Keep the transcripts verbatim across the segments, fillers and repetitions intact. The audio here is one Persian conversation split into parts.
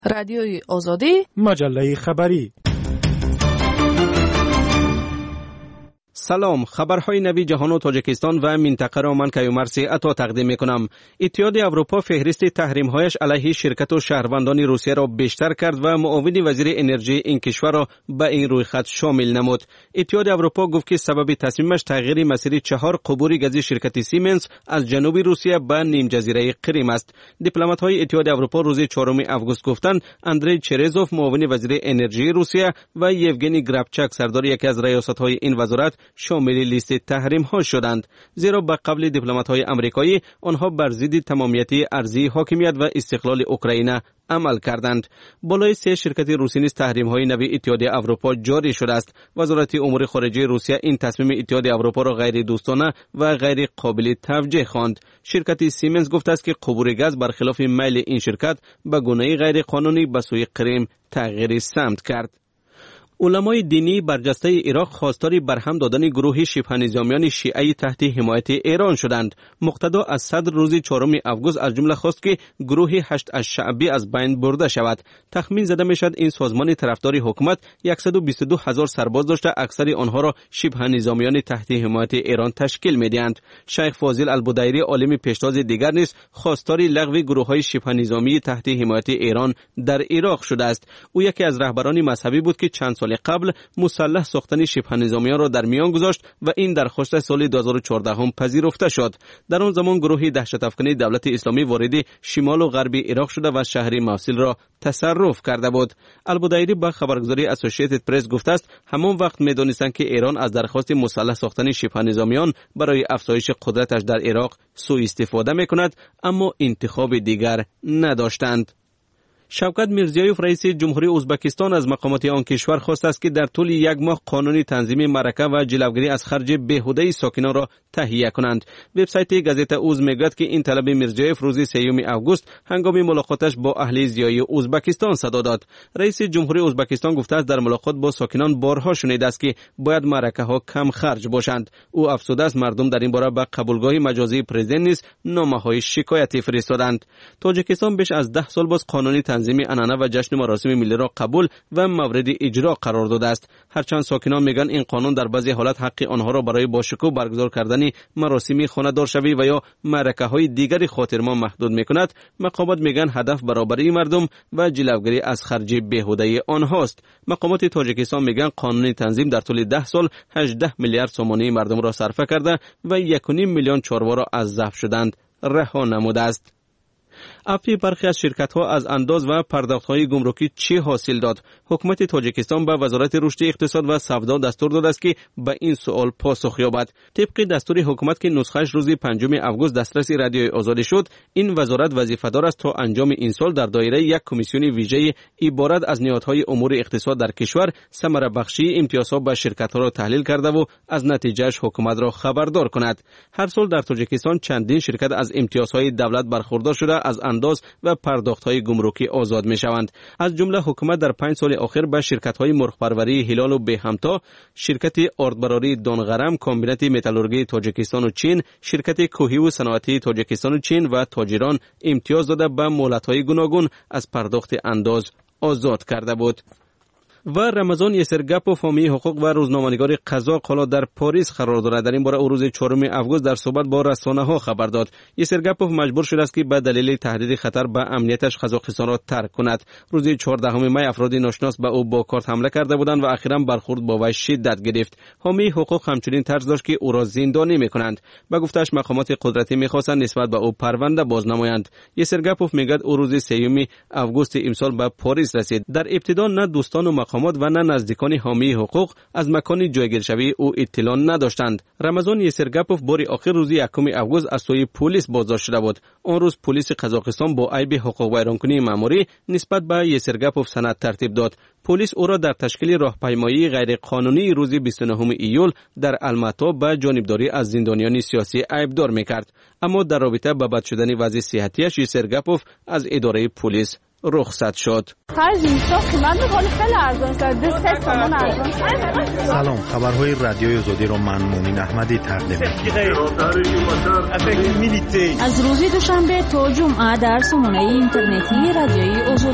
رادیوی آزادی، مجله خبری. سلام، خبرهای نوی جهان و تاجیکستان و منطقه را من کیومرثی عطا تقدیم میکنم. اتحاد اروپا فهرست تحریم‌هایش علیه شرکت و شهروندان روسیه را بیشتر کرد و معاون وزیر انرژی این کشور را به این رویخط شامل نمود. اتحاد اروپا گفت که سبب تصمیمش تغییر مسیر چهار قبور گازی شرکت سیمنس از جنوب روسیه به نیم جزیره کریم است. دیپلمات‌های اتحاد اروپا روز چهارم آگوست گفتند اندری چرزوف معاون وزیر انرژی روسیه و یوگنی گرابچاک سردار یکی از ریاست‌های این وزارت شامل لیست تحریم ها شدند، زیرا به قبل دیپلمات های امریکایی آنها بر ضد تمامیت ارضی حاکمیت و استقلال اوکراین عمل کردند. بالای سه شرکت روسی نیز تحریم های نوی اتحاد اروپا جاری شده است. وزارت امور خارجه روسیه این تصمیم اتحاد اروپا را غیر دوستانه و غیر قابل توجیه خواند. شرکت سیمنس گفته است که قبور گاز برخلاف میل این شرکت به گونه غیر قانونی به سوی کریم تغییر سمت کرد. علمای دینی برجسته عراق خواستار برهم دادن گروه شبه نظامیان شیعه تحت حمایت ایران شدند. مقتدا از صدر روز چهارم آگوست از جمله خواست که گروه هشت الشعبی از بین برده شود. تخمین زده میشد این سازمان طرفدار حکومت صد و بیست و دو هزار سرباز داشته، اکثر آنها را شبه نظامیان تحت حمایت ایران تشکیل میدهند. شیخ فاضل البدیری عالم پیشتاز دیگر نیز خواستار لغو گروه‌های شبه نظامی تحت حمایت ایران در عراق شده است. او یکی از رهبران مذهبی بود که چند سال قبل مسلح ساختن شبه نظامیان را در میان گذاشت و این درخواست سال دو هزار و چهارده هم پذیرفته شد. در آن زمان گروه دهشت افکنی دولت اسلامی وارد شمال و غرب عراق شده و شهر موصل را تصرف کرده بود. البدیری با خبرگزاری اسوسییتد پرس گفته است همان وقت می‌دانستند که ایران از درخواست مسلح ساختن شبه نظامیان برای افزایش قدرتش در عراق سوء استفاده می‌کند، اما انتخاب دیگر نداشتند. شوکت میرزیایوف رئیس جمهوری ازبکستان از مقامات آن کشور خواست است که در طول یک ماه قانون تنظیم معرکه و جلوگیری از خرج بیهوده ساکنان را تهیه کنند. وبسایت گازیتا اوز میگوید که این طلب میرزیایوف روز سوم آگوست هنگام ملاقاتش با اهل زیایی ازبکستان صدا داد. رئیس جمهوری ازبکستان گفته است در ملاقات با ساکنان بارها شنیده است که باید معرکه ها کم خرج باشند. او افسوده است مردم در این باره به قبولگاه مجازی پرزیدنت نیز نامه‌های شکایتی فرستادند. تاجیکستان بیش از ده سال باز قانون تنظیم عنعنه و جشن مراسم ملی را قبول و مورد اجرا قرار داده است. هرچند ساکنان میگن این قانون در بعضی حالات حق آنها را برای باشکوه برگزار کردن مراسم خانه‌دار شوی و یا معرکه‌های دیگری خاطرمان محدود میکند، مقامات میگن هدف برابری مردم و جلوگیری از خرج بیهوده آنهاست. مقامات تاجیکستان میگن قانون تنظیم در طول ده سال هجده میلیارد سومانی مردم را صرفه کرده و یک و نیم میلیون چاروا را از ضعف شدند رها نموده است. افی برخی از شرکت‌ها از انداز و پرداخت‌های گمرکی چی حاصل داد؟ حکومت تاجیکستان به وزارت رشد اقتصاد و سودا دستور داده است که به این سوال پاسخ یابد. طبق دستور حکومت که نسخه‌اش روز پنجم آگوست دسترس رادیوی آزادی شد، این وزارت وظیفه‌دار است تا انجام این سال در دایره یک کمیسیون ویژه عبارت از نهادهای امور اقتصاد در کشور ثمره بخشی امتیازها به شرکت‌ها را تحلیل کرده و از نتیجهش حکومت را خبردار کند. هر سال در تاجیکستان چندین شرکت از امتیازهای دولت برخوردار شده از انداز و پرداخت‌های گمرکی آزاد می‌شوند. از جمله حکومت در پنج سال اخیر به شرکت‌های مرغ‌پروری هلال و بهمتا، شرکت آردبراری دونغرم، کامبینات متالورژی تاجیکستان و چین، شرکت کوهی و صنعتی تاجیکستان و چین و تاجران امتیاز داده به مهلت‌های گوناگون از پرداخت انداز آزاد کرده بود. و رمضان یسرگپوف حامی حقوق و روزنامه‌نگار قزاق حالا در پاریس قرار دارد. در این باره او روز چهارم آگوست در صحبت با رسانه‌ها خبر داد. یسرگپوف مجبور شده است که به دلیل تهدید خطر به امنیتش قزاقستان را ترک کند. روز چهاردهم می افرادی ناشناس به او با کارت حمله کرده بودند و اخیراً برخورد با وی شدت گرفت. حامی حقوق همچنین طرز داشت که او را زندانی می‌کنند. به گفته‌اش مقامات قدرتی می‌خواستند نسبت به او پرونده باز نمایند. یسرگپوف میگوید او روز سوم آگوست امسال به پاریس رسید. در ابتدا نه دوستان و مقامات و نه نزدیکان حامی حقوق از مکان جایگیرشوی او اطلاع نداشتند. رمضان یسرگپوف بار آخر روز یکم آگوست از سوی پلیس بازداشت شده بود. آن روز پلیس قزاقستان با عیب حقوق ویرانکنی مأموری نسبت به یسرگپوف سند ترتیب داد. پلیس او را در تشکیل راهپیمایی غیرقانونی روز بیست و نهم ایول در الماتا به جانبداری از زندانیان سیاسی عیبدار می‌کرد، اما در رابطه با بد شدن وضع صحتیش یسرگپوف از اداره پلیس رخصت شد. سلام، خبرهای رادیوی آزادی را من مومن احمدی تقدیم از روز دوشنبه تا جمعه در سامانه اینترنتی رادیوی آزادی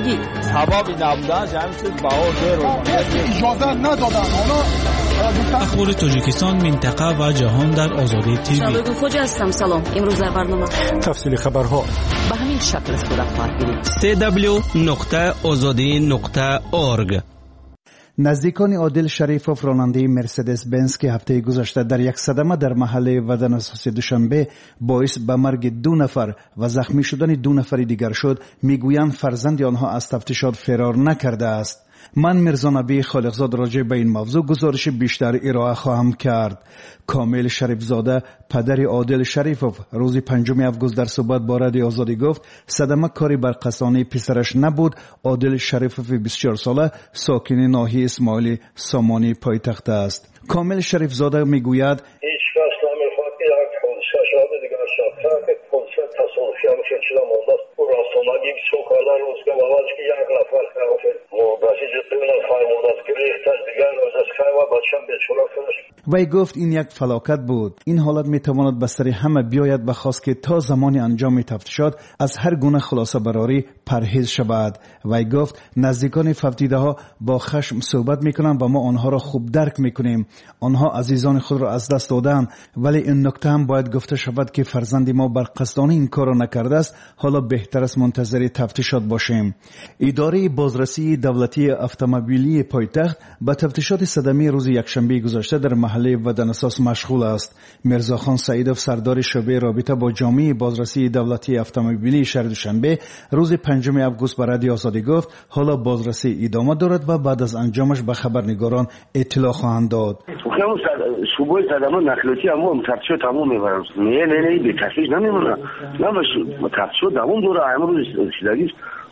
سببی نبودن جمعی چیز بهار دیر اجازه ندادن. اخبار تاجیکستان، منطقه و جهان در آزادی تیوی. شبگون خوجا هستم. سلام. امروز در برنامه تفصیل خبرها به همین شکل صورت خواهد گرفت. سی دبلیو نقطه آزادی نقطه اورگ. نزدیکان عادل شریفوف راننده مرسدس بنز که هفته گذشته در یک صدمه در محله وطن اساسی دوشنبه باعث به مرگ دو نفر و زخمی شدن دو نفر دیگر شد، میگویند فرزند آنها از تفتیشات فرار نکرده است. من میرزا نبی خالقزاد راجع به این موضوع گزارش بیشتر ارائه خواهم کرد. کامل شریفزاده پدر عادل شریفوف روز پنجم آگوست در صحبت با رادیو آزادی گفت صدمه کاری بر قصانه پسرش نبود. عادل شریفوف بیست و چهار ساله ساکن ناحیه اسماعیلی سامانی پایتخت است. کامل شریفزاده میگوید هیچ کس نمیخواد که یک حادثه شده دیگر شد که حادثه تصادفی هم شد مونده او راستانگی سوکاله روز که باید که یک نفر خیافه مردسی جدی نفر مردست که ریختش دیگر روزست خیوه بچم بیچوره کنش. وی گفت این یک فلاکت بود. این حالت میتواند بستر همه بیاید و خواست که تا زمان انجام تفتیشات از هر گونه خلاصه براری پرهیز شود. وی گفت نزدیکان فوتیده ها با خشم صحبت میکنند و ما آنها را خوب درک میکنیم. آنها عزیزان خود را از دست دادند، ولی این نکته هم باید گفته شود که فرزند ما بر قصدانه این کار را نکرده است. حالا بهتر است منتظر تفتیشات باشیم. اداره بازرسی دولتی اتومبیلی پایتخت با تفتیشات صدمه روز یکشنبه گذشته در محله وطن اساس مشغول است. میرزاخان سعیدوف سردار شعبه رابطه با جامعه بازرسی دولتی اتومبیلی شهر دوشنبه روز پنجم آگوست به رادیو آزادی گفت حالا بازرسی ادامه دارد و بعد از انجامش به خبرنگاران اطلاع خواهند داد. شبوه صدمه نقلیاتی هم تفتیشات تمام میبرم. نه نه نه به تفتیش نمیمونه. نه باشه تفتیشات تمام دوره امروز شدگیش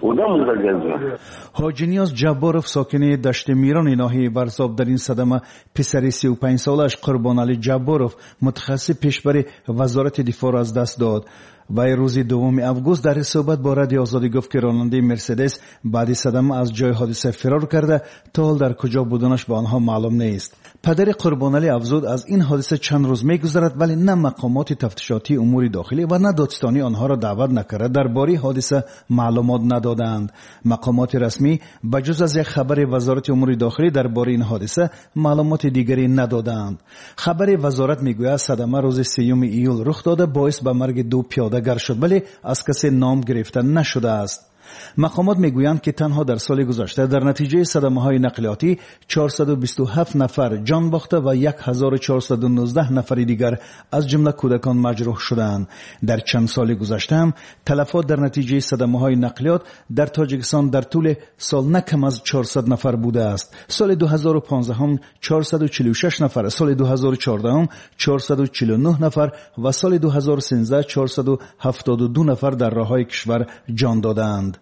حاجی نیاز جباروف ساکن دشت میران ناحیه برزاب در این صدمه پسر سی و پنج سالش قربان علی جباروف متخصص پیشبر وزارت دفاع را از دست داد. وی روز دوم آگوست در صحبت با رادیو آزادی گفت که راننده مرسدس بعد صدمه از جای حادثه فرار کرده، تا حال در کجا بودنش به آنها معلوم نیست. پدر قربان علی افزود از این حادثه چند روز میگذرد ولی نه مقامات تفتیشاتی امور داخلی و نه دادستانی آنها را دعوت نکرده درباره حادثه معلومات ندادند. مقامات رسمی بجز از یک خبر وزارت امور داخلی درباره این حادثه معلومات دیگری ندادند. خبر وزارت میگوید صدمه روز سیوم ایول رخ داده باعث به مرگ دو پیاده گر شد ولی از کسی نام گرفته نشده است. مقامات میگویند که تنها در سال گذشته در نتیجه صدمه‌های نقلیاتی چهارصد و بیست و هفت نفر جان باخته و چهار هزار و چهارصد و نوزده نفر دیگر از جمله کودکان مجروح شدند. در چند سال گذشته هم تلفات در نتیجه صدمه‌های نقلیات در تاجیکستان در طول سال نه کم از چهارصد نفر بوده است. سال دو هزار و پانزده هم چهارصد و چهل و شش نفر، سال دو هزار و چهارده هم چهارصد و چهل و نه نفر و سال دو هزار و سیزده چهارصد و هفتاد و دو نفر در راه‌های کشور جان دادند.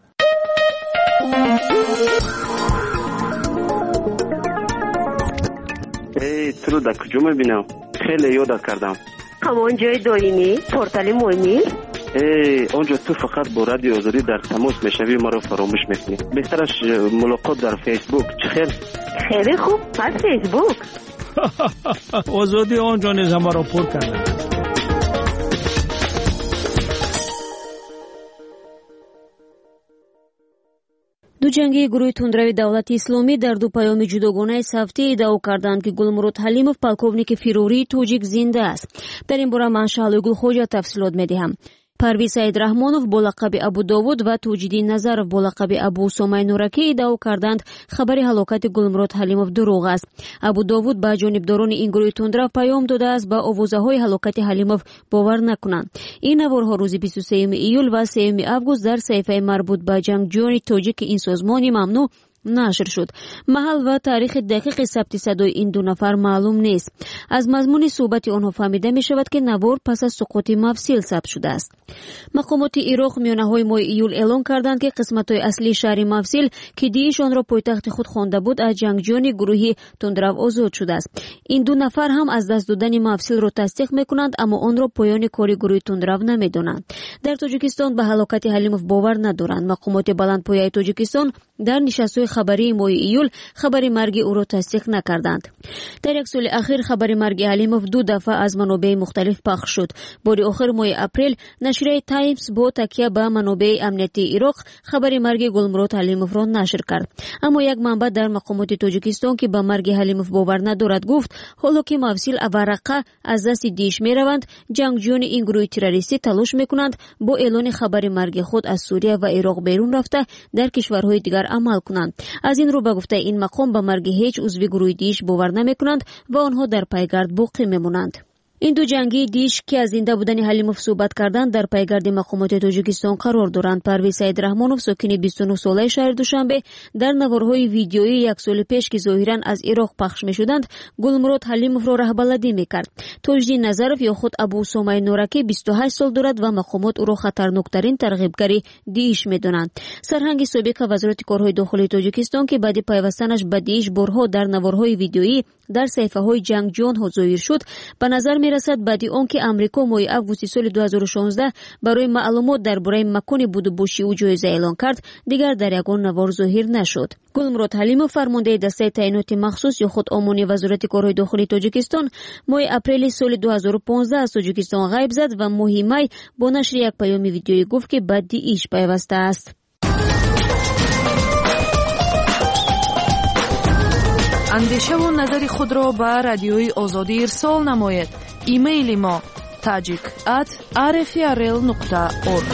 ای تو رو در کجا میبینم؟ خیلی یادت کردم. همان جای دائمی پورتال مهمی؟ ای اونجا تو فقط با رادیو آزادی در تماس میشوی ما رو فراموش میکنی. بهترش ملاقات در فیسبوک. چخیر؟ خیلی خوب، پس فیسبوک. آزادی آنجا نیز ما رو پر کرده. ду ҷанги гурӯҳи тундрави давлати исломӣ дар ду паёми ҷудогонаи сафтӣ иддао карданд ки гулмурод ҳалимов полковники фирории тоҷик зинда аст. дар ин бора ман шаҳлои гулхоҷа тафсилот медиҳам. парвиз саидраҳмонов бо лақаби абу довуд ва тоҷиддин назаров бо лақаби абу усомаи нуракӣ иддао карданд хабари ҳалокати гулмурод ҳалимов дурӯғ аст. абу довуд ба ҷонибдорони ин гурӯҳи тундрав паём додааст ба овозаҳои ҳалокати ҳалимов бовар накунанд. ин наворҳо рӯзи бисту сеюми июл ва сеюми август дар саҳифаи марбут ба ҷангҷӯёни тоҷики ин созмони мамнӯъ нашр шуд. маҳал ва таърихи дақиқи сабти садои ин ду нафар маълум нест. аз мазмуни суҳбати онҳо фаҳмида мешавад ки навор пас аз суқути мавсил сабт шудааст. мақомоти ироқ миёнаҳои моҳи июл эълон карданд ки қисматҳои аслии шаҳри мавсил ки даиш онро пойтахти худ хонда буд аз ҷангҷӯёни гурӯҳи тундрав озод шудааст. ин ду нафар ҳам аз даст додани мавсилро тасдиқ мекунанд, аммо онро поёни кори гурӯҳи тундрав намедонанд. дар тоҷикистон ба ҳалокати ҳалимов бовар надоранд. мақомоти баландпояи тоҷикистон дар нишастҳои خبری ماه ایول خبر مرگ او را تصدیق نکردند. در یک سال اخیر خبر مرگ حلیموف دو دفعه از منابع مختلف پخش شد. بار آخر ماه اپریل نشریه تایمز با تکیه به منابع امنیتی عراق خبر مرگ گلمرود حلیموف را نشر کرد. اما یک منبع در مقامات تاجیکستان که به مرگ حلیموف باور ندارد گفت حالا که مفصل ورقه از دست دیش می روند، جنگجویان این گروه تروریستی تلاش میکنند با اعلان خبر مرگ خود از سوریه و عراق بیرون رفته در کشورهای دیگر عمل کنند. از این رو به گفته این مقام به مرگ هیچ عضو گروه دیش باور نمیکنند و آنها در پیگرد باقی میمونند. این دو جنگی دیش که از زنده بودن حلیموف صحبت کردند در پیگرد مقامات تاجیکستان قرار دارند. پرویز سید رحمانوف ساکن بیست و نه ساله شهر دوشنبه در نوارهای ویدیویی یک سال پیش که ظاهرا از عراق پخش میشدند گلمرود حلیموف را رهبردی میکرد. تاجدین نظرف یا خود ابو اسامه نورکی بیست و هشت سال دارد و مقامات او را خطرناکترین ترغیبگری دیش میدانند. سرهنگ سابق وزارت کارهای داخلی تاجیکستان که بعد پیوستنش به دیش بارها در نوارهای ویدیویی در صفحه های جنگجویان ها ظاهر شد، به نظر می رسد بعد آنکه امریکا ماه آگوست سال دو هزار و شانزده برای معلومات درباره مکان بود و باشی او جایزه اعلان کرد، دیگر در یگان نوار ظاهر نشد. گلمرود حلیموف فرمانده دسته تعینات مخصوص یا خود امانی وزارت کارهای داخلی تاجیکستان ماه اپریل سال دو هزار و پانزده از تاجیکستان غیب زد و ماه می با نشر یک پیام ویدیویی گفت که به داعش پیوسته است. اندیشه و نظر خود را به رادیوی آزادی ارسال نماید. ایمیل ما tajik at r f r l nokta org.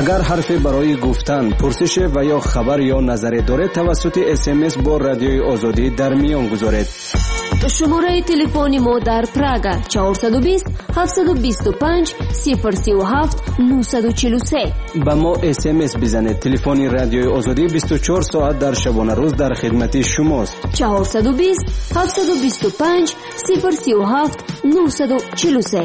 اگر حرفی برای گفتن، پرسش و یا خبر یا نظری دارید توسط اس ام اس با رادیوی آزادی در میان گذارید. شماره تلفن ما در پراگ چهارصد و بیست هفتصد و بیست و پنج صفر سی و هفت نهصد و چهل و سه. با ما اس ام اس بزنید. تلفن رادیوی آزادی بیست و چهار ساعت در شبانه روز در خدمت شماست. چهارصد و بیست هفتصد و بیست و پنج صفر سی و هفت نهصد و چهل و سه.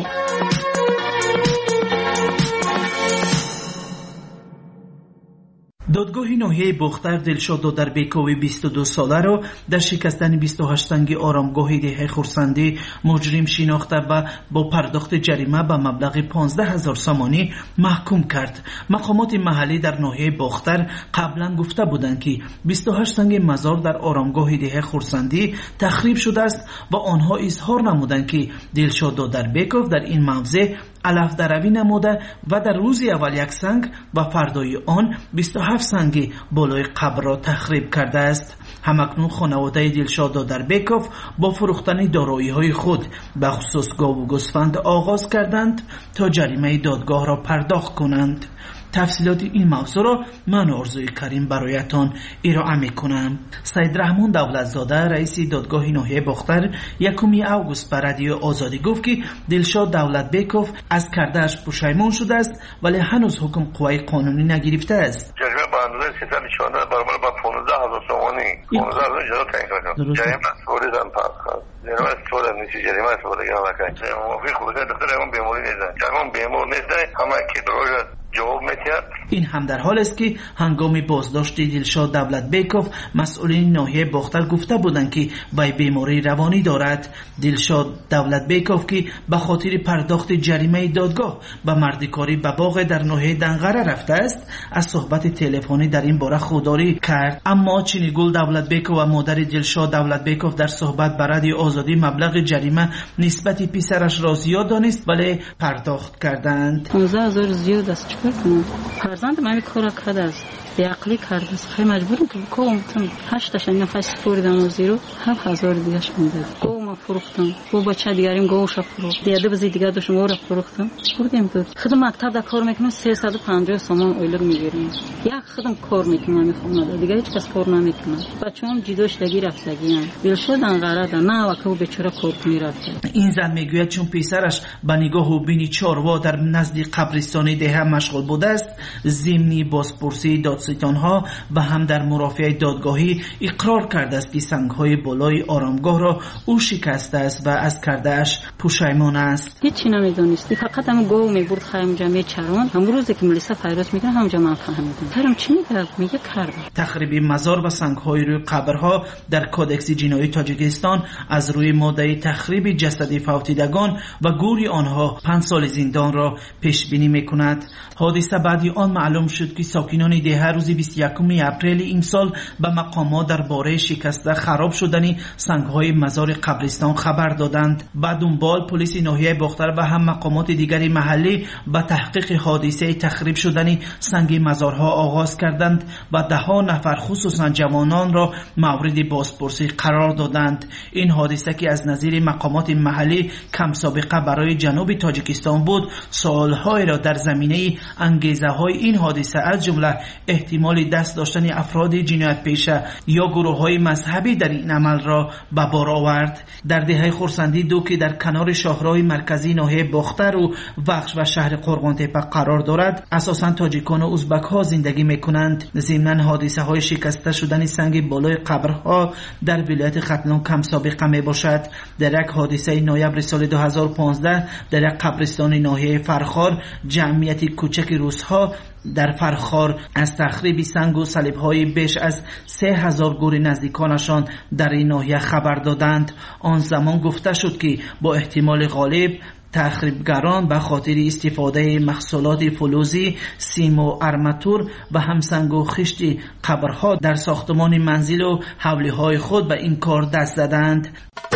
دادگاه ناحیه بختر دلشاد دادربیکوی بیست و دو ساله را در شکستن بیست و هشت سنگ آرامگاه ده خرسندی مجرم شناخته و با پرداخت جریمه به مبلغ پانزده هزار سامانی محکوم کرد. مقامات محلی در ناحیه بختر قبلا گفته بودند که بیست و هشت سنگ مزار در آرامگاه ده خرسندی تخریب شده است و آنها اظهار نمودند که دلشاد دادربیکوف در این موضع علف دروی نموده و در روز اول یک سنگ و فردای آن بیست و هفت سنگ بالای قبر را تخریب کرده است. همکنون خانواده دلشاد دادربیکوف با فروختن دارایی‌های خود به خصوص گاو و گوسفند آغاز کردند تا جریمه دادگاه را پرداخت کنند. تفصیلات این موضوع را من آرزوی کریم برایتان ارائه میکنم. سید رحمان دولتزاده رئیس دادگاه ناحیه بختر یکم اوگوست بر رادیو آزادی گفت که دلشاد دولتبیکوف از کردهش پشیمان شده است ولی هنوز حکم قوی قانونی نگرفته است. جریمه به اندازه سیصد و چهارده برابر با پانزده هزار سامانی پانزده هزار جدا تعیین کرد. جریمه مسئولیت هم پرداخت. جریمه مسئولیت نیست، جریمه مسئولیت هم نکنه. موافق خودت دکتر همون بیماری نیست. چون بیمار نیست همه که دروغ جواب می‌دهد. این هم در حال است که هنگام بازداشت دلشاد دولتبیکوف مسئولین ناحیه بختر گفته بودند که وی بیماری روانی دارد. دلشاد دولتبیکوف که به خاطر پرداخت جریمه دادگاه به مردکاری به باغ در ناحیه دنغره رفته است از صحبت تلفنی در این باره خودداری کرد. اما چینیگل دولتبیکوف و مادر دلشاد دولتبیکوف در صحبت بر رادیو آزادی مبلغ جریمه نسبت پسرش را زیاد دانست ولی پرداخت کردند. پانزده هزار زیاد است. چیکار کنم؟ فرزند من کار کرده است. عقلی کرده است. خیلی مجبورم که کوم تم هشتش نفس فوردم و زیرو هفت هزار دیگه شونده. کوم فروختم. با بچه دیگریم گوش فروخت. دیگه بزی دیگه داشتم اون را فروختم. فروختم بود. خودم مکتب در کار میکنم سیصد و پنجاه سامان اویلر میگیرم. یک خودم کار میکنم میخوام دیگه هیچ کس کار نمیکنه. بچه‌ام جیدوش دگی رفتگیان. دلشاد انقره ده نه وقت بیچاره کار میرفته. این زن میگوید چون پسرش به نگاه و بینی چاروا در نزد قبرستان ده مشغول بوده است ضمن بازپرسی دادستانها و هم در مرافعه دادگاهی اقرار کرده است که سنگ‌های بالای آرامگاه را او شکسته است و از کرده‌اش پشیمان است. هیچی نمیدونستی فقط هم گو میبرد خیم جمعی چران امروزی که ملیسا فیروز میگه همجا من فهمیدم ترم چی میگه میگه کردم. تخریب مزار و سنگ‌های روی قبرها در کودکس جنایی تاجیکستان از روی ماده تخریب جسد فوتیدگان و گوری آنها پنج سال زندان را پیش بینی میکند. حادثه بعدی آن معلوم شد که ساکنان ده روز بیست و یکم اپریل این سال به مقامات درباره شکسته خراب شدن سنگ‌های مزار قبرستان خبر دادند. بعد دنبال پلیس ناحیه بختر و هم مقامات دیگری محلی به تحقیق حادثه تخریب شدن سنگ مزارها آغاز کردند و ده ها نفر خصوصا جوانان را مورد بازپرسی قرار دادند. این حادثه که از نظر مقامات محلی کم سابقه برای جنوب تاجیکستان بود سالهای را در زمینه انگیزه های این حادثه از جمله احتمال دست داشتن افراد جنایت پیشه یا گروه های مذهبی در این عمل را به بار آورد. در دهه خرسندی دو که در کنار شاهراه مرکزی ناحیه بختر و بخش و شهر قرغانتپه قرار دارد اساساً تاجیکان و ازبک ها زندگی میکنند. ضمن حادثه های شکسته شدن سنگ بالای قبرها در ولایت ختلان کم سابقه می باشد. در یک حادثه نوامبر سال دو هزار و پانزده در یک قبرستان ناحیه فرخار جمعیت کوچک روس‌ها در فرخار از تخریب سنگ و صلیب‌های بیش از سه هزار گور نزدیکانشان در این ناحیه خبر دادند. آن زمان گفته شد که با احتمال غالب تخریبگران به خاطر استفاده محصولات فلزی، سیم و ارماتور و همسنگ و خشت قبرها در ساختمان منزل و حولی‌های خود به این کار دست زدند.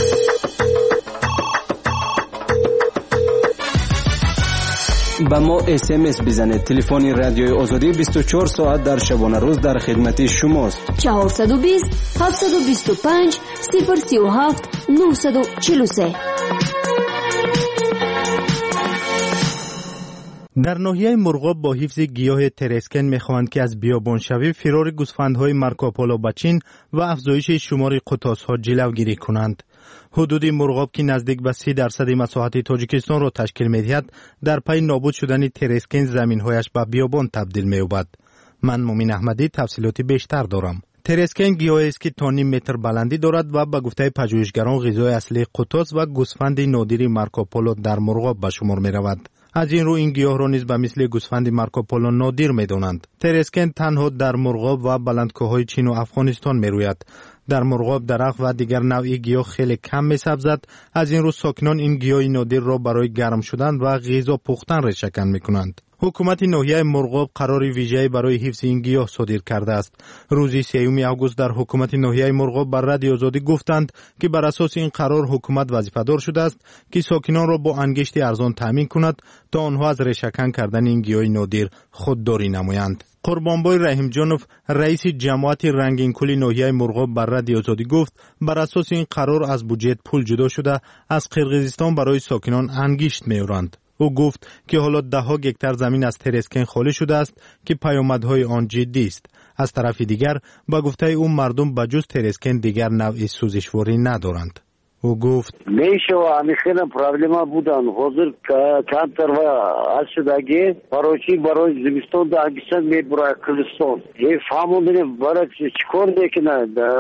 با ما اس ام اس بزنید. تلفن رادیوی آزادی بیست و چهار ساعت در شبانه روز در خدمت شماست. چهارصد و بیست هفتصد و بیست و پنج صفر سی و هفت نهصد و چهل و سه. در ناحیه مرغاب با حفظ گیاه ترسکن می‌خواهند که از بیابانشوی فرار گوسفندهای مارکوپولو به چین و افزایش شمار قطاس‌ها جلوگیری کنند. حدود مرغاب که نزدیک به سی درصد مساحت تاجیکستان را تشکیل می‌دهد، در پی نابود شدن ترسکن زمین‌هایش به بیابان تبدیل می‌یابد. من مومین احمدی تفصیلات بیشتر دارم. ترسکن گیاهی است که تا نیم متر بلندی دارد و به گفته پژوهشگران غذای اصلی قطاس و گوسفند نادری مارکوپولو در مرغاب به شمار می‌رود. از این رو این گیاه را نیز به مثل گوسفند مارکوپولو نادر می‌دانند. ترسکن تنها در مرغاب و بلندکوه‌های چین و افغانستان می‌روید. در مرغاب درخت و دیگر نوعی گیاه خیلی کم می‌سبزد. از این رو ساکنان این گیاه نادر را برای گرم شدن و غذا پختن ریشه‌کن می‌کنند. حکومت ناحیه مرغاب قرار ویژه‌ای برای حفظ این گیاه صادر کرده است. روز سوم آگوست در حکومت ناحیه مرغاب بر رادیو آزادی گفتند که بر اساس این قرار حکومت وظیفه‌دار شده است که ساکنان را با انگشت ارزان تامین کند تا آنها از ریشه‌کن کردن این گیاه نادر خودداری نمایند. قربانبای رحیم جانوف رئیس جماعت رنگین کلی ناحیه مرغاب بر رادیو آزادی گفت بر اساس این قرار از بودجه پول جدا شده از قرقیزستان برای ساکنان انگشت می‌آورند. او گفت که حالا ده ها گکتار زمین از ترسکن خالی شده است که پیامدهای آن جدی است. از طرف دیگر با گفته او مردم بجز ترسکن دیگر نوع سوزشواری ندارند. او گفت میشه و همیشه پرابلما بودن حاضر کمتر و از شدگی برای برای زمستان در انگشتن می برای کلستان یه فهموندنی برای چکار دیکنه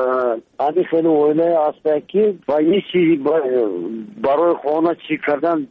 همیشه اوله است که و یه چیزی برای خانه چی کردن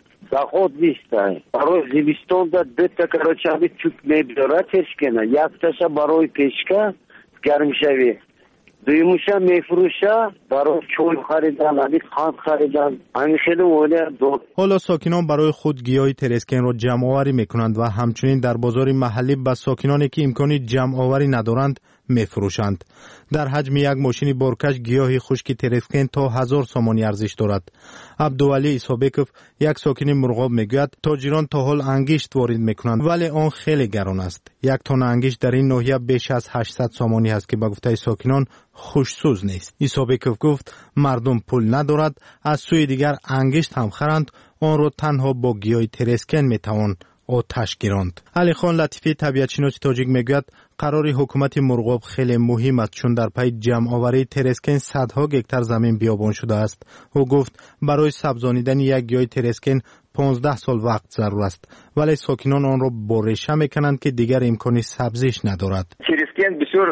دخوت نیست. برای زمستان در بیت کراچه همی چوب میبداره تشکنه یک تشه برای پیشکه گرم شوی دویموشه میفروشه برای چول خریدن همی خاند خریدن همی خیلی وله دو. حالا ساکنان برای خود گیاه ترسکن را جمع آوری میکنند و همچنین در بازار محلی به ساکنانی که امکانی جمع آوری ندارند میفروشند. در حجم یک ماشین بارکش گیاه خشک ترسکن تا هزار سامانی ارزش دارد. عبدوعلی ایسابکوف یک ساکن مرغاب میگوید تاجران تا حال انگشت وارد میکنند ولی آن خیلی گران است. یک تن انگشت در این ناحیه بیش از هشتصد سامانی است که به گفته ساکنان خوشسوز نیست. ایسابکوف گفت مردم پول ندارد، از سوی دیگر انگشت هم خرند، آن را تنها با گیاه ترسکن میتوان آتش گیراند. علی خان لطیفی طبیعت شناس تاجیک میگوید قرار حکومت مرغاب خیلی مهم است چون در پی جمع آوری ترسکن صدها گکتار زمین بیابان شده است. او گفت برای سبزانیدن یک گیاه ترسکن پانزده سال وقت ضرور است ولی ساکنان آن را با ریشه میکنند که دیگر امکانی سبزیش ندارد. ترسکن بسیار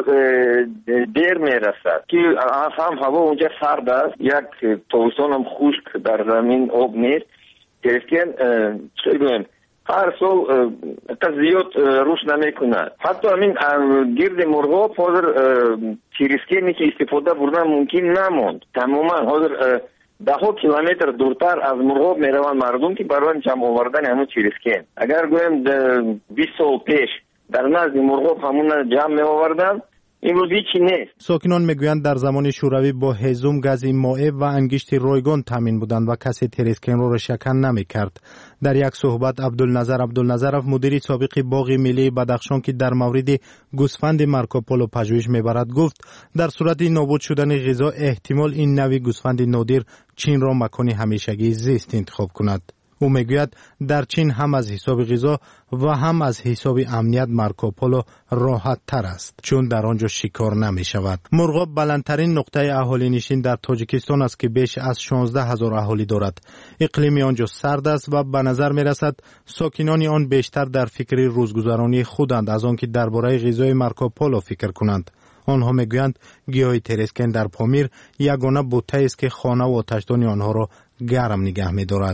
دیر میرسد که هم هوا اونجا سرد است، یک تابستان هم خشک در زمین آب نیست. ترسکن چه گویم هر سال تا زیاد رشد نمیکنه. حتی همین گرد مرغاب حاضر ترسکنی که استفاده بردن ممکن نموند. تماما حاضر ده ها کیلومتر دورتر از مرغاب میروند مردم که برای جمع آوردن همون ترسکن. اگر گویم بیست سال پیش در نزد مرغاب همون جمع می آوردن امروز هیچی نیست. ساکنان میگویند در زمان شوروی با هیزم گاز مائع و انگشت رایگان تامین بودند و کسی ترسکن را ریشه‌کن نمیکرد. در یک صحبت عبدالنظر عبدالنظرов مدیر سابق باغ ملی بدخشان که در مورد گوسفند مارکوپولو پژوهش میبرد گفت در صورت نابود شدن غذا احتمال این نوع گوسفند نادر چین را مکان همیشگی زیست انتخاب کند. او میگوید در چین هم از حساب غذا و هم از حساب امنیت مارکوپولو راحت تر است چون در آنجا شکار نمی شود. مرغاب بلندترین نقطه اهالی نشین در تاجیکستان است که بیش از شانزده هزار اهالی دارد. اقلیم آنجا سرد است و به نظر می رسد ساکنان آن بیشتر در فکر روزگذرانی خودند از آنکه درباره غذای مارکوپولو فکر کنند. آنها میگویند گیاه ترسکن در پامیر یگانه بوته است که خانه و آتشدان آنها را گرم نگه می دارد.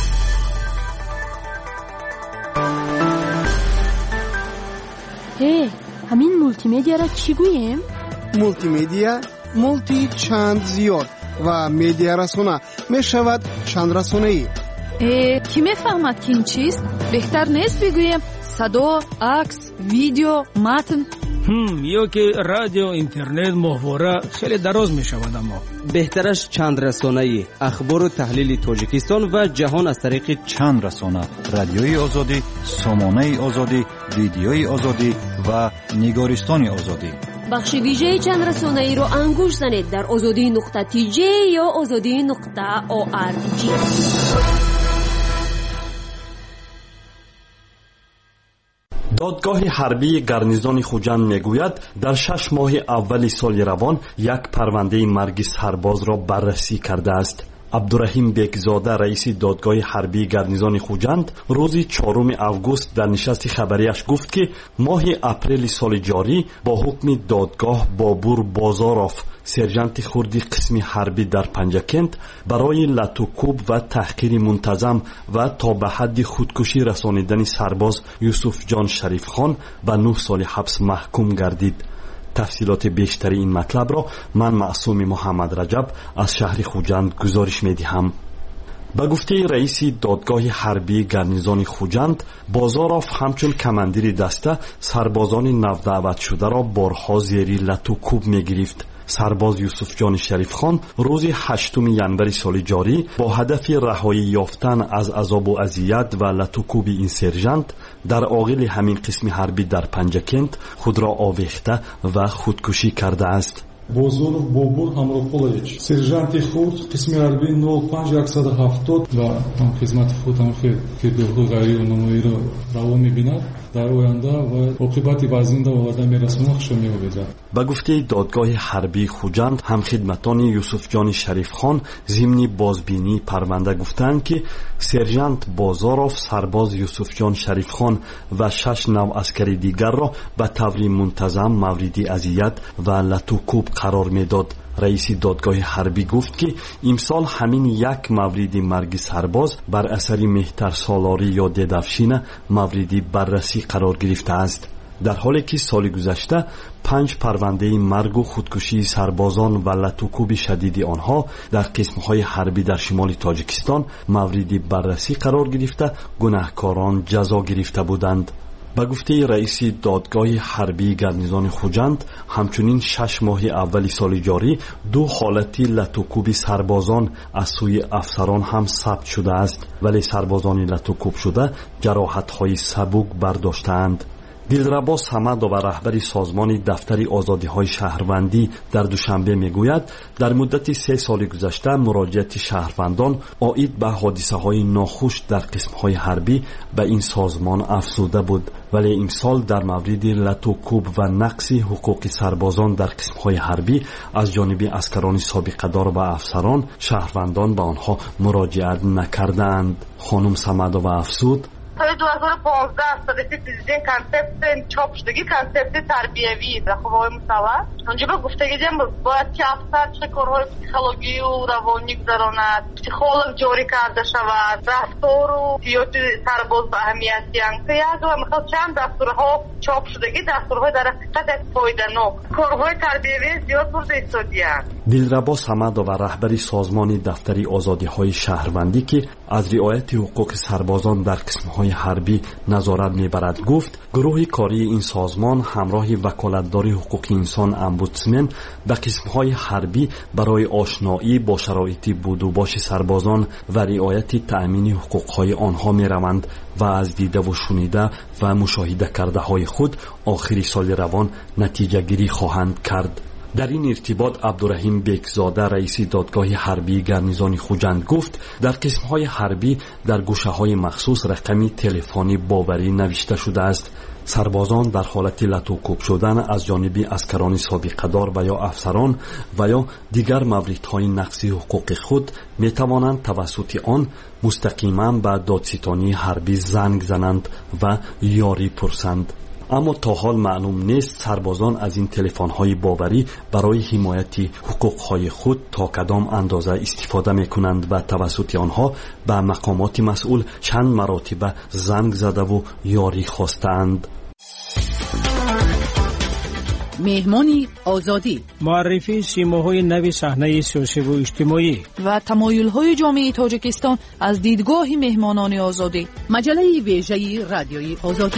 هی همین مولتی مدیا را چی گوییم؟ مولتی مدیا مولتی چند زیاد و مدیا رسانه می شود چند رسانه ای. کی می فهمد که این چیست؟ بهتر نیست بگوییم صدا، عکس، ویدیو، متن؟ هم یا که رادیو، اینترنت، محتوا خیلی دراز می شود. اما بهترش چند رسانه‌ای اخبار و تحلیل تاجیکستان و جهان از طریق چند رسانه: رادیوی آزادی، سامانه آزادی، ویدیوی آزادی و نگارستان آزادی. بخش ویژه چند رسانه‌ای رو انگوش زنید در آزادی نقطه تی جی یا آزادی نقطه او آر جی. دادگاه حربی گارنیزون خوجند میگوید در شش ماه اول سال روان یک پرونده مرگ سرباز را بررسی کرده است. عبدالرحیم بکزاده رئیس دادگاه حربی گارنیزون خوجند روز چهارم اوگوست در نشست خبریش گفت که ماه اپریل سال جاری با حکم دادگاه بابور بازاروف سرجانت خردی قسم حربی در پنجکند برای لطوکوب و تحقیر منتظم و تا به حد خودکشی رسانیدن سرباز یوسف جان شریف خان به نه سال حبس محکوم گردید. تفصیلات بیشتری این مطلب را من معصوم محمد رجب از شهر خوجند گزارش می‌دهم. به گفته رئیس دادگاه حربی گارنیزون خوجند بازاروف همچون کماندیر دسته سربازان نودعوت شده را بارها زیر لطوکوب می‌گرفت. سرباز یوسف جان شریف خان روز هشتم ژانویه سال جاری با هدف رهایی یافتن از عذاب و اذیت و لطوکوب این سرژانت در آغل همین قسم حربی در پنجکند خود را آویخته و خودکشی کرده است. بازاروف بابور ҳамроҳполович сержанти хурд қисми ҳарбӣ нӯл панҷ яксад ҳафтод ва хизмати худ ҳамахел кирдорҳои ғайриқонунӣро раво мебинад дар оянда ва оқибати вазинда оварда мерасонад хушо меёбед. ба гуфтаи додгоҳи ҳарбии хуҷанд ҳамхидматони юсуфҷони шарифхон зимни бозбинии парванда гуфтанд ки сержант бозоров сарбоз юсуфҷон шарифхон ва шаш нав аскари дигарро ба таври мунтазам мавриди азият ва латукуб қарор медод. раиси додгоҳи ҳарбӣ гуфт ки имсол ҳамин як мавриди марги сарбоз бар асари меҳтарсолорӣ ё дедавшина мавриди баррасӣ қарор гирифтааст. дар ҳоле ки соли гузашта панҷ парвандаи маргу худкушии сарбозон ва латукуби шадиди онҳо дар қисмҳои ҳарбӣ дар шимоли тоҷикистон мавриди баррасӣ қарор гирифта гунаҳкорон ҷазо гирифта буданд. ба гуфтаи раиси додгоҳи ҳарбии гарнизони хуҷанд ҳамчунин шаш моҳи аввали соли ҷорӣ ду ҳолати латукуби сарбозон аз сӯи афсарон ҳам сабт шудааст, вале сарбозони латукубшуда ҷароҳатҳои сабук бардоштаанд. дилрабо самадова раҳбари созмони дафтари озодиҳои шаҳрвандӣ дар душанбе мегӯяд дар муддати се соли гузашта муроҷиати шаҳрвандон оид ба ҳодисаҳои нохуш дар қисмҳои ҳарбӣ ба ин созмон афзуда буд, вале имсол дар мавриди латукуб ва нақси ҳуқуқи сарбозон дар қисмҳои ҳарбӣ аз ҷониби аскарони собиқадор ва афсарон шаҳрвандон ба онҳо муроҷиат накардаанд. хонум самадова афзуд: سال دو هزار و پانزده صدفی دیدن کنسپت چاپ شدگی کنسپت تربیوی در خوبهای مستوى اونجا با گفتگی جمع باید که افسر چه کارهای پسیخولوژی و روانی گذراند، پسیخولوژ جاری کرده شود، رفتار و حیات سرباز به اهمیتی انگه یک و میخواد چند دستورها چاپ شدگی دستورهای در حقیقت یک فایده نوک کارهای تربیوی زیاد برد ایستادی هست. دلربا самадова раҳбари созмони дафтари озодиҳои шаҳрвандӣ ки аз риояти ҳуқуқи сарбозон дар қисмҳои ҳарбӣ назорат мебарад гуфт гурӯҳи кории ин созмон ҳамроҳи ваколатдори ҳуқуқи инсон омбудсмен ба қисмҳои ҳарбӣ барои ошноӣ бо шароити будубоши сарбозон ва риояти таъмини ҳуқуқҳои онҳо мераванд ва аз дидаву шунида ва мушоҳидакардаҳои худ охири соли равон натиҷагирӣ хоҳанд кард. дар ин иртибот абдураҳим бекзода раиси додгоҳи ҳарбии гарнизони хуҷанд гуфт дар қисмҳои ҳарбӣ дар гӯшаҳои махсус рақами телефони боварӣ навишта шудааст. сарбозон дар ҳолати латукуб шудан аз ҷониби аскарони собиқадор ва ё афсарон ва ё дигар мавридҳои нақси ҳуқуқи худ метавонанд тавассути он мустақиман ба додситонии ҳарбӣ занг зананд ва ёрӣ пурсанд. аммо то ҳол маълум нест сарбозон аз ин телефонҳои боварӣ барои ҳимояти ҳуқуқҳои худ то кадом андоза истифода мекунанд ва тавассути онҳо ба мақомоти масъул чанд маротиба занг задаву ёрӣ хостаанд. меҳмони озодӣ муаррифии симоҳои нави саҳнаи сиёсиву иҷтимоӣ ва тамоюлҳои ҷомеаи тоҷикистон аз дидгоҳи меҳмонони озодӣ. маҷалаи вежаи радиои озодӣ.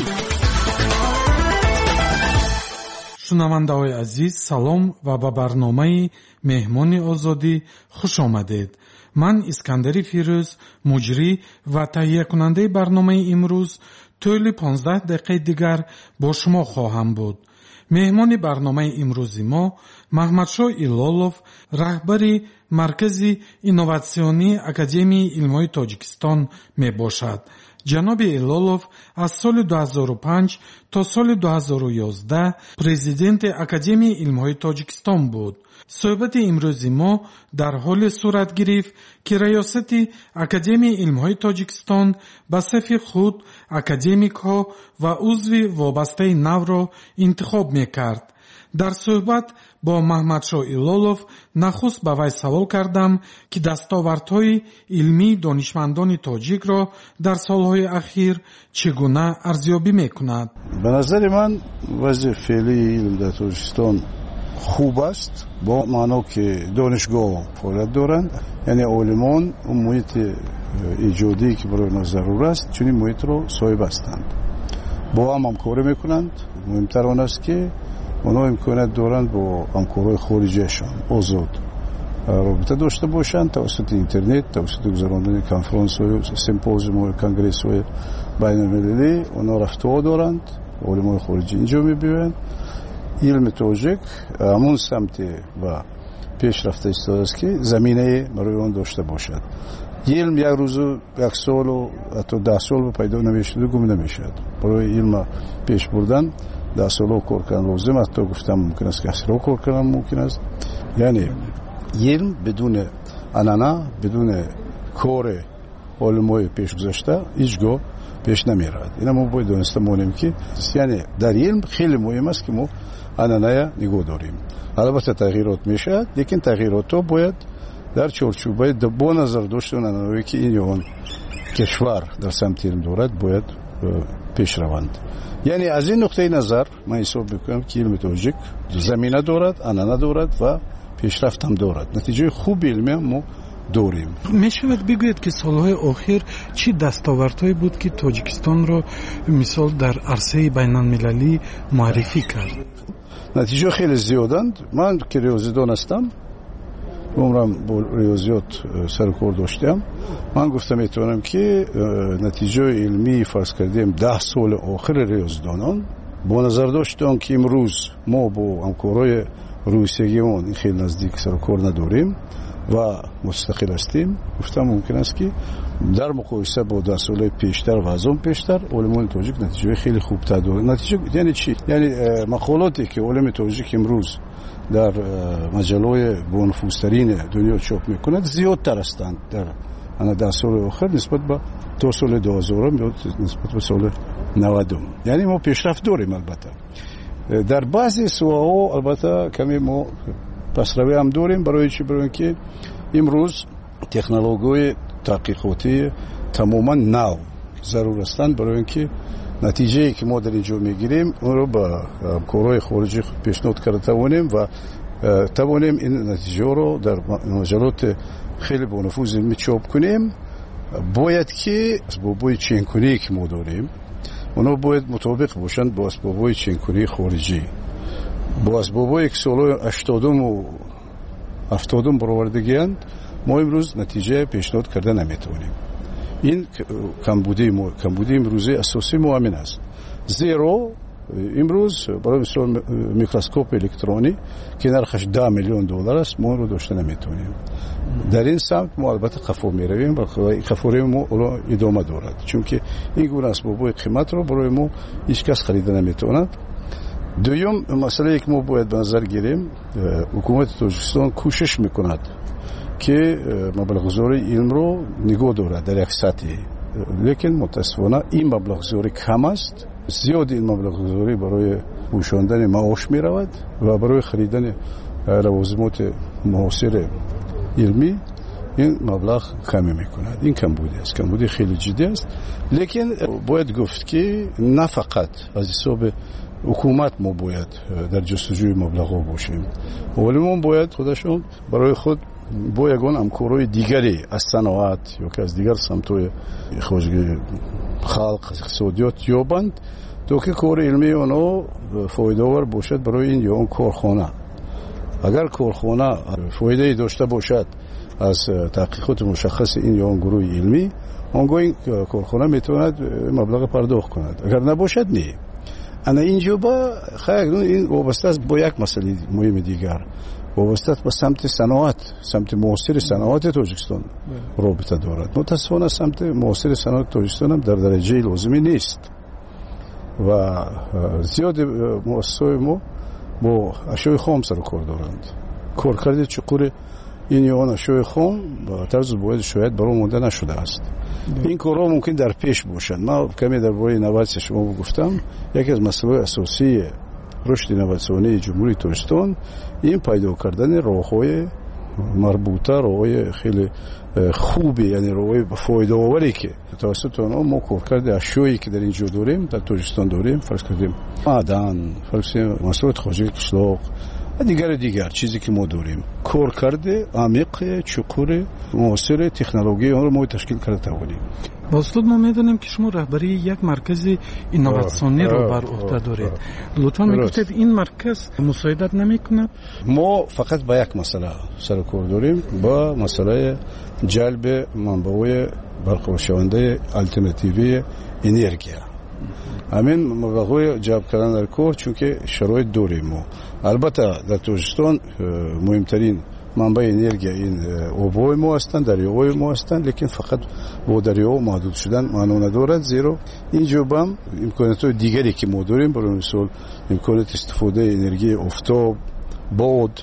шунавандаҳои азиз, салом ва ба барномаи меҳмони озодӣ хуш омадед. ман искандари фирӯз, муҷрӣ ва таҳиякунандаи барномаи имрӯз тӯли понздаҳ дақиқаи дигар бо шумо хоҳам буд. меҳмони барномаи имрӯзи мо маҳмадшоҳ илолов, раҳбари маркази инноватсионии академияи илмҳои тоҷикистон мебошад. ҷаноби Илолов аз соли ду ҳазору панҷ то соли ду ҳазору ёздаҳ президенти Академияи илмҳои Тоҷикистон буд. суҳбати имрӯзи мо дар ҳоле сурат гирифт ки раёсати Академияи илмҳои Тоҷикистон ба сафи худ академикҳо ва узви вобастаи навро интихоб мекард. дар суҳбат бо Маҳмадшоҳ Илолов нахуст ба вай савол кардам ки дастовардҳои илмии донишмандони тоҷикро дар солҳои ахир чӣ гуна арзёбӣ мекунад. ба назари ман вазъи феълии илм дар Тоҷикистон хуб аст, бо маъно ки донишгоҳ фаъолият доранд, яъне олимон он муҳити иҷодие ки барои мо зарур аст чунин муҳитро соҳиб ҳастанд, бо ҳам ҳамкорӣ мекунанд. муҳимтар он аст ки онҳо имконият доранд бо ҳамкорҳои хориҷиашон озод робита дошта бошанд, тавассути интернет, тавассути гузарондани конференсҳои симпозиумҳои конгрессҳои байналмилалӣ онҳо рафтуҳо доранд, олимои хориҷӣ инҷо мебиёянд. илми тоҷик ҳамун самте ва пешрафта истодааст ки заминае барои он дошта бошад. илм як рӯзу як солу ҳатто даҳ сол пайдо намешуду гум намешавад. барои илма пеш бурдан даҳ солҳо кор кардан лозим, ҳатто гуфтам мумкин аст ки асрҳо кор кардан мумкин аст. яъне илм бидуни анъана, бидуни кори олимои пешгузашта ҳеҷ гоҳ пеш намеравад. ина мо бояд дониста монем ки яъне дар илм хеле муҳим аст ки мо анъаная нигоҳ дорем. албатта тағйирот мешавад, лекин тағйиротҳо бояд дар чорчӯбаи бо назар доштан анъанаҳое ки ин ё он кишвар дар самти илм дорад бояд пеш раванд. яъне аз ин нуқтаи назар ман ҳисоб мекунам ки илми тоҷик замина дорад, анъана дорад ва пешрафт ҳам дорад. натиҷаи хуби илмиам мо дорем. мешавад бигӯед ки солҳои охир чӣ дастовардҳое буд ки Тоҷикистонро мисол дар арсаи байналмилалӣ муаррифӣ кард? натиҷаҳо хеле зиёданд. ман ки риёзидон ҳастам, умрам бо риёзиёт сару кор доштаам, ман гуфта метавонам ки натиҷаи илмии фарз кардем даҳ соли охири риёзидонон бо назар дошти он ки имрӯз мо бо ҳамкорҳои рӯсиягиён хеле наздик сару кор надорем ва мустақил ҳастем, гуфтам мумкин аст ки дар муқоиса бо даҳ солаи пештар ва аз он пештар олимони тоҷик натиҷаи хеле хубтар дорад. натиҷа яъне чӣ? яъне мақолоте ки олими тоҷик имрӯз дар маҷалаҳои бонуфузтарини дунё чоп мекунад зиёдтар ҳастанд дар ана даҳ соли охир нисбат ба то соли дуҳазорум ё нисбат ба соли навадум. яъне мо пешрафт дорем. албатта дар баъзе соҳаҳо албатта каме мо пасравӣ ҳам дорем. барои чӣ? барои ки имрӯз технологияҳои таҳқиқотӣ тамоман нав зарур ҳастанд барои ин ки натиҷае ки мо дар инҷо мегирем онро ба ҳамкорҳои хориҷӣ пешниҳод карда тавонем ва тавонем ин натиҷаҳоро дар маҷалоти хеле бонуфузи илмӣ чоп кунем. бояд ки асбобҳои ченкуние ки мо дорем онҳо бояд мутобиқ бошанд бо асбобҳои ченкунии хориҷӣ, бо асбобҳое ки солҳои ҳаштодуму ҳафтодум баровардагианд. мо имрӯз натиҷа пешниҳод карда наметавонем. ин камбудии мо камбудии имрӯзии асосии мо ҳамин аст. зеро имрӯз барои мисол микроскопи электронӣ ки нархаш даҳ миллион доллар аст мо онро дошта наметавонем. дар ин самт мо албатта қафо меравем ва қафораи мо идома дорад, чунки ин гуна асбобҳои қиматро барои мо ҳеҷ кас харида наметавонад. дуюм масъалае ки мо бояд ба назар гирем, ҳукумати Тоҷикистон кӯшиш мекунад ки маблағгузории илмро нигоҳ дорад дар як сатҳе, лекин мутаассифона ин маблағгузорӣ кам аст. зиёди ин маблағгузорӣ барои пӯшондани маош меравад ва барои харидани лавозимоти муосири илмӣ ин маблағ каме мекунад. ин камбудӣ аст, камбудӣ хеле ҷиддӣ аст. лекин бояд гуфт ки на фақат аз ҳисоби ҳукумат мо бояд дар ҷустуҷӯи маблағҳо бошем. олимон бояд худашон барои худ бо ягон ҳамкорҳои дигаре аз саноат ё ки аз дигар самтҳои хоҷагии халқ, иқтисодиёт ёбанд, то ки кори илмии онҳо фоидаовар бошад барои ин ё он корхона. агар корхона фоидае дошта бошад аз таҳқиқоти мушаххаси ин ё он гурӯҳи илмӣ, он гоҳ ин корхона метавонад маблағ пардохт кунад. агар набошад не. انا اینجا با خیر این وابسته است با یک مسئله مهم دیگر، وابسته است با سمت صنعت، سمت معاصر صنعت تاجیکستان رابطه دارد. متاسفانه سمت معاصر صنعت تاجیکستان هم در درجه لازمی نیست و زیاد مؤسسات ما با اشیاء خام سر کار دارند. کارکرد چقور این یا آن اشیاء خام با طرز باید شاید برای مونده نشده است. این کارها ممکن در پیش باشند. ما کمی در باره نوسان شما گفتم، یکی از مسائل اساسی رشد نوسانی جمهوری تاجیکستان این پیدا کردن راههای مربوطه، راههای خیلی خوبی، یعنی راههای فایده آوری که توسط آنها ما کارکرد اشیایی که در اینجا داریم، در تاجیکستان داریم، فرض کردیم معدن، فرض کردیم مسائل خارجی قشلاق و دیگر دیگر چیزی که ما داریم، کارکرد عمیق چقور معاصر تکنولوژی آن رو ما تشکیل کرده توانیم. استاد ما میدونیم که شما رهبری یک مرکز اینوواسیونی رو بر عهده دارید. لطفا میگوید این مرکز مساعدت نمیکنه؟ ما فقط با یک مسئله سر کار داریم، با مسئله جلب منابع برقرارشونده الटरनेटिव्ی انرژی. همین موضوع جلب کردن در کار چون که شرایط داریم ما. البته در تاجیکستان مهمترین منبع انرژی این آب‌های ما هستند، دریاهای ما هستند، لیکن فقط با دریا محدود شدن معنا ندارد، زیرا اینجا هم امکانات دیگری که ما داریم، برای مثال امکانات استفاده انرژی آفتاب، باد،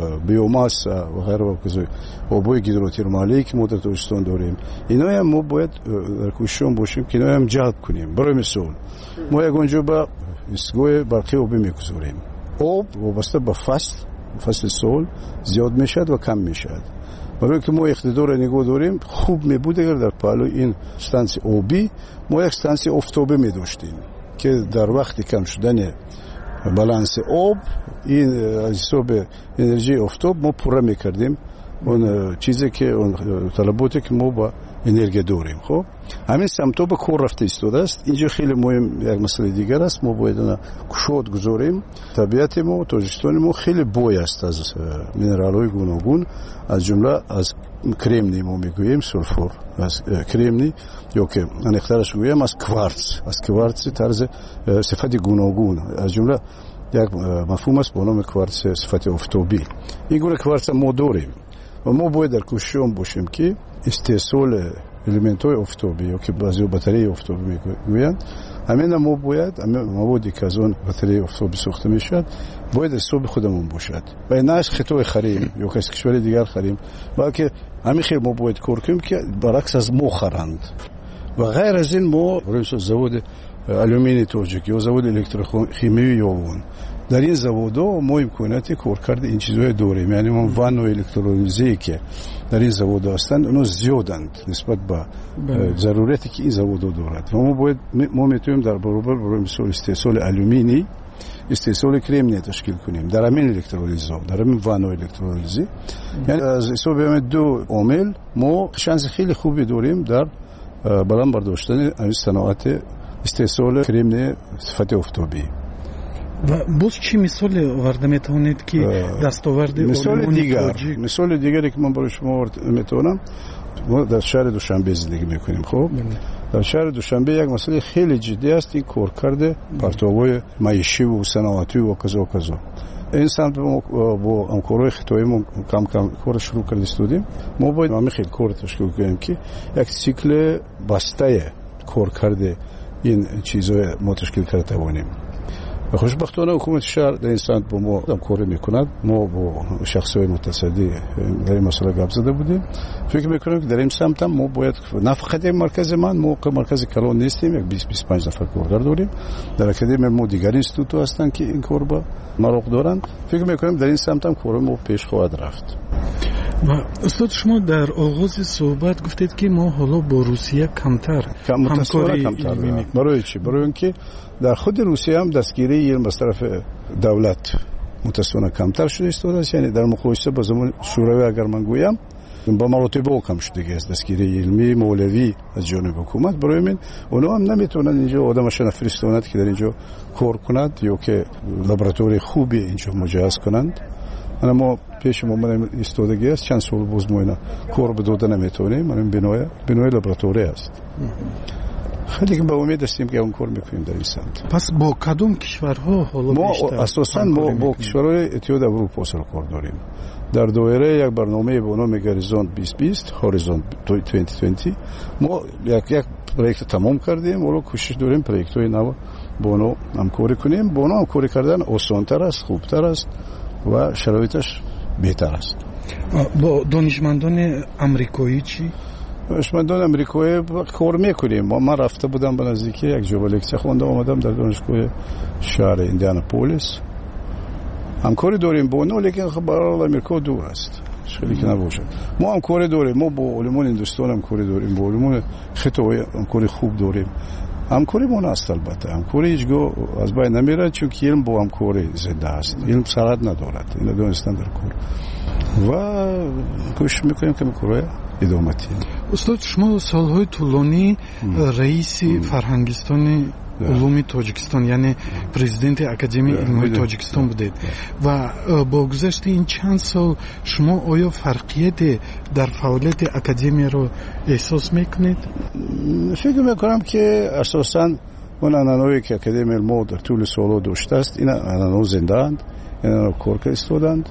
بیوماس و غیره و کذا، آب‌های هیدروترمالی که ما در تاجیکستان داریم، اینا هم ما باید در کوشش باشیم که اینا هم جلب کنیم. برای مثال ما یک اونجا با ایستگاه برقی آبی میگذاریم. آب وابسته به فصل فصل سال زیاد میشد و کم میشد. برای که ما اقتدار نگاه داریم، خوب میبود اگر در پهلوی این استانسی آبی ما یک استانسی آفتابی میداشتیم که در وقت کم شدن بالانس آب این حساب انرژی آفتاب ما پوره میکردیم اون چیزی که اون طلباتی که ما با انرژی داریم. خب همین سمتا به کار رفته ایستاده است. اینجا خیلی مهم یک مسئله دیگر است، ما باید اون کشاد گذاریم. طبیعت ما تاجیکستان ما خیلی بوی است از مینرال‌های گوناگون، از جمله از کرمنی ما میگوییم سولفور، از کرمنی یا که انختارش گوییم از کوارتز، از کوارتز طرز صفت گوناگون، از جمله یک مفهوم است با نام کوارتز صفت آفتابی. این گونه کوارتز ما داریم و ما باید در کوشش باشیم که استحصال الیمنت‌های آفتابی یا که بعضی باتری آفتابی میگویند، همین ما باید موادی که از اون باتری آفتابی ساخته میشد باید حساب خودمون باشد و نه از خطای خریم یا از کشور دیگر خریم، بلکه همین خیلی ما باید کار کنیم که برعکس از ما خرند. و غیر از این ما برای زواد آلومینی تاجیک یا زواد الکتروشیمیایی یاون، در این زوادها ما امکانات کارکرد این چیزهای داریم، یعنی ما وان و الکترولیزی که در این زوادها هستند اونها زیادند نسبت به ضرورتی که این زوادها دارد. و ما باید ما میتونیم در برابر برای مثال استحصال آلومینی استحصال کرمنی تشکیل کنیم در همین الکترولیزها، در همین وان و الکترولیزی. یعنی از حساب همین دو عامل ما شانس خیلی خوبی داریم در بالا برداشتن این صنعت استحصال کرمنی صفت آفتابی. و باز چی مثال آورده میتونید که دستاورد مثال دیگر مثال دیگری که من برای شما آورده میتونم، ما در شهر دوشنبه زندگی میکنیم. خب در شهر دوشنبه یک مسئله خیلی جدی است این کارکرد پرتاب‌های معیشی و صنعتی و کذا و کذا. این سمت با همکارای خطایی ما کم کم کار شروع کرده استودیم. ما باید همین خیلی کار تشکیل کنیم که یک سیکل بسته کارکرد این چیزهای ما تشکیل کرده توانیم. خوشبختانه حکومت شهر در این سمت با ما همکاری میکند. ما با شخصای متصدی در این مسئله گپ زده بودیم. فکر میکنم که در این سمت هم ما باید نه فقط این مرکز من، ما مرکز کلان نیستیم، یک بیست بیست و پنج نفر کارگر داریم. در اکادمی ما دیگر اینستیتوت هستند که این کار با مراق دارند. فکر میکنم در این سمت هم کار ما پیش خواهد رفت. و استاد شما در آغاز صحبت گفتید که ما حالا با روسیه کمتر همکاری کمتر. برای چی؟ برای اینکه در خود روسیه هم دستگیری علم از طرف دولت متاسفانه کمتر شده است. یعنی در مقایسه با زمان شوروی اگر من گویم با مراتب کم شده است دستگیری علمی مولوی از جانب حکومت. برای من اونا هم نمیتونن اینجا آدمشون فرستاند که در اینجا کار کند یا که لابراتوری خوبی اینجا مجهز کنند. انا ما پیش ما من ایستادگی است، چند سال باز ما اینا کار به دادن نمیتونیم. من بنای بنای لابراتوری است. خیلی به امید هستیم که اون کار میکنیم در این سمت. پس با کدوم کشورها حالا ما بیشتر اساساً ما با کشورهای اتحاد اروپا سرکار داریم. در دایره یک برنامه به نام گریزون بیست بیست هوریزون بیست بیست ما یک یک پروژه تمام کردیم. ولی کوشش داریم پروژه‌های نو با اونها همکاری کنیم. با اونها همکاری کردن آسان‌تر است، خوبتر است و شرایطش بهتر است. با دانشمندان آمریکایی چی؟ دانشمندان آمریکایی کار میکنیم. من رفته بودم به نزدیکی یک جوب لکچر خوندم آمدم در دانشگاه شهر ایندیاناپولیس. همکاری داریم با اونها، لیکن خب برای آمریکا دور است. خیلی که نباشد. ما همکاری داریم. ما با علمان هندوستان همکاری داریم. با علمان خطای همکاری خوب داریم. همکاری ما است البته. همکاری هیچگاه از بین نمیره، چون که علم با همکاری زنده است. علم سرحد ندارد. این دانستن در کار. و کوشش میکنیم که میکنه ادامتی. استاد شما سالهای طولانی رئیس فرهنگستان علوم تاجیکستان یعنی پرزیدنت اکادمی علوم تاجیکستان بودید و با گذشت این چند سال شما آیا فرقیت در فعالیت اکادمی رو احساس میکنید؟ فکر میکنم که اساساً اون عنعنه‌ای که اکادمی علوم در طول سالها داشته است این عنعنه‌ها زنده اند، اینا رو کار کردند.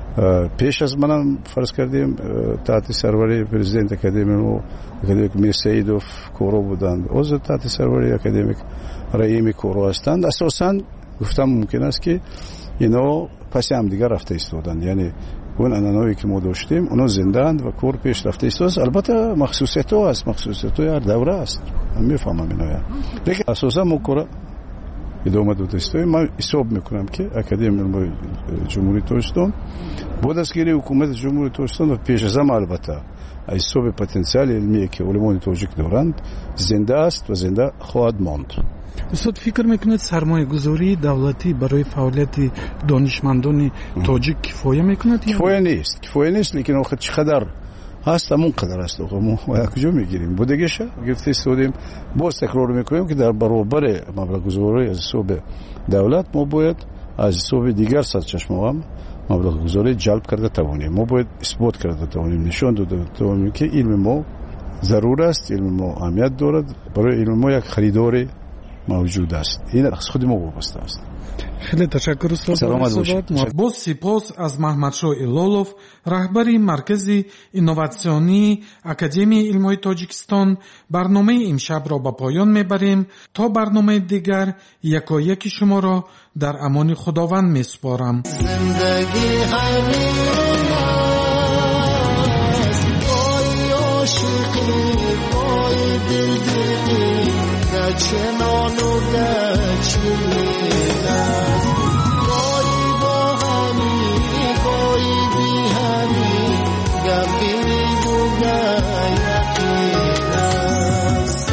پیش از منم فرض کردیم تحت سروری پرزیدنت اکادمی علوم اکادمیک میر سعیدوف کورو بودند. عضو تحت سروری اکادمیک رئیم کورو هستند. اساساً گفتم ممکن است که اینا پس هم دیگر رفته ایستادند. یعنی اون عنعنه‌ای که ما داشتیم اونا زنده اند و کور پیش رفته ایستاد. البته مخصوصیت ها است، مخصوصیت های هر دوره است. من میفهمم اینا. لیکن اساساً ما کور ادامه داده استیم. من حساب میکنم که اکادمی علوم جمهوری تاجیکستان با دستگیری حکومت جمهوری تاجیکستان و پیش از هم البته حساب پتانسیل علمی که علمان تاجیک دارند زنده است و زنده خواهد ماند. استاد فکر میکنید سرمایه گذاری دولتی برای فعالیت دانشمندان تاجیک کفایه میکند؟ کفایه نیست. کفایه نیست، لیکن آخه چقدر هست همون قدر است. آخه ما کجا میگیریم؟ بودگیشه گرفته استودیم. باز تکرار میکنیم که در برابر مبلغ گذاری از حساب دولت ما باید از حساب دیگر سرچشمه هم مبلغ گذاری جلب کرده توانیم. ما باید اثبات کرده توانیم، نشان داده توانیم که علم ما ضرور است، علم ما اهمیت دارد. برای علم ما یک خریدار موجود است. این از خود ما وابسته است. خیلی تشکر استاد. با سپاس از محمدشاه ایلولوف رهبری مرکز اینوواسیونی اکادمی علوم تاجیکستان. برنامه امشب را به پایان میبریم. تا برنامه دیگر یکایک شما را در امان خداوند میسپارم. زندگی همین است، بای عاشقی بای دلدلی، گچنان و گچین است، بای با همی بای بی همی، گپی بوگه یقین است.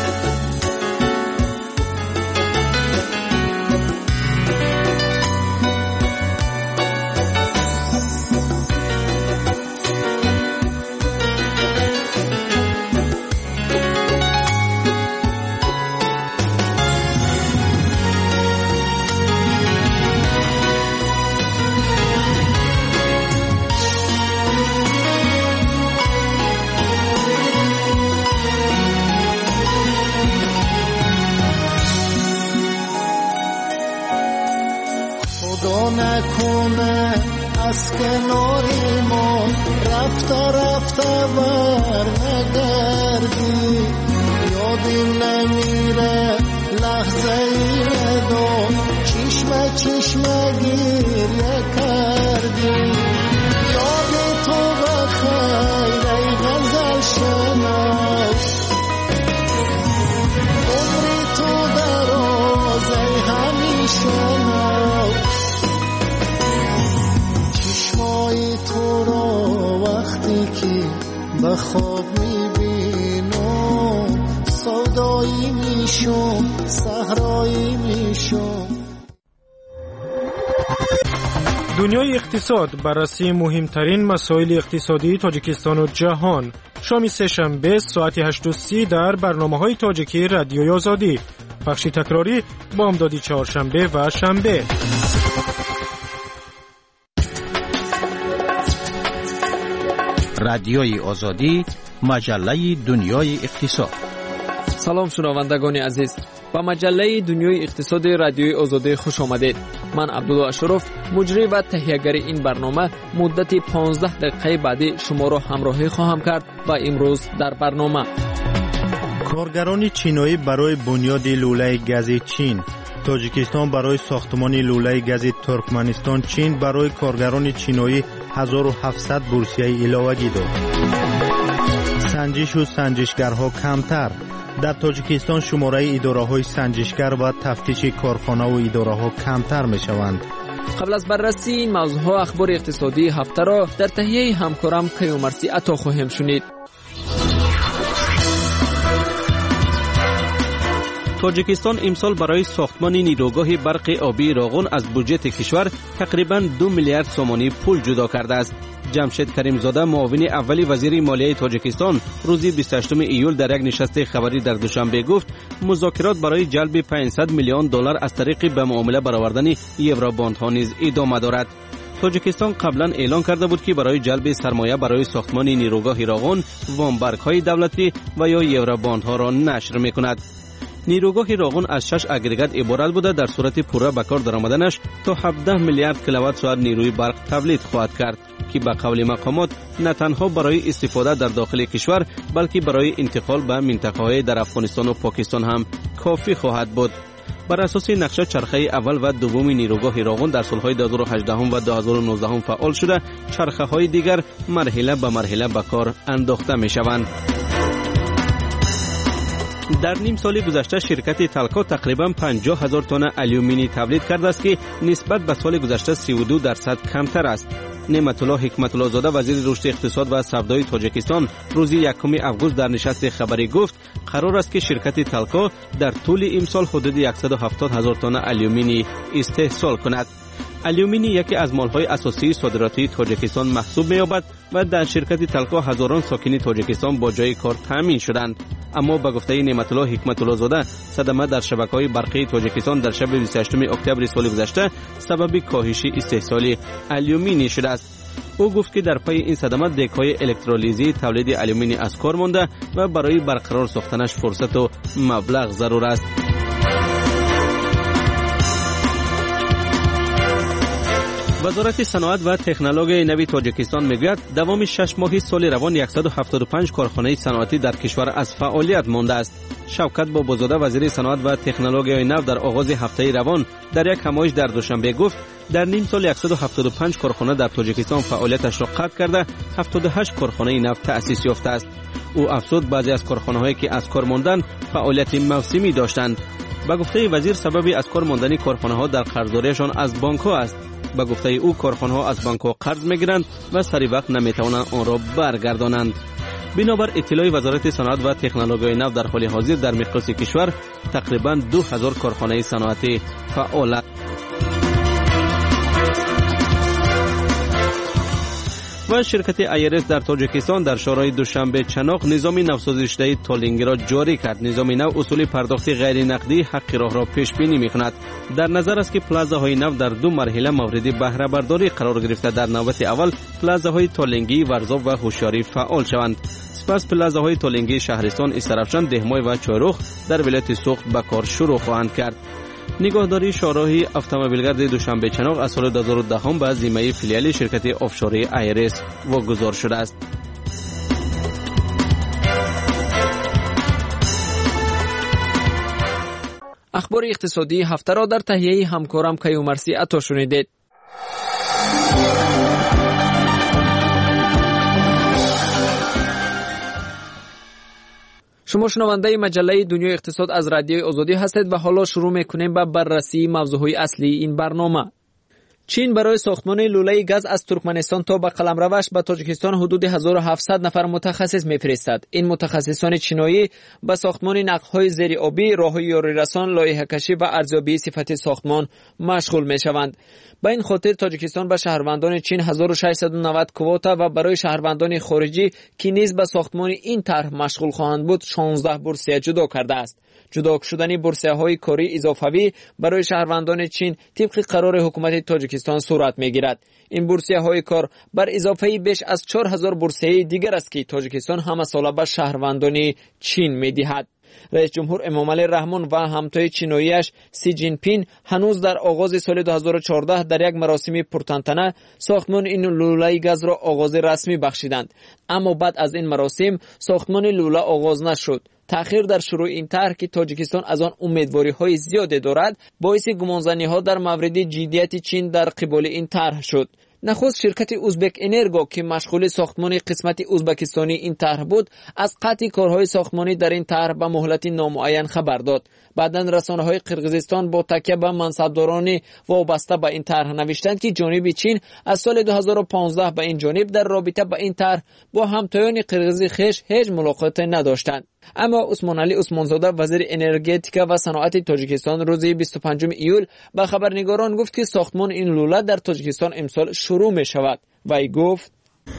نکنه از کنار ما رفته رفته بر نگردی، یادی نمیره لحظه ای دو چشم چشم گریه کردی. یاد تو بخیر ای غزل شناس، عمری تو دراز ای همیشه ناز. چشمای تو را وقتی که به خواب میبینم سودایی میشم صحرایی میشم. دنیای اقتصاد، بررسی مهمترین مسائل اقتصادی تاجیکستان و جهان. شام سه شنبه ساعت هشت و سی در برنامه‌های تاجیکی رادیوی آزادی. پخش تکراری بامدادی چهارشنبه و شنبه. رادیوی آزادی، مجله دنیای اقتصاد. سلام شنوندگان عزیز، با مجله دنیای اقتصاد رادیوی آزادی خوش آمدید. من عبدالله اشرف، مجری و تهیه‌گر این برنامه، مدت پانزده دقیقه بعدی شما را همراهی خواهم کرد و امروز در برنامه کارگران چینایی برای بنیاد لوله گاز چین، تاجیکستان برای ساختمان لوله گاز ترکمنستان چین برای کارگران چینایی هزار و هفتصد بورسیه علاوگی داد. سنجش و سنجشگرها کمتر. در تاجیکستان شماره اداره‌های سنجشگر و تفتیش کارخانه و اداره‌ها کمتر می‌شوند. قبل از بررسی این موضوعها اخبار اقتصادی هفته را در تهیه همکارم کیومرثی عطا خواهیم شنید. تاجیکستان امسال برای ساختمان نیروگاه برق آبی راغون از بودجه کشور تقریباً دو میلیارد سومانی پول جدا کرده است. جمشید کریمزاده، معاون اولی وزیر مالیه تاجیکستان، روز بیست و هشتم ایول در یک نشست خبری در دوشنبه گفت مذاکرات برای جلب پانصد میلیون دلار از طریق به معامله برآوردن یوروباندها نیز ادامه دارد. تاجیکستان قبلا اعلان کرده بود که برای جلب سرمایه برای ساختمان نیروگاه راغون وامبرگ‌های دولتی و یا یوروباندها را نشر می‌کند. نیروگاه راغون از شش اگریگات عبارت بوده. در صورت پوره به کار درآمدنش تا هفده میلیارد کیلووات ساعت نیروی برق تولید خواهد کرد که به قول مقامات نه تنها برای استفاده در داخل کشور بلکه برای انتقال به منطقه‌های در افغانستان و پاکستان هم کافی خواهد بود. بر اساس نقشه چرخه اول و دوم نیروگاه راغون در سالهای دو هزار و هجده و دو هزار و نوزده فعال شده، چرخه‌های دیگر مرحله به مرحله به کار انداخته می‌شوند. در نیم سال گذشته شرکت تلکا تقریبا پنجاه هزار تن آلومینی تولید کرده است که نسبت به سال گذشته سی و دو درصد کمتر است. نعمت الله حکمت الله زاده وزیر رشد اقتصاد و سودای تاجیکستان روز یکم آگوست در نشست خبری گفت قرار است که شرکت تلکا در طول امسال حدود صد و هفتاد هزار تن آلومینی استحصال کند. آلومینی یکی از مالهای اساسی صادراتی تاجیکستان محسوب می‌یابد و در شرکت تلکا هزاران ساکن تاجیکستان با جای کار تامین شدند. اما به گفته نعمت الله حکمت الله زاده صدمه در شبکه‌های برقی تاجیکستان در شب بیست و هشتم اکتبر سال گذشته سبب کاهش استحصال آلومینی شده است. او گفت که در پی این صدمه دک‌های الکترولیزی تولید آلومینی از کار مانده و برای برقرار ساختنش فرصت و مبلغ ضرور است. وزارت صنعت و تکنولوژی نوی تاجیکستان میگوید دوام شش ماهی سال روان صد و هفتاد و پنج کارخانه صنعتی در کشور از فعالیت مانده است. شوکت بابازاده وزیر صنعت و تکنولوژی نو در آغاز هفته روان در یک همایش در دوشنبه گفت در نیم سال صد و هفتاد و پنج کارخانه در تاجیکستان فعالیتش را قطع کرده، هفتاد و هشت کارخانه نو تأسیس یافته است. او افزود بعضی از کارخانه‌هایی که از کار ماندند فعالیت موسمی داشتند. به گفته وزیر سبب از کار ماندن کارخانه‌ها در قرضداریشان از بانک‌ها است. به گفته او کارخانه‌ها از بانک‌ها قرض می‌گیرند و سری وقت نمی‌توانند آن را برگردانند. بنابر اطلاع وزارت صنعت و تکنولوژی نو در حال حاضر در مقیاس کشور تقریباً دو هزار کارخانه صنعتی فعال است. و شرکت ایرس در تاجیکستان در شورای دوشنبه چناق نظام نوسازی شده تولینگی را جاری کرد. نظام نو اصول پرداخت غیر نقدی حق راه را پیش بینی می‌کند. در نظر است که پلازاهای نو در دو مرحله مورد بهره برداری قرار گرفته. در نوبت اول پلازاهای تولینگی، ورزاب و هوشیاری فعال شوند. سپس پلازاهای تولینگی شهرستان، استرافشان، دهمای و چایرخ در ولایت سوخت به کار شروع خواهند کرد. نگهداری شاهراه اتومبیلگرد دوشنبه چناق از سال دو هزار و ده به ذمه فیلیال شرکت آفشوری ایرس واگذار شده است. اخبار اقتصادی هفته را در تهیه همکارم کیومرثی عطا شنیدید. شما شنونده مجله دنیای اقتصاد از رادیوی آزادی هستید و حالا شروع میکنیم به بررسی موضوعهای اصلی این برنامه. چین برای ساختمان لوله گاز از ترکمنستان تا به قلمروش به تاجیکستان حدود هزار و هفتصد نفر متخصص میفرستد. این متخصصان چینایی به ساختمان نقل‌های زیر آبی، راه‌های یاریرسان، لایحه‌کشی و ارزیابی صفت ساختمان مشغول میشوند. به این خاطر تاجیکستان به شهروندان چین هزار و ششصد و نود کواتا و برای شهروندان خارجی که نیز به ساختمان این طرح مشغول خواهند بود شانزده بورسیه جدا کرده است. جدا شدن بورسیه‌های کاری اضافی برای شهروندان چین طبق قرار حکومت تاجیکستان صورت می‌گیرد. این بورسیه‌های کار بر اضافه بیش از چهار هزار بورسیه دیگر است که تاجیکستان همه ساله به شهروندان چین می‌دهد. رئیس جمهور امامعلی رحمان و همتای چیناییش سی جین پین هنوز در آغاز سال دو هزار و چهارده در یک مراسم پرتنطنه ساختمان این لوله گاز را آغاز رسمی بخشیدند. اما بعد از این مراسم ساختمان لوله آغاز نشد. تأخیر در شروع این طرح که تاجیکستان از آن امیدواری‌های زیادی دارد باعث گمانزنی‌ها در مورد جدیت چین در قبال این طرح شد. نخست شرکت ازبک انرگو که مشغول ساختمان قسمت ازبکستانی این طرح بود از قطع کارهای ساختمانی در این طرح به مهلت نامعین خبر داد. بعداً رسانه‌های قرقیزستان با تکیه به منصبداران وابسته به این طرح نوشتند که جانب چین از سال دو هزار و پانزده به این جانب در رابطه با این طرح با همتایان قرقیزی خویش هیچ ملاقات نداشتند. اما عثمان علی عثمانزاده وزیر انرژتیک و صنعت تاجیکستان روز بیست و پنجم ایول به خبرنگاران گفت که ساختمان این لوله در تاجیکستان امسال شروع می شود. وی گفت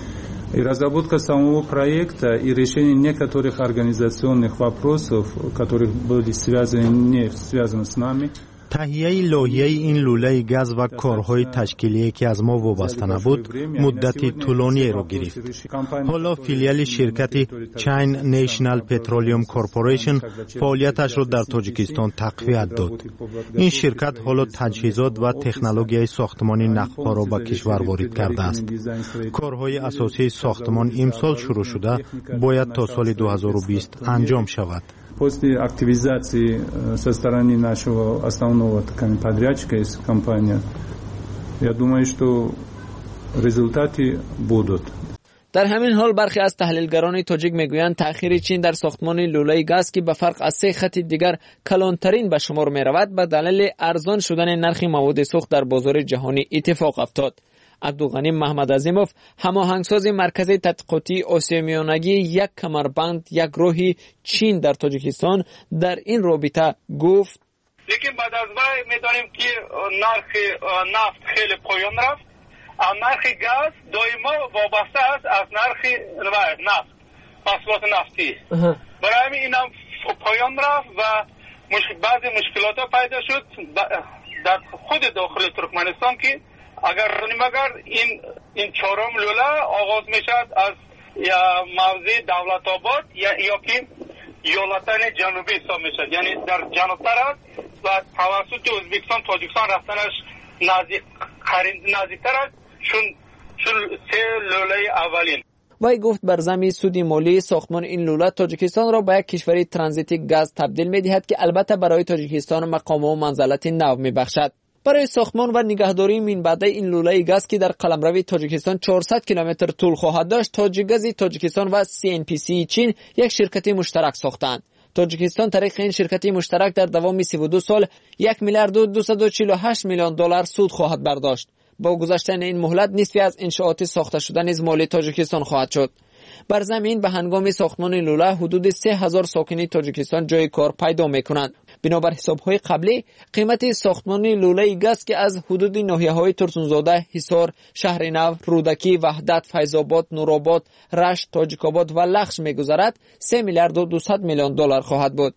И разработка самого проекта и решение некоторых организационных вопросов, которые были связаны, не связаны с нами, تهیه لایحه این لوله گاز و کارهای تشکیلی که از ما وابسته نبود مدتی طولانی را گرفت. حالا فیلیال شرکت چین نیشنل پترولیوم کورپوریشن فعالیتش را در تاجیکستان تقویت داد. این شرکت حالا تجهیزات و تکنولوژی ساختمانی نقب‌ها را به کشور وارد کرده است. کارهای اساسی ساختمان امسال شروع شده باید تا سال دو هزار و بیست انجام شود. После активизации со стороны нашего основного подрядчика из компании, я думаю, что результаты будут. در همین حال برخی از تحلیلگران تاجیک میگویند تأخیر چین در ساختمان لوله گاز که به فرق از سه خط دیگر کلانترین به شمار می رود به دلیل ارزان شدن نرخ مواد سوخت در بازار جهانی اتفاق افتاد. عبدالغنی محمد عظیموف هماهنگساز مرکز تحقیقاتی آسیا میانگی یک کمربند یک راهی چین در تاجیکستان در این رابطه گفت لیکن بعد از وی میدانیم که نرخ نفت خیلی پایین رفت. نرخ گاز دائما وابسته است از نرخ نفت محصولات نفتی. برای همین این هم پایین رفت و بعضی مشکلات پیدا شد در خود داخل ترکمنستان که اگر مگر این این چهارم لوله آغاز میشد از یا موضع دولت آباد یا یا که ایالتان جنوبی حساب میشد، یعنی در جنوبتر است و توسط ازبکستان تاجیکستان رفتنش نزدیک نزدیکتر است چون چون سه لوله اولین. وی گفت بر زمین سودی مالی ساختمان این لوله تاجیکستان را به یک کشوری ترانزیتی گاز تبدیل می‌دهد که البته برای تاجیکستان مقام و منزلت نو می‌بخشد. برای ساختمان و نگهداری منبع این لوله گاز که در قلمرو تاجیکستان چهارصد کیلومتر طول خواهد داشت، تاجیکگاز تاجیکستان و سی ان پی سی چین یک شرکت مشترک ساختند. تاجیکستان طریق این شرکت مشترک در دوام سی و دو سال یک میلیارد و دویست و چهل و هشت میلیون دلار سود خواهد برداشت. با گذشتن این مهلت نصفی از انشاءات ساخته شده نیز مال تاجیکستان خواهد شد. بر زمین به هنگام ساختمان لوله حدود سه هزار ساکن تاجیکستان جای کار پیدا میکنند. بنابر حساب‌های قبلی قیمت ساختمان لوله گاز که از حدود ناحیه‌های ترسونزاده، حصار، شهر نو، رودکی، وحدت، فیض‌آباد، نورآباد، رشت، تاجیک‌آباد و لخش می‌گذرد سه میلیارد و دویست میلیون دلار خواهد بود.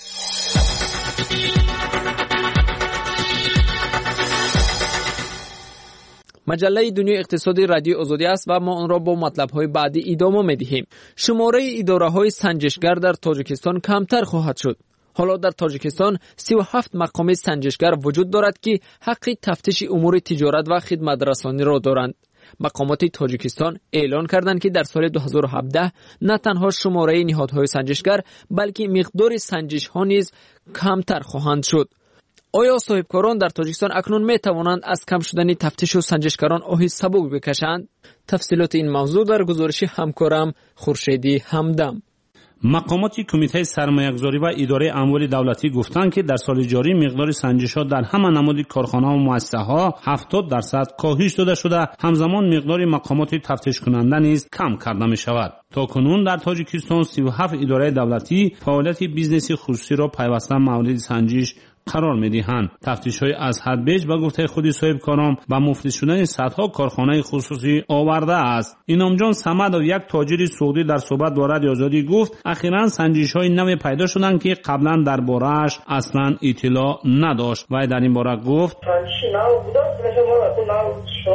مجله دنیای اقتصادی رادیو آزادی است و ما آن را با مطلب‌های بعدی ادامه می‌دهیم. شماره اداره‌های سنجشگر در تاجیکستان کمتر خواهد شد. حالا در تاجیکستان سی و هفت مقام سنجشگر وجود دارد که حق تفتیش امور تجارت و خدمت رسانی را دارند. مقامات تاجیکستان اعلان کردند که در سال دو هزار و هفده نه تنها شماره نهادهای سنجشگر بلکه مقدار سنجش‌ها نیز کمتر خواهند شد. آیا صاحبکاران در تاجیکستان اکنون می توانند از کم شدن تفتیش و سنجشگران آهی سبک بکشند؟ تفصیلات این موضوع در گزارش همکارم خورشیدی همدم. مقامات کمیته سرمایه‌گذاری و اداره اموال دولتی گفتند که در سال جاری مقدار سنجش‌ها در همه نماد کارخانه‌ها و مؤسسه‌ها هفتاد درصد کاهش داده شده، همزمان مقدار مقامات تفتیش کننده نیز کم کرده می‌شود. تا کنون در تاجیکستان سی و هفت اداره دولتی فعالیت بیزنسی خصوصی را پیوسته مورد سنجش قرار می‌دهند. تفتیش‌های از حد بیش به گفته خود صاحب کاران و مفلس شدن صدها کارخانه خصوصی آورده است. اینام جان صمد و یک تاجر سعودی در صحبت با رادیو آزادی گفت اخیراً سنجش‌های نوی پیدا شدند که قبلا درباره‌اش اصلاً اطلاع نداشت و در این باره گفت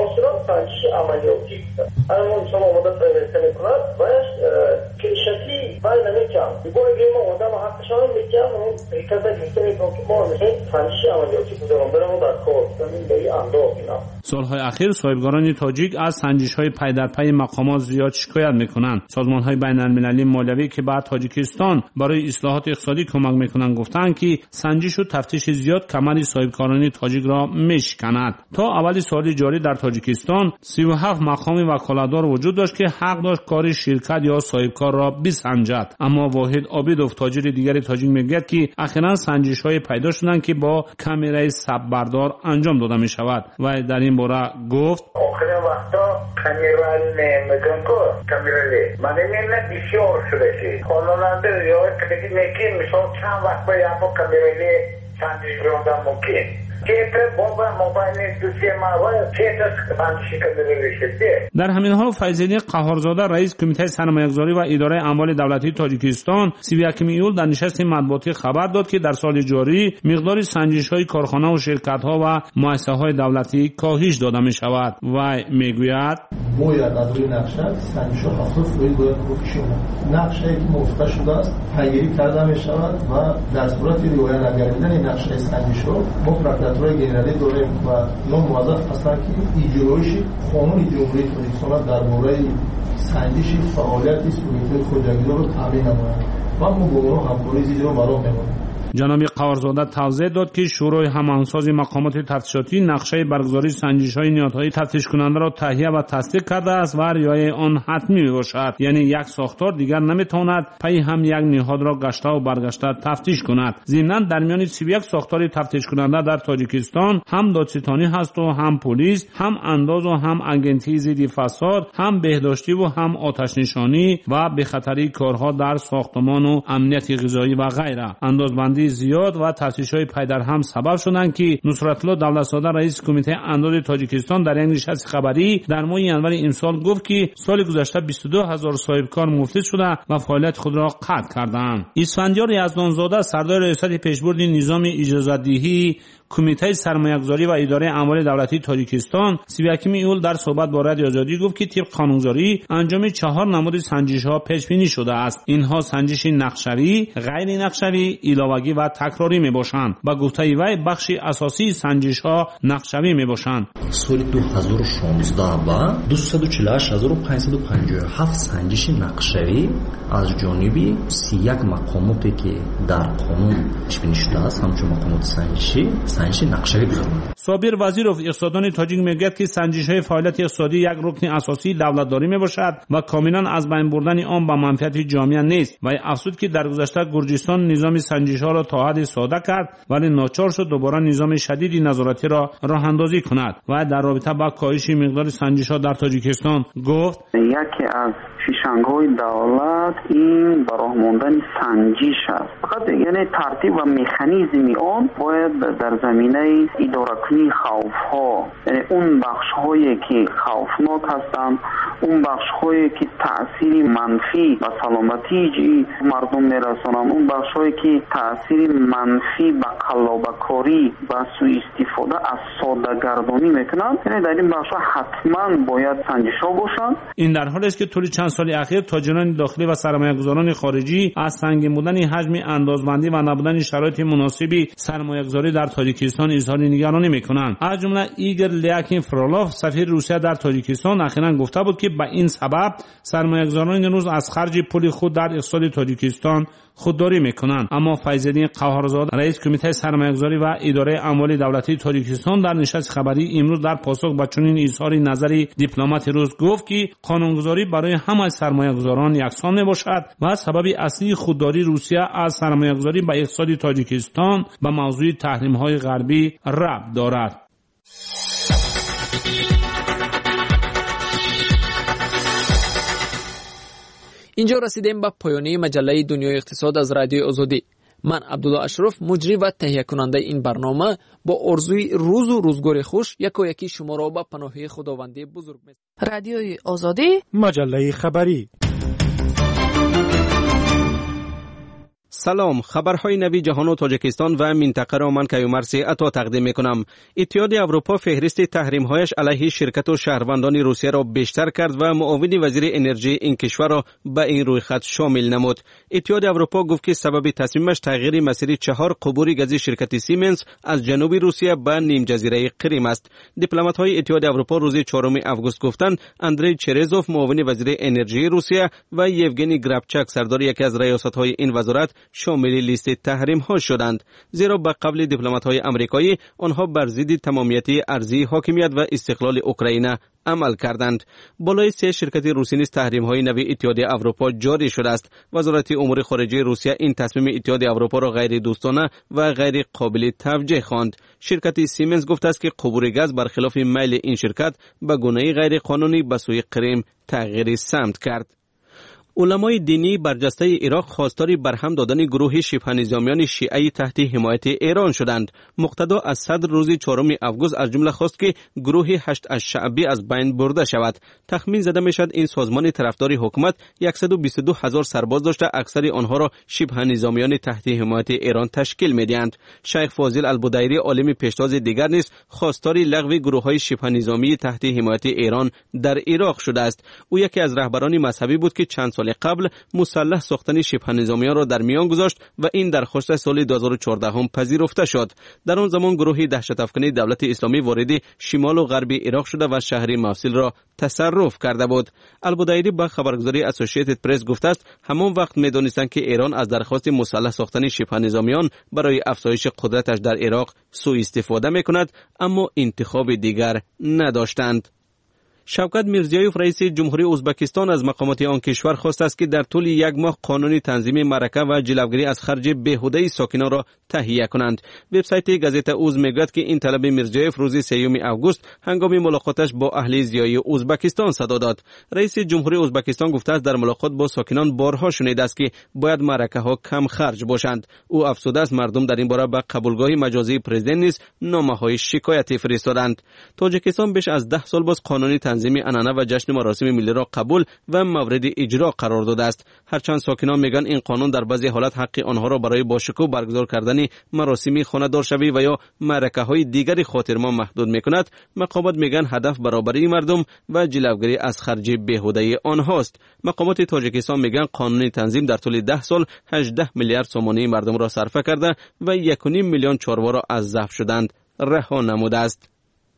سنجش عملیاتی است. اما شما مدت پرورسته میکند باید که شکلی باید نمیکنم بگوی گیم آدم حقشان میکنم اون حکمت گفته میکنم که ما میخوایم سنجش عملیاتی بودم برم در کار زمین بری انداز اینا. سالهای اخیر صاحبگاران تاجیک از سنجش‌های پی در پی مقامات زیاد شکایت می‌کنند. سازمان‌های بین‌المللی مالیوی که بعد تاجیکستان برای اصلاحات اقتصادی کمک می‌کنند گفتند که سنجش و تفتیش زیاد کمر صاحبکاران تاجیک را میشکند. تا اول سال جاری در تاجیکستان سی و هفت مقام وکالتدار وجود داشت که حق داشت کار شرکت یا صاحبکار را بسنجد. اما واحد عابدوف تاجر دیگر تاجیک میگوید که اخیراً سنجش‌های پیدا شدند که با کامرای سببردار انجام داده می‌شود و در این باره گفت آخرین وقتا کامیرال نمیگن که کامیرالی من می‌بینم بسیار شده که قانوننده رعایت کنه میگن مثلا چند وقت باید با کامیرالی سنجش کردن ممکن در همین حال فیض‌الدین قهارزاده رئیس کمیته سرمایه‌گذاری و اداره اموال دولتی تاجیکستان سی و یکم ایول در نشست مطبوعاتی خبر داد که در سال جاری مقدار سنجش‌های کارخانه و شرکت‌ها و مؤسسه‌های دولتی کاهش داده می‌شود و می‌گوید باید از روی نقشه سنجش‌ها هفتاد فیصد باید کاهش یابد. نقشه‌ای که موافقه شده است پیگیری کرده می‌شود و در صورت رعایت نکردن نقشه سنجش‌ها ما پروکوراتورای گنرالی داریم و نام موظف هستند که اجرایش قانون جمهوری تاجیکستان درباره سنجش فعالیت سکوریتی خودجویدار رو تامین نمایند و ما با اونها همکاری زیاد رو برام می‌کنیم. جناب قهارزاده توضیح داد که شورای هماهنگسازی مقامات تفتیشاتی نقشه برگزاری سنجش‌های نیازهای تفتیش کننده را تهیه و تصدیق کرده است و رعایت آن حتمی میباشد. یعنی یک ساختار دیگر نمیتواند پی هم یک نهاد را گشته و برگشته تفتیش کند. ضمناً در میان سی و یک ساختار تفتیش کننده در تاجیکستان هم دادستانی هست و هم پلیس، هم انداز و هم اگنتی ضد فساد، هم بهداشتی و هم آتش نشانی و به خطری کارها در ساختمان و امنیت غذایی و غیره. اندازبندی زیاد و تفتیش‌های پی در هم سبب شدند که نصرت الله دولت‌زاده رئیس کمیته انداز تاجیکستان در یک نشست خبری در ماه ژانویه امسال گفت که سال گذشته بیست و دو هزار صاحبکار مفلس شده و فعالیت خود را قطع کردند. اسفندیار یزدانزاده سردار ریاست پیشبرد نظام اجازه‌دهی کمیته سرمایه‌گذاری و اداره اموال دولتی تاجیکستان سی و یکم ایول در صحبت با رادیو آزادی گفت که طبق قانونگذاری انجام چهار نمود سنجش‌ها پیش بینی شده است. اینها سنجش نقشه‌ای، غیر نقشه‌ای، علاوگی و تکراری میباشند. با گفته وی بخش اساسی سنجش‌ها نقشه‌ای میباشند. سال دو هزار و شانزده و دویست و چهل و هشت هزار و پانصد و پنجاه و هفت سنجش نقشه‌ای از جانب سی و یک مقاماتی که در قانون پیش بینی شده است همچون مقامات سنجشی سنجش نقشه‌ای بودند. صابر وزیرов اقتصاددان تاجیک میگوید که سنجش‌های فعالیت اقتصادی یک رکن اساسی دولتداری میباشد و کاملا از بین بردن آن به منفعت جامعه نیست و افزود که در گذشته گرجستان نظام سنجش‌ها را تا حد ساده کرد ولی ناچار شد دوباره نظام شدیدی نظارتی را راه اندازی کند و در رابطه با کاهش مقدار سنجش‌ها در تاجیکستان گفت یکی از فیشنگ‌های دولت این براه ماندن سنجش است. فقط یعنی ترتیب و مکانیزم آن باید در زمینه اداره کنی خوف‌ها، یعنی اون بخش‌هایی که خوفناک هستند، اون بخش‌هایی که تأثیر منفی و سلامتی مردم میرسانند، اون بخش‌هایی که تأثیر منفی به قلابه‌کاری و سوء استفاده از ساده‌گردانی میکنند، یعنی در این بخش‌ها حتما باید سنجش‌ها باشند. این در حالی است که طول چند سال اخیر تاجران داخلی و سرمایه‌گذاران خارجی از سنگین بودن حجم اندازبندی و نبودن شرایط مناسبی سرمایه‌گذاری در تاجیکستان اظهار نگرانی می‌کنند. از جمله ایگور لیاکین فرولاف سفیر روسیه در تاجیکستان اخیراً گفته بود که به این سبب سرمایه‌گذاران امروز از خرج پول خود در اقتصاد تاجیکستان خودداری میکنند. اما فیض‌الدین قهارزاده رئیس کمیته سرمایه‌گذاری و اداره اموال دولتی تاجیکستان در نشست خبری امروز در پاسخ به چنین اظهار نظری دیپلمات روس گفت که قانونگذاری برای همه سرمایه‌گذاران یکسان میباشد و سبب اصلی خودداری روسیه از سرمایه‌گذاری به اقتصاد تاجیکستان به موضوع تحریم‌های غربی ربط دارد. اینجا رسیدیم به پایانی مجله دنیای اقتصاد از رادیو آزادی. من عبدالله اشرف مجری و تهیه کننده این برنامه با آرزوی روز و روزگار خوش یکا یکی شما را به پناهی خداوندی بزرگ می‌سپارم. رادیوی آزادی، مجله خبری. سلام، خبرهای نوی جهان و تاجیکستان و منطقه را من کیومرث عطا تقدیم میکنم. اتحاد اروپا فهرست تحریم‌هایش علیه شرکت و شهروندان روسیه را بیشتر کرد و معاون وزیر انرژی این کشور را به این رویخط شامل نمود. اتحاد اروپا گفت که سبب تصمیمش تغییر مسیر چهار قبور گازی شرکت سیمنس از جنوب روسیه به نیم جزیره کریم است. دیپلمات‌های اتحاد اروپا روز چهارم آگوست گفتند اندری چرزوف معاون وزیر انرژی روسیه و یوگنی گرابچاک سردار یکی از ریاست‌های این وزارت شامل لیست تحریم ها شدند، زیرا به قبل دیپلمات های امریکایی آنها بر ضد تمامیت ارضی، حاکمیت و استقلال اوکراین عمل کردند. بالای سه شرکت روسی نیز تحریم های نوی اتحاد اروپا جاری شده است. وزارت امور خارجه روسیه این تصمیم اتحاد اروپا را غیر دوستانه و غیر قابل توجیه خواند. شرکت سیمنس گفته است که قبور گاز برخلاف میل این شرکت به گونه غیر قانونی به سوی کریم تغییر سمت کرد. علمای دینی برجسته عراق خواستار برهم دادن گروه شبه نظامیان شیعه تحت حمایت ایران شدند. مقتدا از صدر روز چهارم آگوست از جمله خواست که گروه هشت الشعبی از بین برده شود. تخمین زده میشد این سازمان طرفدار حکومت صد و بیست و دو هزار سرباز داشته، اکثر آنها را شبه نظامیان تحت حمایت ایران تشکیل میدهند. شیخ فاضل البدیری عالم پیشتاز دیگر نیز خواستار لغو گروه‌های شبه نظامی تحت حمایت ایران در عراق شده است. او یکی از رهبران مذهبی بود که چند سال قبل مسلح ساختن شبه نظامیان را در میان گذاشت و این درخواست سال دو هزار و چهارده هم پذیرفته شد. در آن زمان گروه دهشت افکنی دولت اسلامی وارد شمال و غرب عراق شده و شهر موصل را تصرف کرده بود. البدیری با خبرگزاری اسوسییتد پرس گفته است همان وقت می‌دانستند که ایران از درخواست مسلح ساختن شبه نظامیان برای افزایش قدرتش در عراق سوء استفاده می‌کند، اما انتخاب دیگر نداشتند. شوکت میرزیایوف رئیس جمهوری ازبکستان از مقامات آن کشور خواسته است که در طول یک ماه قانون تنظیم معرکه و جلوگیری از خرج بیهوده ساکنان را تهیه کنند. وبسایت گازیتا اوز میگوید که این طلب میرزیایوف روز سوم آگوست هنگام ملاقاتش با اهل زیایی ازبکستان صدا داد. رئیس جمهوری ازبکستان گفته است در ملاقات با ساکنان بارها شنیده است که باید معرکه ها کم خرج باشند. او افزوده است مردم در این باره به قبولگاه مجازی پرزیدنت نیز نامه‌های شکایتی فرستادند. تاجیکستان بیش از ده سال باز قانون تنظیم عنعنه و جشن مراسم ملی را قبول و مورد اجرا قرار داده است. هرچند ساکنان میگن این قانون در بعضی حالات حق آنها را برای باشکوه برگزار کردن مراسم خانه‌دار شوی و یا معرکه‌های دیگری خاطرمان محدود میکند، مقامات میگن هدف برابری مردم و جلوگیری از خرج بیهوده آنهاست. مقامات تاجیکستان میگن قانون تنظیم در طول ده سال هجده میلیارد سومانی مردم را صرفه کرده و یک و نیم میلیون چاروا را از ضعف شدند رها نموده است.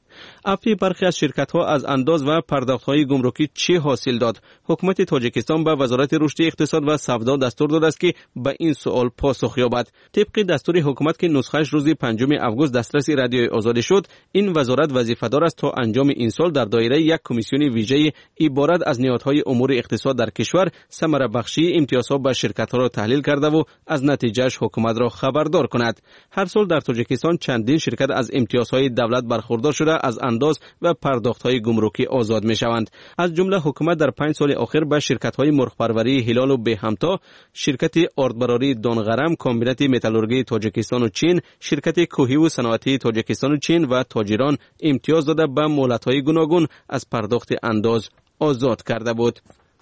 افی برخی از شرکت‌ها از انداز و پرداخت‌های گمرکی چی حاصل داد؟ حکومت تاجیکستان به وزارت رشد اقتصاد و سودا دستور داده است که به این سوال پاسخ یابد. طبق دستور حکومت که نسخه‌اش روز پنجم آگوست دسترس رادیوی آزادی شد، این وزارت وظیفه‌دار است تا انجام این سال در دایره یک کمیسیون ویژه عبارت از نهادهای امور اقتصاد در کشور ثمره بخشی امتیازها به شرکت‌ها را تحلیل کرده و از نتیجهش حکومت را خبردار کند. هر سال در تاجیکستان چندین شرکت از امتیازهای دولت برخوردار شده از انداز و پرداخت‌های گمرکی آزاد می‌شوند. از جمله حکومت در پنج سال اخیر به شرکت‌های مرغ‌پروری هلال و بهمتا، شرکت آردبراری دانغرم، کامبینات متالورژی تاجیکستان و چین، شرکت کوهی و صنعتی تاجیکستان و چین و تاجران امتیاز داده به مهلت‌های گوناگون از پرداخت انداز آزاد کرده بود.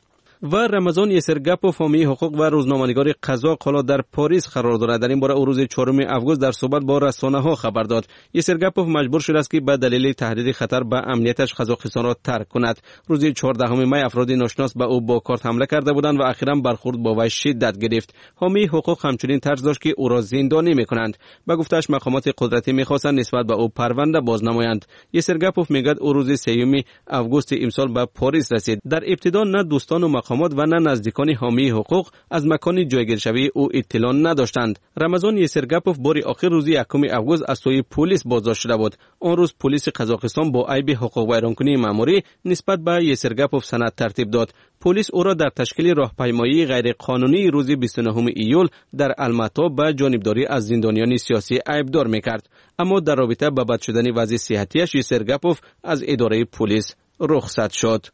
و رمضان یسرگپوف حامی حقوق و روزنامه‌نگار قزاق حالا در پاریس قرار دارد. در این باره او روز چهارم آگوست در صحبت با رسانه‌ها خبر داد. یسرگپوف مجبور شده است که به دلیل تهدید خطر به امنیتش قزاقستان را ترک کند. روز چهاردهم می افراد ناشناس به او با کارت حمله کرده بودند و اخیراً برخورد با وی شدت گرفت. حامی حقوق همچنین ترس داشت که او را زندانی می‌کنند. به گفته‌اش مقامات قدرتی می‌خواستند نسبت به او پرونده باز نمایند. یسرگپوف میگوید او روز سوم آگوست امسال به پاریس رسید. در ابتدا نه دوستان و مقامات و نه نزدیکان حامی حقوق از مکان جایگیر شوی او اطلاع نداشتند. رمضان یسرگپوف بار آخر روز یکم آگوست از سوی پلیس بازداشت شده بود. آن روز پلیس قزاقستان با عیب حقوق ویرانکنی مأموری نسبت به یسرگپوف سند ترتیب داد. پلیس او را در تشکیل راهپیمایی غیرقانونی روز بیست و نهم ایول در الماتا به جانبداری از زندانیان سیاسی عیبدار می‌کرد. اما در رابطه با بد شدن وضع صحتیش یسرگپوف از اداره پلیس رخصت شد.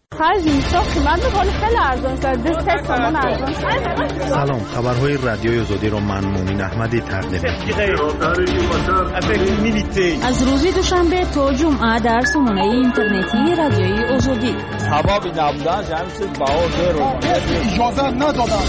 سلام، خبرهای رادیوی آزادی را من مومن احمدی تقدیم می‌کنم. از روز دوشنبه تا جمعه در سامانه اینترنتی رادیوی آزادی. هوا نبودن جمعیت باور رو اجازه ندادن.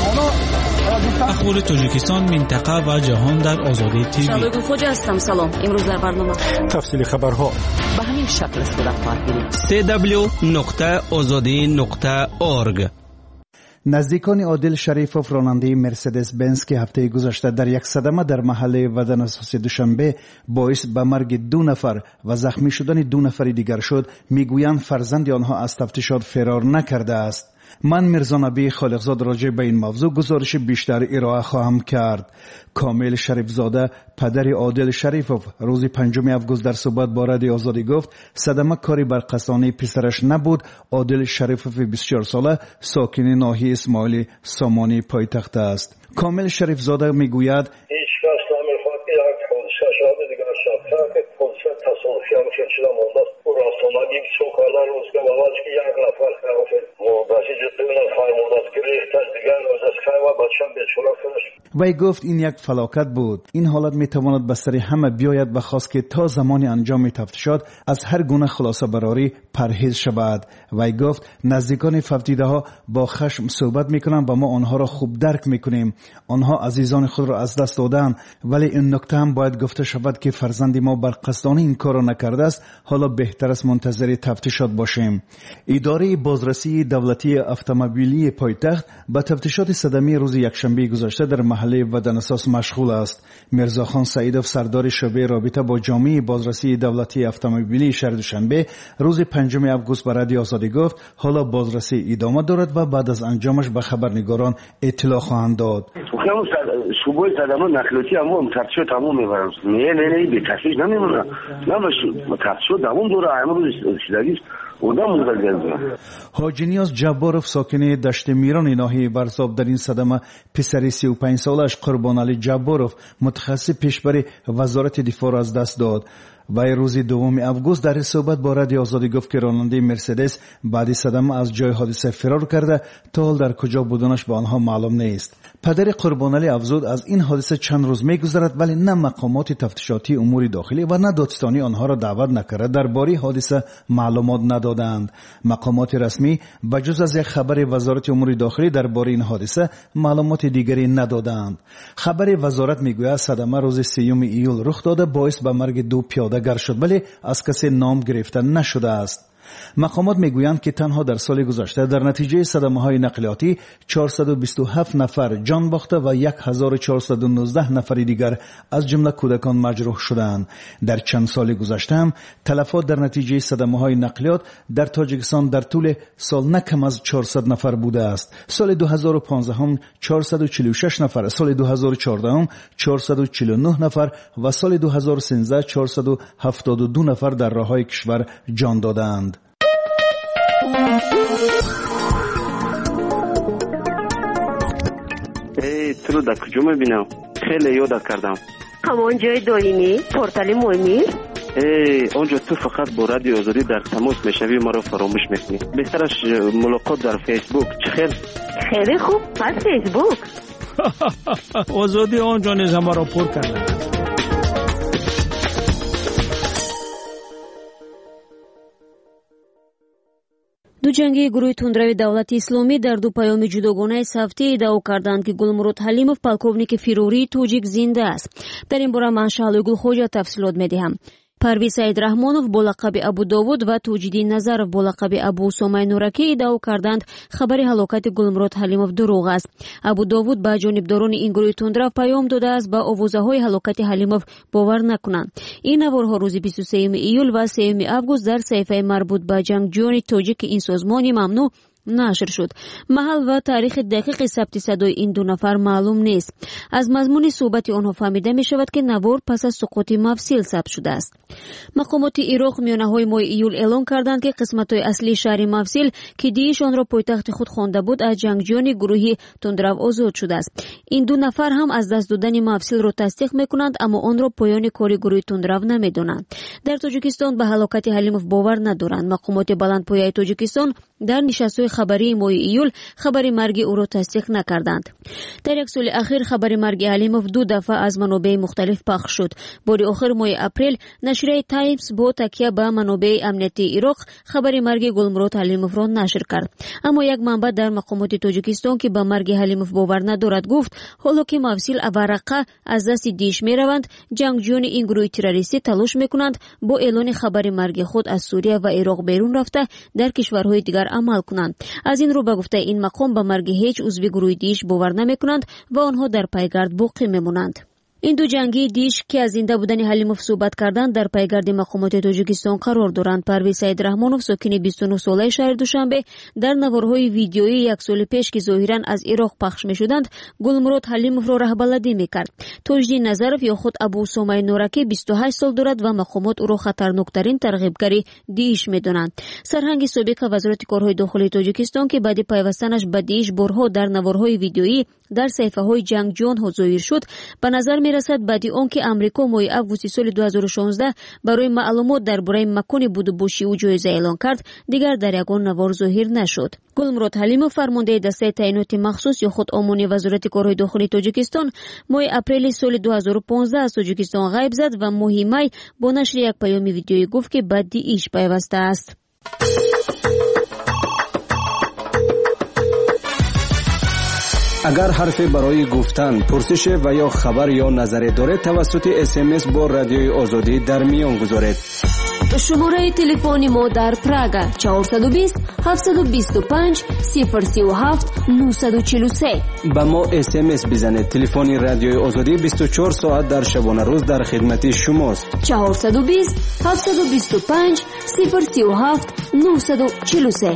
اخبار تاجیکستان، منطقه و جهان در آزادی تیوی. شادو خوجا هستم. سلام. امروز در برنامه تفصیل خبرها به همین شکل است در خواهید سی دبلیو نقطه آزادی نقطه اورگ. نزدیکان عادل شریفوف راننده مرسدس بنز که هفته گذشته در یک صدمه در محله وطن اساسی دوشنبه باعث به مرگ دو نفر و زخمی شدن دو نفر دیگر شد، میگویند فرزند آنها از تفتیشات فرار نکرده است. من میرزا نبی خالقزاد راجع به این موضوع گزارش بیشتر ارائه خواهم کرد. کامل شریفزاده پدر عادل شریفوف روز پنجم آگوست در صحبت با رادیو آزادی گفت صدمه کاری بر قصانه پسرش نبود. عادل شریفوف بیست و چهار ساله ساکن ناحیه اسماعیلی سامانی پایتخت است. کامل شریفزاده میگوید هیچ کس نمیخواد که یک حادثه شده دیگر شد که حادثه تصادفی هم که چیزا مونده است. او راست آمدی سوکالا روز که باید که یک نفر خواهد مباشی جدو نفر مونده که ریختش دیگر روز از خواهد و بچه بیچوره کنش. وی گفت این یک فلاکت بود. این حالت میتواند به سر همه بیاید و خواست که تا زمان انجام تفتیشات از هر گونه خلاصه براری پرهیز شود. وی گفت نزدیکان فوتیده ها با خشم صحبت میکنند و ما آنها را خوب درک میکنیم. آنها عزیزان خود را از دست دادند، ولی این نکته هم باید گفته شود که فرزند ما بر قصدانه این کار را نکرده است. حالا بهتر است منتظر تفتیشات باشیم. اداره بازرسی دولتی اتومبیلی پایتخت با تفتیشات صدمه روز یکشنبه گذشته در محله وطن اساس مشغول است. میرزاخان سعیدوف سردار شعبه رابطه با جامعه بازرسی دولتی اتومبیلی شهر دوشنبه روز پنجم آگوست به رادیو آزادی گفت حالا بازرسی ادامه دارد و بعد از انجامش به خبرنگاران اطلاع خواهند داد. شبوه صدمه نقلیاتی هم هم تفتیشات تمام میبرم. نه نه نه به تفتیش نمیمونه. نه باشه تفتیشات دوام دوره امروز سیدگیش حاجی نیاز جباروف ساکن دشت میران ناحیه ورزاب در این صدمه پسر سی و پنج سالش قربان علی جباروف متخصص پیشبری وزارت دفاع را از دست داد. وی روز دوم آگوست در صحبت با رادیو آزادی گفت که راننده مرسدس بعد صدمه از جای حادثه فرار کرده، تا حال در کجا بودنش به آنها معلوم نیست. پدر قربان علی افزود از این حادثه چند روز میگذرد ولی نه مقامات تفتیشاتی امور داخلی و نه دادستانی آنها را دعوت نکرده درباره حادثه معلومات ندادند. مقامات رسمی بجز از یک خبر وزارت امور داخلی درباره این حادثه معلومات دیگری ندادند. خبر وزارت میگوید صدمه روز سیوم ایول رخ داده باعث به مرگ دو پیاده گر شد ولی از کسی نام گرفته نشده است. مقامات میگویند که تنها در سال گذشته در نتیجه صدمه‌های نقلیاتی چهارصد و بیست و هفت نفر جان باخته و هزار و چهارصد و نوزده نفر دیگر از جمله کودکان مجروح شدند. در چند سال گذشته هم تلفات در نتیجه صدمه‌های نقلیات در تاجیکستان در طول سال نه کم از چهارصد نفر بوده است. سال دو هزار و پانزده هم چهارصد و چهل و شش نفر، سال دو هزار و چهارده هم چهارصد و چهل و نه نفر و سال دو هزار و سیزده چهارصد و هفتاد و دو نفر در راههای کشور جان دادند. ای تو رو در کجا میبینم؟ خیلی یادت کردم. همان جای دائمی پورتال مهمی؟ ای اونجا تو فقط با رادیو آزادی در تماس میشوی، ما رو فراموش میکنی. بهترش ملاقات در فیسبوک. چخیر؟ خیلی خوب، پس فیسبوک. آزادی آنجا نیز ما رو پر کرده. ду ҷанги гурӯҳи тундрави давлати исломӣ дар ду паёми ҷудогонаи сафтӣ иддао карданд ки гулмурод ҳалимов полковники фирории тоҷик зинда аст. дар ин бора ман шаҳлои гулхоҷа тафсилот медиҳам. парвиз саид раҳмонов бо лақаби абу довуд ва тоҷиддин назаров бо лақаби абу усомаи нуракӣ иддао карданд хабари ҳалокати гулмурод ҳалимов дурӯғ аст. абу довуд ба ҷонибдорони ин гурӯҳи тундрав паём додааст ба овозаҳои ҳалокати ҳалимов бовар накунанд. ин наворҳо рӯзи бисту сеюми июл ва сеюми август дар саҳифаи марбут ба ҷангҷӯёни тоҷики ин созмони мамнӯъ نشر شد. محل و تاریخ دقیق ثبت صدای این دو نفر معلوم نیست. از مضمون صحبت آنها فهمیده می شود که نوار پس از سقوط مفصل ثبت شده است. مقامات عراق میانه‌های ماه ایول اعلام کردند که قسمت‌های اصلی شهر مفصل که دیش آن را پایتخت خود خوانده بود از جنگجویان گروهی تندرو آزاد شده است. این دو نفر هم از دست دادن مفصل را تصدیق می‌کنند اما آن را پایان کار گروه تندرو نمی‌دانند. در تاجیکستان به هلاکت حلیموف باور ندارند. مقامات بلندپایه تاجیکستان در نشست‌های خبری ماه ایول خبر مرگ او را تصدیق نکردند. در یک سال اخیر خبر مرگ حلیموف دو دفعه از منابع مختلف پخش شد. بار آخر ماه اپریل نشریه تایمز با تکیه به منابع امنیتی عراق خبر مرگ گلمرود حلیموف را نشر کرد. اما یک منبع در مقامات تاجیکستان که به مرگ حلیموف باور ندارد گفت حالا که مفصل ورقه از دست دیش میروند، جنگجویان این گروه تروریستی تلاش میکنند با اعلان خبر مرگ خود از سوریه و عراق بیرون رفته در کشورهای دیگر عمل کنند. از این رو به گفته این مقام به مرگ هیچ عضو گروه دیش باور نمیکنند و آنها در پیگرد باقی میمانند. این دو جنگی دیش که از زنده بودن حلیموف صحبت کردند در پیگرد مقامات تاجیکستان قرار دارند. پرویز سید رحمانوف ساکن بیست و نه ساله شهر دوشنبه در نوارهای ویدیویی یک سال پیش که ظاهرا از عراق پخش می‌شدند گلمرود حلیموف را رهبردی می‌کرد. توجدی نظرف یا خود ابو اسامه نورکی بیست و هشت سال دارد و مقامات او را خطرناکترین ترغیبگری دیش می‌دانند. سرهنگ سابق وزارت کارهای داخلی تاجیکستان که بعد پیوستنش به دیش بارها در نوارهای ویدیویی در صفحه‌های جنگجویان ها ظاهر شد، به نظر می‌رسد بعد آنکه آمریکا ماه آگوست سال دو هزار و شانزده برای معلومات درباره مکان بود باشی او جایزه اعلان کرد، دیگر در یگان نوار ظاهر نشد. گلمرود حلیموف فرمانده دسته تعینات مخصوص یا خود امانی وزارت کارهای داخلی تاجیکستان ماه اپریل سال دو هزار و پانزده از تاجیکستان غیب زد و ماه می با نشر یک پیام ویدیویی گفت که بعد ایش پیوسته است. اگر حرفی برای گفتن، پرسش و یا خبر یا نظری دارید توسط اس ام اس با رادیوی آزادی در میان گذارید. شماره تلفنی ما در پراگ چهارصد و بیست هفتصد و بیست و پنج صفر سی و هفت نهصد و چهل و سه. با ما اس ام اس بزنید. تلفن رادیوی آزادی بیست و چهار ساعت در شبانه روز در خدمت شماست. چهارصد و بیست هفتصد و بیست و پنج صفر سی و هفت نهصد و چهل و سه.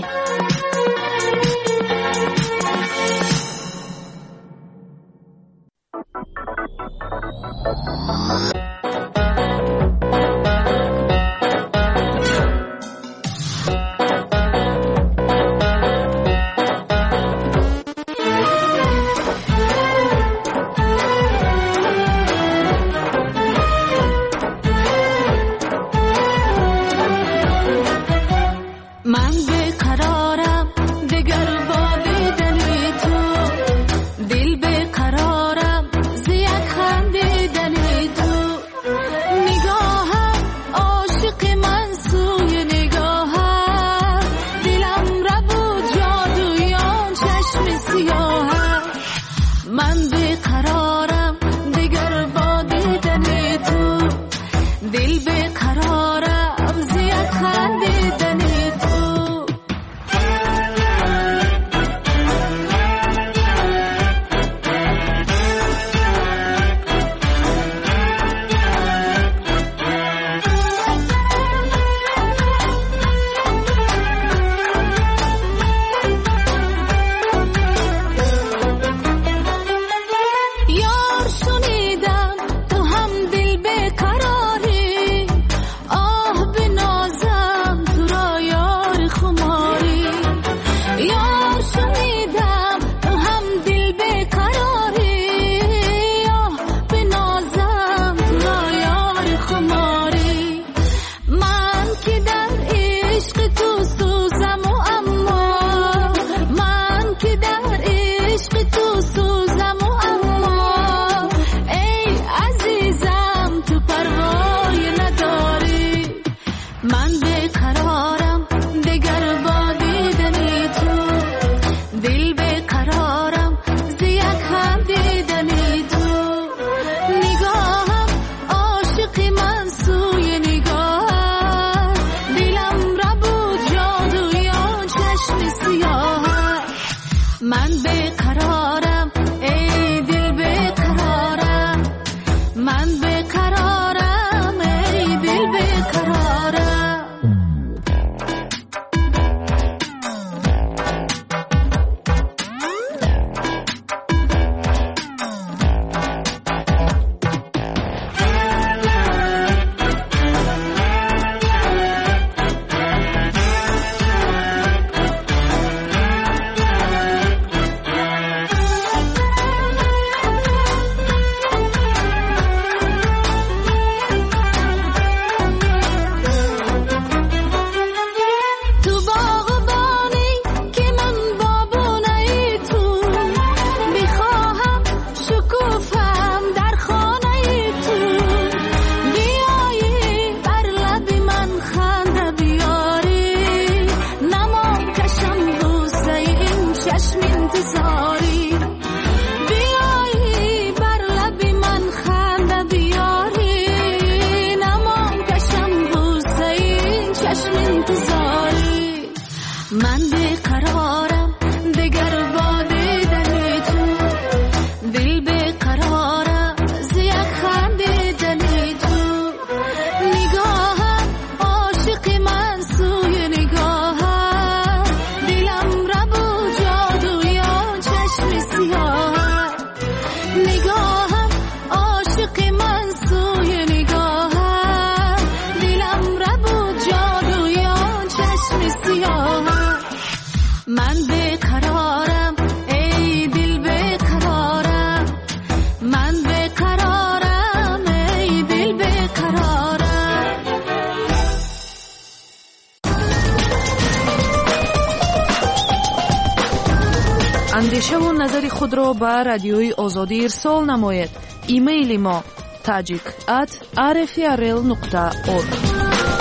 چشم انتظاری بیایی بر لب من خنده بیاری نمان کشم بوسه این چشم انتظاری من بیقرارم دگر با دیدن تو دل بیقراره ز یک خندیدن تو نگاهم عاشق من سوی نگاهم دلم ربو جادویا چشم سیاه نگاهم عاشق من سوی نگاهم دلم ربو جادویا چشم سیاه من بیقرارم ای دل بیقرارم من بیقرارم ای دل بیقرارم اندیشه و نظر خود را به رادیوی آزادی ارسال نمایید. ایمیل ما tajik at r f r l نقطه org.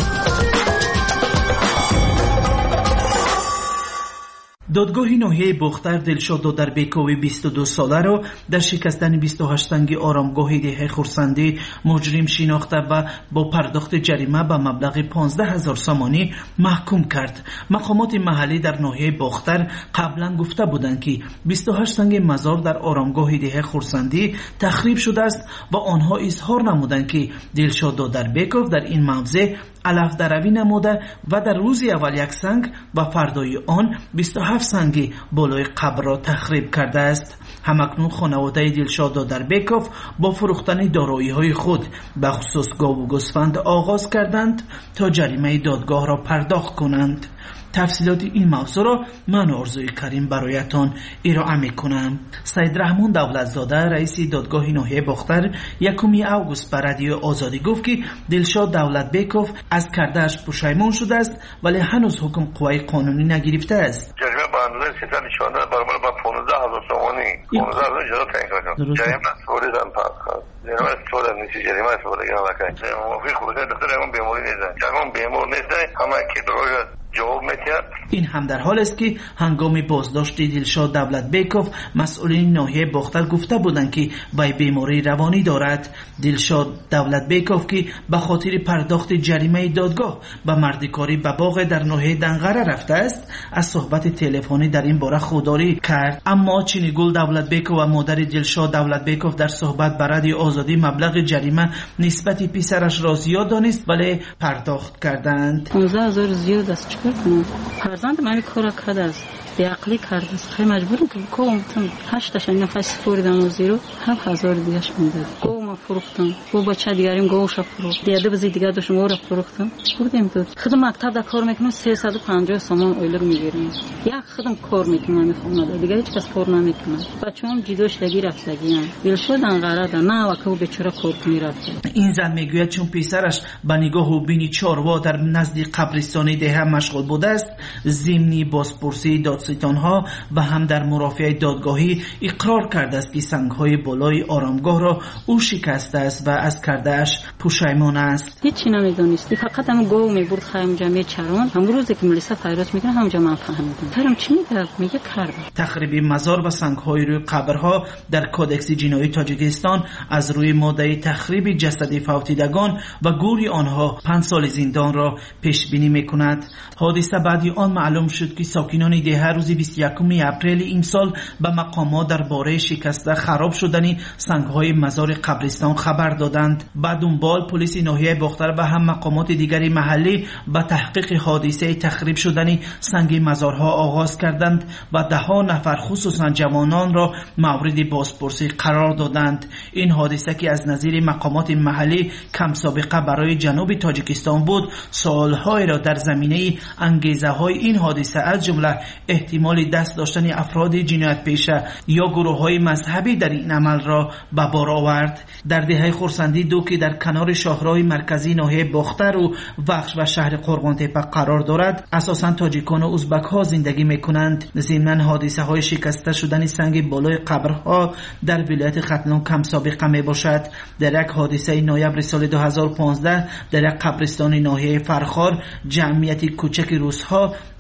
دادگاه ناحیه بختر دلشاد دادربیکوی بیست و دو ساله را در شکستن بیست و هشت سنگ آرامگاه ده خرسندی مجرم شناخته و با پرداخت جریمه به مبلغ پانزده هزار سامانی محکوم کرد. مقامات محلی در ناحیه بختر قبلا گفته بودند که بیست و هشت سنگ مزار در آرامگاه ده خرسندی تخریب شده است و آنها اظهار نمودند که دلشاد دادربیکوف در این موضع علف دروی نموده و در روز اول یک سنگ و فردای آن بیست و هفت سنگ بالای قبر را تخریب کرده است. همکنون خانواده دلشاد دادربیکوف با فروختن دارایی‌های خود به خصوص گاو و گوسفند آغاز کردند تا جریمه دادگاه را پرداخت کنند. تفصیلات این موضوع را من آرزوی کریم برایتان ارائه میکنم. سید رحمان دولتزاده رئیس دادگاه ناحیه بختر یکم اوگوست به رادیو آزادی گفت که دلشاد دولتبیکوف از کردهش پشیمان شده است ولی هنوز حکم قوی قانونی نگرفته است. جریمه به اندازه سیصد نشانده برابر با پانزده هزار تومانی پانزده هزار جدا تعیین کردم. جریمه سوری دادن پس جریمه سوری نیست جریمه سوری گرم نکنید. موافق خودت دکتر همون بیماری نیست. همون بیمار نیست همه که دروغ جواب می‌دهد. این هم در حال است که هنگام بازداشت دلشاد دولتبیکوف مسئولین ناحیه بختر گفته بودند که وی بیماری روانی دارد. دلشاد دولتبیکوف که به خاطر پرداخت جریمه دادگاه به مردکاری به باغ در ناحیه دنغره رفته است از صحبت تلفنی در این باره خودداری کرد. اما چینیگل دولتبیکوف و مادر دلشاد دولتبیکوف در صحبت به رادیو آزادی مبلغ جریمه نسبت پسرش را زیاد دانست ولی پرداخت کردند. پانزده هزار زیاد است. چیکار کنم؟ فرزند من کارا کرده است. بیعقلی کرده است. خیلی مجبورم که کوم تام هشتش نفس فوریدم و زیرو هفت هزار دیگه‌اش میداد. کوم فروختم. با بچه دیگریم گوش فروخت. دیگه بزی دیگه داشتم او را فروختم. بودیم تو. خودم مکتب در کار میکنم سیصد و پنجاه سامان اویلر میگیریم. یک خودم کار میکنم میخوام دیگه هیچ کس کار نمیکنه. بچه‌ام جیدوش لگی رفتگیان. دلشاد انقره در نه وقت او بیچاره کار میرفت. این زن میگوید چون پسرش به نگاه و بینی چاروا در نزد قبرستان ده مشغول بوده است ضمن بازپرسی دادستانها و هم در مرافعه دادگاهی اقرار کرده است که سنگ‌های بالای آرامگاه را او شکسته است و از کرده‌اش پشیمان است. هیچی نمیدونست فقط هم گو میبرد خیم جمعی چران هم روزی که ملیسا فیروز میکنه همونجا من فهمیدم ترم چی میگه میگه کرد. تخریب مزار و سنگ‌های روی قبرها در کودکس جنایی تاجیکستان از روی ماده تخریب جسد فوتیدگان و گوری آنها پنج سال زندان را پیش بینی میکند. حادثه بعدی آن معلوم شد که ساکنان ده روز بیست و یکم اپریل این سال به مقامات درباره شکسته خراب شدن سنگ‌های مزار قبرستان خبر دادند. بعد اون بال پلیس ناحیه بختر و هم مقامات دیگری محلی به تحقیق حادثه تخریب شدن سنگ مزارها آغاز کردند و ده ها نفر خصوصا جوانان را مورد بازپرسی قرار دادند. این حادثه که از نظر مقامات محلی کم سابقه برای جنوب تاجیکستان بود سالهای را در زمینه انگیزه های این حادثه از جمله احتمال دست داشتن افراد جنایت پیشه یا گروه های مذهبی در این عمل را به بار آورد. در دهه خرسندی دو که در کنار شاهراه مرکزی ناحیه بختر و وخش و شهر قرغانتپه قرار دارد اساساً تاجیکان و ازبک ها زندگی میکنند. ضمن حادثه های شکسته شدن سنگ بالای قبرها در ولایت ختلان کم سابقه می باشد. در یک حادثه نوامبر سال دو هزار و پانزده در یک قبرستان ناحیه فرخار جمعیت کوچک روس‌ها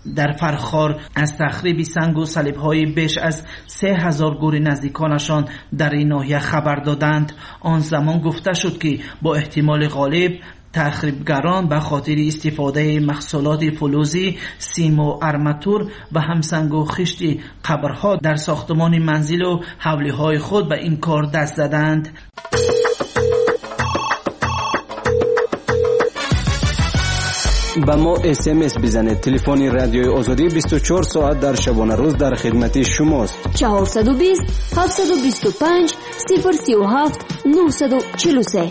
در فرخار از تخریب سنگ و صلیب‌های بیش از سه هزار گور نزدیکانشان در این ناحیه خبر دادند. آن زمان گفته شد که با احتمال غالب تخریبگران به خاطر استفاده محصولات فلزی، سیم و ارماتور و همسنگ و خشت قبرها در ساختمان منزل و حولی‌های خود به این کار دست زدند. با ما اس ام اس بزنید. تلفن رادیوی آزادی بیست و چهار ساعت در شبانه روز در خدمت شماست. چهارصد و بیست هفتصد و بیست و پنج صفر سی و هفت نهصد و چهل و سه.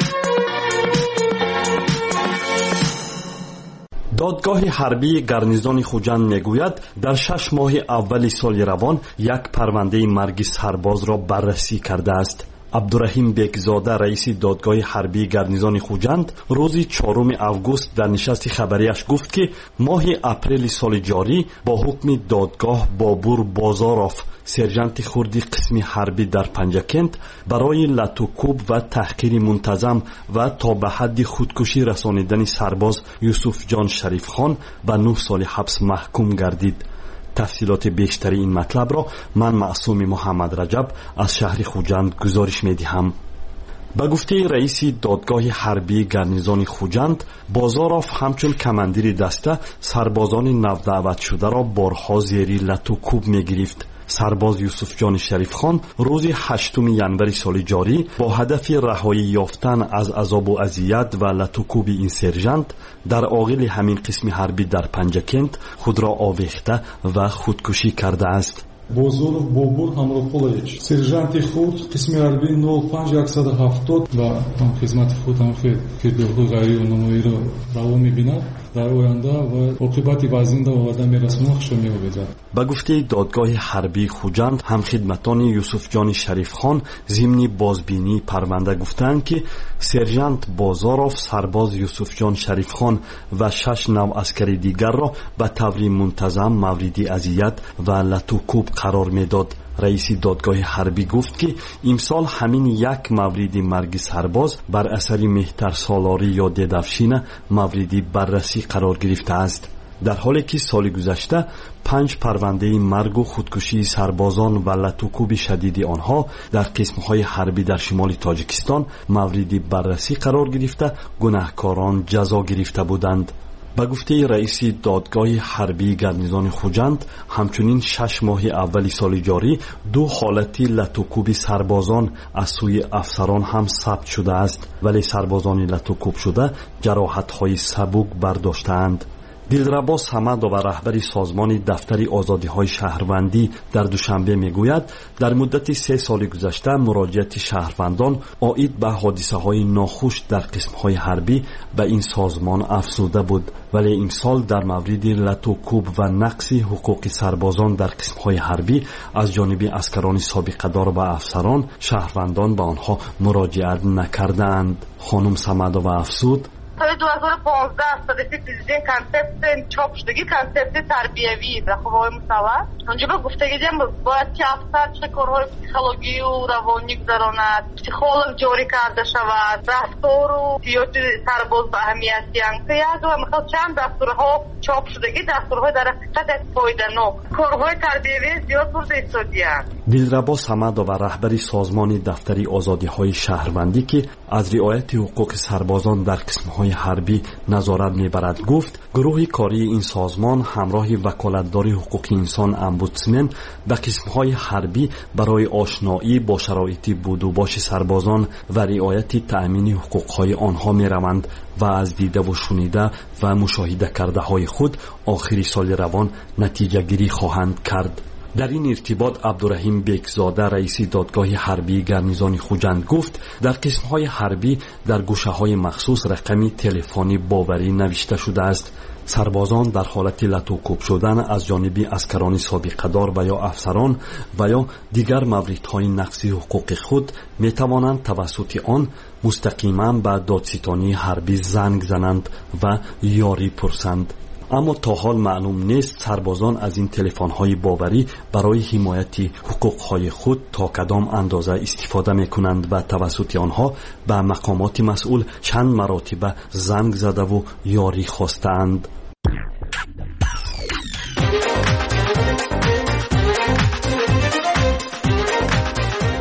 دادگاه حربی گارنیزون خوجند میگوید در شش ماه اول سال روان یک پرونده مرگ سرباز را بررسی کرده است. عبدالرحیم بیگزاده رئیس دادگاه حربی گارنیزون خوجند روز چهارم آگوست در نشست خبریش گفت که ماه اپریل سال جاری با حکم دادگاه بابور بازاروف سرجانت خردی قسم حربی در پنجکند برای لطوکوب و تحقیر منتظم و تا به حد خودکشی رسانیدن سرباز یوسف جان شریف خان به نه سال حبس محکوم گردید. تفصیلات بیشتری این مطلب را من معصوم محمد رجب از شهر خوجند گزارش می دهم. به گفته رئیس دادگاه حربی گارنیزون خوجند، بازاروف همچون کماندیر دسته سربازان نودعوت شده را بارها زیر لطوکوب می گرفت. سرباز یوسف جان شریف خان روز هشتم ژانویه سال جاری با هدف رهایی یافتن از عذاب و اذیت و لطوکوب این سرژانت در آغل همین قسم حربی در پنجکند خود را آویخته و خودکشی کرده است. بازاروف بابور ҳамроҳполаевич сержанти хурд қисми ҳарбии нол панҷ яксад و ҳафтод ва хизмати худ ҳам кирдорҳои ғайриқонунамоиро раво мебинад дар оянда ва оқибати вазинда оварда мерасонад хушо меёбед. ба гуфтаи додгоҳи ҳарбии хуҷанд ҳамхидматони юсуфҷони шарифхон зимни бозбинии парванда гуфтанд ки сержант бозоров сарбоз юсуфҷон шарифхон ва шаш нав аскари дигарро ба таври мунтазам мавриди азият ва латукуб қарор медод. رئیس دادگاه حربی گفت که امسال همین یک مورد مرگ سرباز بر اثر مهتر سالاری یا ددفشین موردی بررسی قرار گرفته است. در حالی که سال گذشته پنج پرونده مرگ و خودکشی سربازان و لطوکوب شدید آنها در قسمهای حربی در شمال تاجیکستان موردی بررسی قرار گرفته گناهکاران جزا گرفته بودند. با گفته رئیس دادگاه حربی گارنیزون خوجند همچنین شش ماه اول سال جاری دو حالتی لطوکوب سربازان از سوی افسران هم ثبت شده است، ولی سربازان لطوکوب شده جراحت‌های سبک برداشتند. دلربا صمد و رهبر سازمان دفتر آزادی‌های شهروندی در دوشنبه میگوید در مدت سه سال گذشته مراجعت شهروندان عاید به حادثه‌های ناخوش در قسم‌های حربی به این سازمان افزوده بود، ولی امسال در مورد لطوکوب و نقض حقوق سربازان در قسم‌های حربی از جانب عسکران سابقه‌دار و افسران شهروندان به آنها مراجعت نکردند. خانم صمد و افزود سال دو هزار و پانزده صدفی دیدین کنسپت چاپ شدگی کنسپت تربیوی در خوبای مصور اونجا با گفتگی دیم باید که افسر چه کارهای پسیخولوژی و روانی گذراند، پسیخولوژ جاری کرده شود، رفتار و حیات سرباز به اهمیتی انگه یک و مثلا چند دستورها چاپ شدگی دستورهای در حقیقت فایده نو کارهای تربیوی زیاد برده ایستادی هست. دلربا صمد و رهبر سازمان دفتر آزادی‌های شهروندی که از رعایت حقوق سربازان در قسم‌های حربی نظارت می‌برد گفت گروه کاری این سازمان همراه وکالتدار حقوق انسان امبودسمن به قسم‌های حربی برای آشنایی با شرایط بود و باش سربازان و رعایت تأمین حقوق‌های آنها می‌روند و از دیده و شنیده و مشاهده کرده های خود آخری سال روان نتیجه گیری خواهند کرد. در این ارتباط عبدالرحیم بیگزاده رئیس دادگاه حربی گارنیزون خوجند گفت در قسم‌های حربی در گوشه‌های مخصوص رقمی تلفنی باوری نوشته شده است. سربازان در حالت لطوکوب شدن از جانب عسکران سابقه‌دار و یا افسران و یا دیگر موردهای نقضی حقوق خود می توانند توسط آن مستقیما به دادستانی حربی زنگ زنند و یاری پرسند. اما تا حال معلوم نیست سربازان از این تلفن‌های باوری برای حمایت حقوق‌های خود تا کدام اندازه استفاده می‌کنند و توسط آنها به مقامات مسئول چند مراتب زنگ زده و یاری خواستند.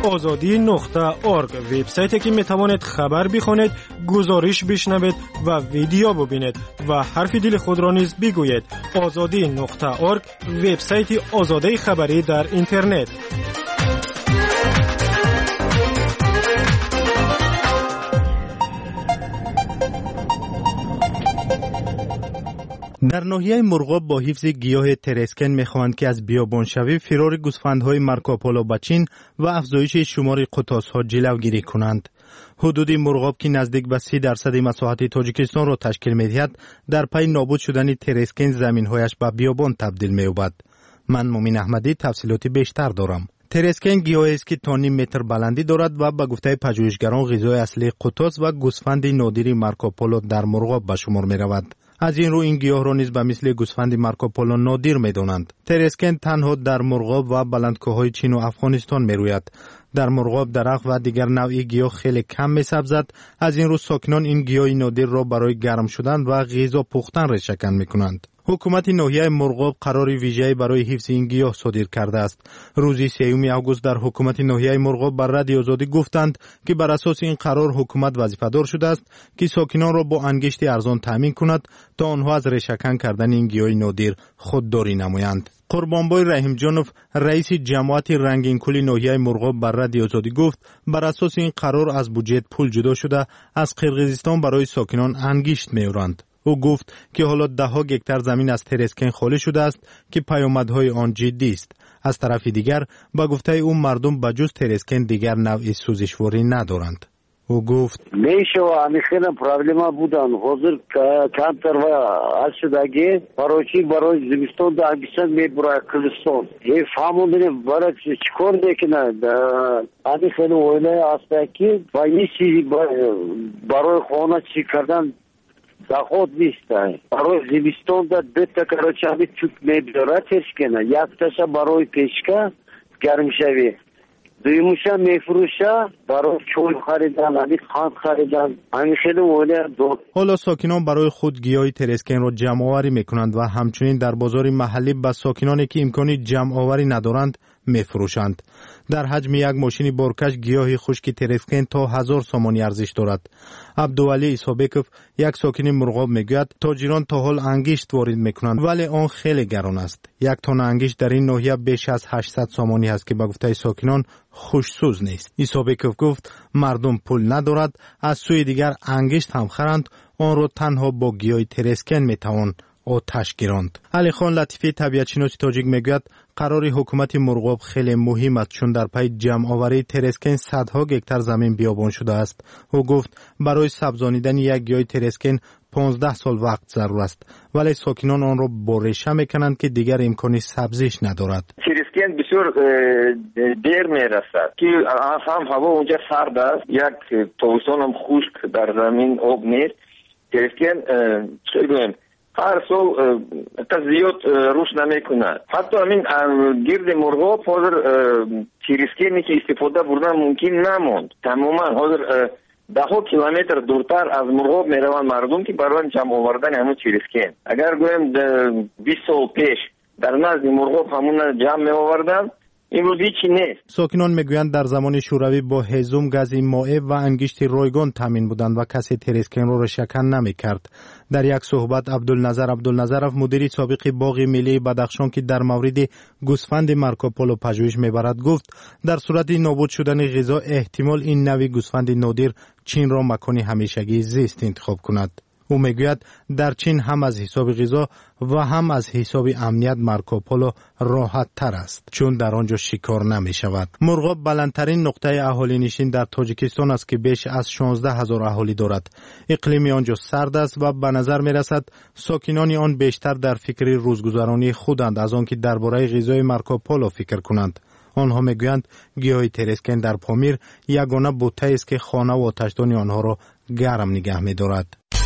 آزادی نقطه اورگ وبسایتی که میتوانید خبر بخونید، گزارش بشنوید و ویدیو ببینید و حرف دل خود را نیز بگویید. آزادی نقطه اورگ وبسایت آزادی خبری در اینترنت. در ناحیه مرغاب با حفظ گیاه ترسکن میخواهند که از بیابانشوی فرار گوسفندهای مارکوپولو به چین و افزایش شمار قطارها جلوگیری کنند. حدود مرغاب که نزدیک به سی درصد مساحت تاجیکستان را تشکیل می‌دهد، در پی نابود شدن ترسکن زمین‌هایش به بیابان تبدیل می‌یابد. من مومین احمدی تفصیلات بیشتر دارم. ترسکن گیاهی است که تا نیم متر بلندی دارد و به گفته پژوهشگران غذای اصلی قطاس و گوسفند نادری مارکوپولو در مرغاب به شمار می‌رود. از این رو این گیاه را نیز به مثل گوسفند مارکوپولو نادر می‌دانند. ترسکن تنها در مرغاب و بلندکوه‌های چین و افغانستان می‌روید. در مرغاب درخت و دیگر نوعی گیاه خیلی کم می‌سبزد. از این رو ساکنان این گیاه نادر را برای گرم شدن و غذا پختن ریشه‌کن می‌کنند. حکومت ناحیه مرغاب قرار ویژه‌ای برای حفظ این گیاه صادر کرده است. روز سوم آگوست در حکومت ناحیه مرغاب بر رادیو آزادی گفتند که بر اساس این قرار حکومت وظیفه‌دار شده است که ساکنان را با انگشت ارزان تامین کند تا آنها از ریشه‌کن کردن این گیاه نادر خودداری نمایند. قربانبای رحیم جانوف رئیس جماعت رنگین کل ناحیه مرغاب بر رادیو آزادی گفت بر اساس این قرار از بودجه پول جدا شده از قرقیزستان برای ساکنان انگشت می‌آورند. او گفت که حالا ده ها گکتار زمین از ترسکن خالی شده است که پیامدهای آن جدی است. از طرف دیگر با گفته او مردم بجز ترسکن دیگر نوع سوزشواری ندارند. او گفت میشه و همیشه پرابلما بودن حاضر کمتر و از شدگی برای برای زمستان در بیشتر می برای کلستان این فهموندنی برای چکار دیکنه همیشه اویله است که و این چیزی برای خانه چی کردن دخوت نیست. برای زمستان در بیت کراچی همی چوب میبداره تشکنه یک تشه برای پیشکه گرم شوی دویموشه میفروشه برای چول خریدن همی خاند خریدن همی خیلی اوله دو. حالا ساکنان برای خود گیاهی ترسکن را جمع آوری میکنند و همچنین در بازار محلی به ساکنانی که امکانی جمع آوری ندارند میفروشند. در حجم یک ماشین بارکش گیاهی خشک ترسکن تا هزار سامانی ارزش دارد. عبدوعلی ایسابکوف یک ساکن مرغاب میگوید تاجران تا حال انگشت وارد میکنند ولی آن خیلی گران است. یک تن انگشت در این ناحیه بیش از هشتصد سامانی است که به گفته ساکنان خوشسوز نیست. ایسابکوف گفت مردم پول ندارد، از سوی دیگر انگشت هم خرند، آن را تنها با گیاه ترسکن میتوان آتش گیراند. علی خان لطیفی طبیعتشناس تاجیک میگوید قرار حکومت مرغاب خیلی مهم است چون در پی جمع آوری ترسکن صدها گکتار زمین بیابان شده است. او گفت برای سبزانیدن یک گیاه ترسکن پانزده سال وقت ضرور است ولی ساکنان آن را با ریشه میکنند که دیگر امکانی سبزیش ندارد. ترسکن بسیار دیر میرسد که هم هوا اونجا سرد است، یک تابستان هم خشک در زمین آب نیست. ترسکن چه گویم هر سال تا زیاد رشد نمیکنه. حتی همین گرد مرغاب حاضر ترسکنی که استفاده بردن ممکن نموند. تماما حاضر ده ها کیلومتر دورتر از مرغاب میروند مردم که برای جمع آوردن همون ترسکن. اگر گویم بیست سال پیش در نزد مرغاب همون جمع می آوردن امروز هیچی نیست. ساکنان میگویند در زمان شوروی با هیزم گاز مائع و انگشت رایگان تامین بودند و کسی ترسکن را ریشه‌کن نمیکرد. در یک صحبت عبدالنظر عبدالنظرов مدیر سابق باغ ملی بدخشان که در مورد گوسفند مارکوپولو پژوهش میبرد گفت در صورت نابود شدن غذا احتمال این نوع گوسفند نادر چین را مکانی همیشگی زیست انتخاب کند. او میگوید در چین هم از حساب غذا و هم از حساب امنیت مارکوپولو راحت تر است چون در آنجا شکار نمی شود. مرغاب بلندترین نقطه اهالی نشین در تاجیکستان است که بیش از شانزده هزار اهالی دارد. اقلیم آنجا سرد است و به نظر می رسد ساکنان آن بیشتر در فکر روزگذرانی خودند از آنکه درباره غذای مارکوپولو فکر کنند. آنها میگویند گیاه ترسکن در پامیر یگانه بوته است که خانه و آتشدان آنها را گرم نگه می دارد.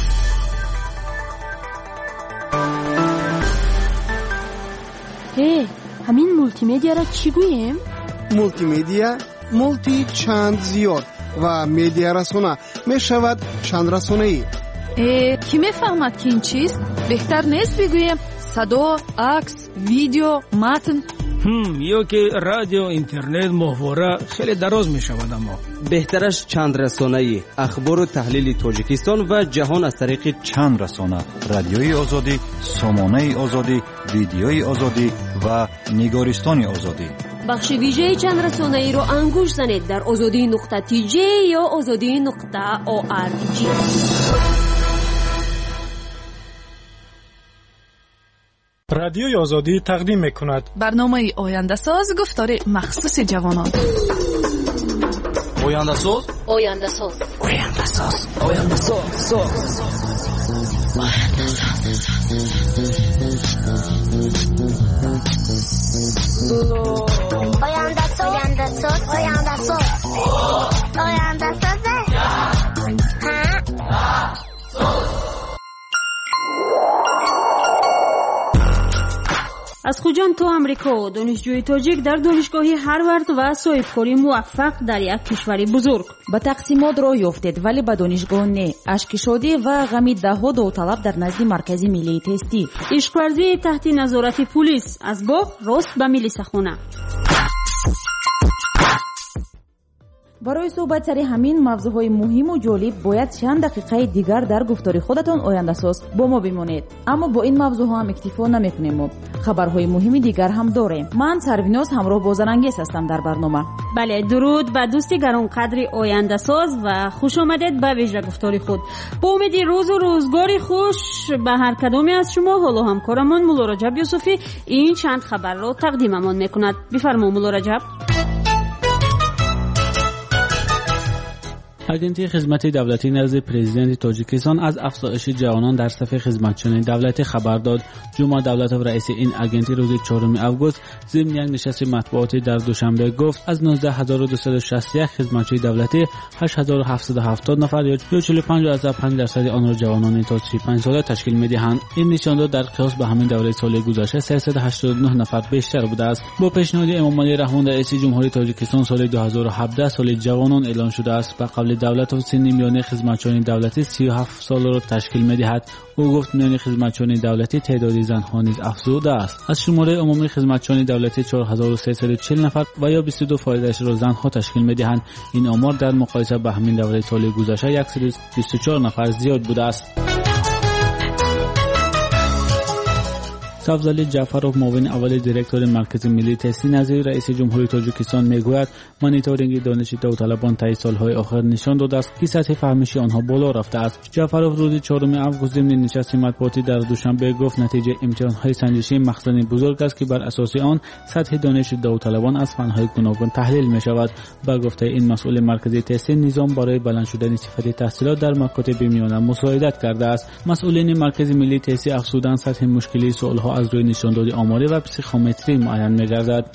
هی همین مولتی میدیا را چی گوییم؟ مولتی میدیا مولتی چند زیاد و میدیا رسانه می شود چند رسانه ای. اه کی میفهمد که این چیست؟ بهتر نیست بگوییم صدا، عکس، ویدیو، متن هم یا که رادیو اینترنت ماهواره خیلی دراز می شود. اما بهترش چند رسانه‌ای اخبار و تحلیل تاجیکستان و جهان از طریق چند رسانه: رادیوی آزادی، سامانه آزادی، ویدیوی آزادی و نگارستان آزادی. بخش ویژه چند رسانه‌ای رو انگوش زنید در آزادی نقطه تی جی یا آزادی نقطه او آر جی. رادیوی آزادی تقدیم می‌کند برنامه آینده ساز گفتار مخصوص جوانان. آینده ساز آینده ساز آینده ساز آینده ساز آینده ساز آینده ساز آینده ساز آینده ساز از خوجان تا امریکا، دانشجوی تاجیک در دانشگاه هاروارد و صاحبکاری موفق در یک کشور بزرگ. با تقسیمات راه یافتید ولی به دانشگاه نه. اشک شادی و غمی دهها داوطلب در نزد مرکزی ملی تستی. اشک‌ورزی تحت نظارت پلیس از باغ راست به ملیسه خانه. برای صحبت سر همین موضوعهای مهم و جالب باید چند دقیقه دیگر در گفتار خودتان آینده ساز با ما بمانید. اما با این موضوع هم اکتفا نمی‌کنیم. خبرهای مهم دیگر هم داریم. من سرویناز همراه با زرنگیس هستم در برنامه. بله، درود به دوستی گرانقدر آینده ساز و خوش آمدید به ویژه گفتار خود. با امید روز و روزگاری خوش به هر کدامی از شما. حالا همکارمان مولا رجب یوسفی این چند خبر را تقدیممان می‌کند. بفرما مولا رجب. اگنتی خدمت دولتی نزد پرزیدنت تاجیکستان از افزایش جوانان در صف خدمتچیان دولتی خبر داد. جمعه دولتov رئیس این اگنتی روز چهارم آگوست ضمن یک نشست مطبوعاتی در دوشنبه گفت از نوزده هزار و دویست و شصت و یک خدمتچی دولتی هشت هزار و هفتصد و هفتاد نفر یا چهل و پنج ازده و پنج درصد آن را جوانان تا سی و پنج ساله تشکیل می‌دهند. این نشان داد در قیاس به همین دوره سال گذشته سیصد و هشتاد و نه نفر بیشتر بوده است. با پیشنهاد امام علی رحمان رئیس جمهوری تاجیکستان سال دو هزار و هفده سال جوانان اعلان شده است و قبل دولت و سنی میانه خدمتچیان دولتی سی و هفت سال را تشکیل می‌دهد. او گفت میان خدمتچیان دولتی تعداد زن‌ها نیز افزوده است. از شماره عمومی خدمتچیان دولتی چهار هزار و سیصد و چهل نفر و یا بیست و دو درصد را زن‌ها تشکیل می‌دهند. این آمار در مقایسه با همین دوره سال گذشته صد و بیست و چهار نفر زیاد بوده است. سبزعلی جعفروف معاون اول دیرکتور مرکز ملی تحصیل نظیر رئیس جمهوری تاجیکستان میگوید مانیتورینگ دانش داوطلبان طی سالهای آخر نشان داده است که سطح فهمیش آنها بالا رفته است. جعفروف روز چهارم آگوست ضمن نشست مطبوعاتی در دوشنبه گفت نتیجه امتحان‌های سنجشی مخزن بزرگ است که بر اساس آن سطح دانش داوطلبان از فن‌های گوناگون تحلیل می‌شود. با گفته این مسئول مرکزی تحصیل نظام برای بلند شدن صفت تحصیلات در مکاتب میانه مساعدت کرده است. مسئولین مرکز ملی تحصیل افزودند سطح مشکلی سوال‌ها از روی نشاندادی آماری و پسیخومتری معین می‌گردد.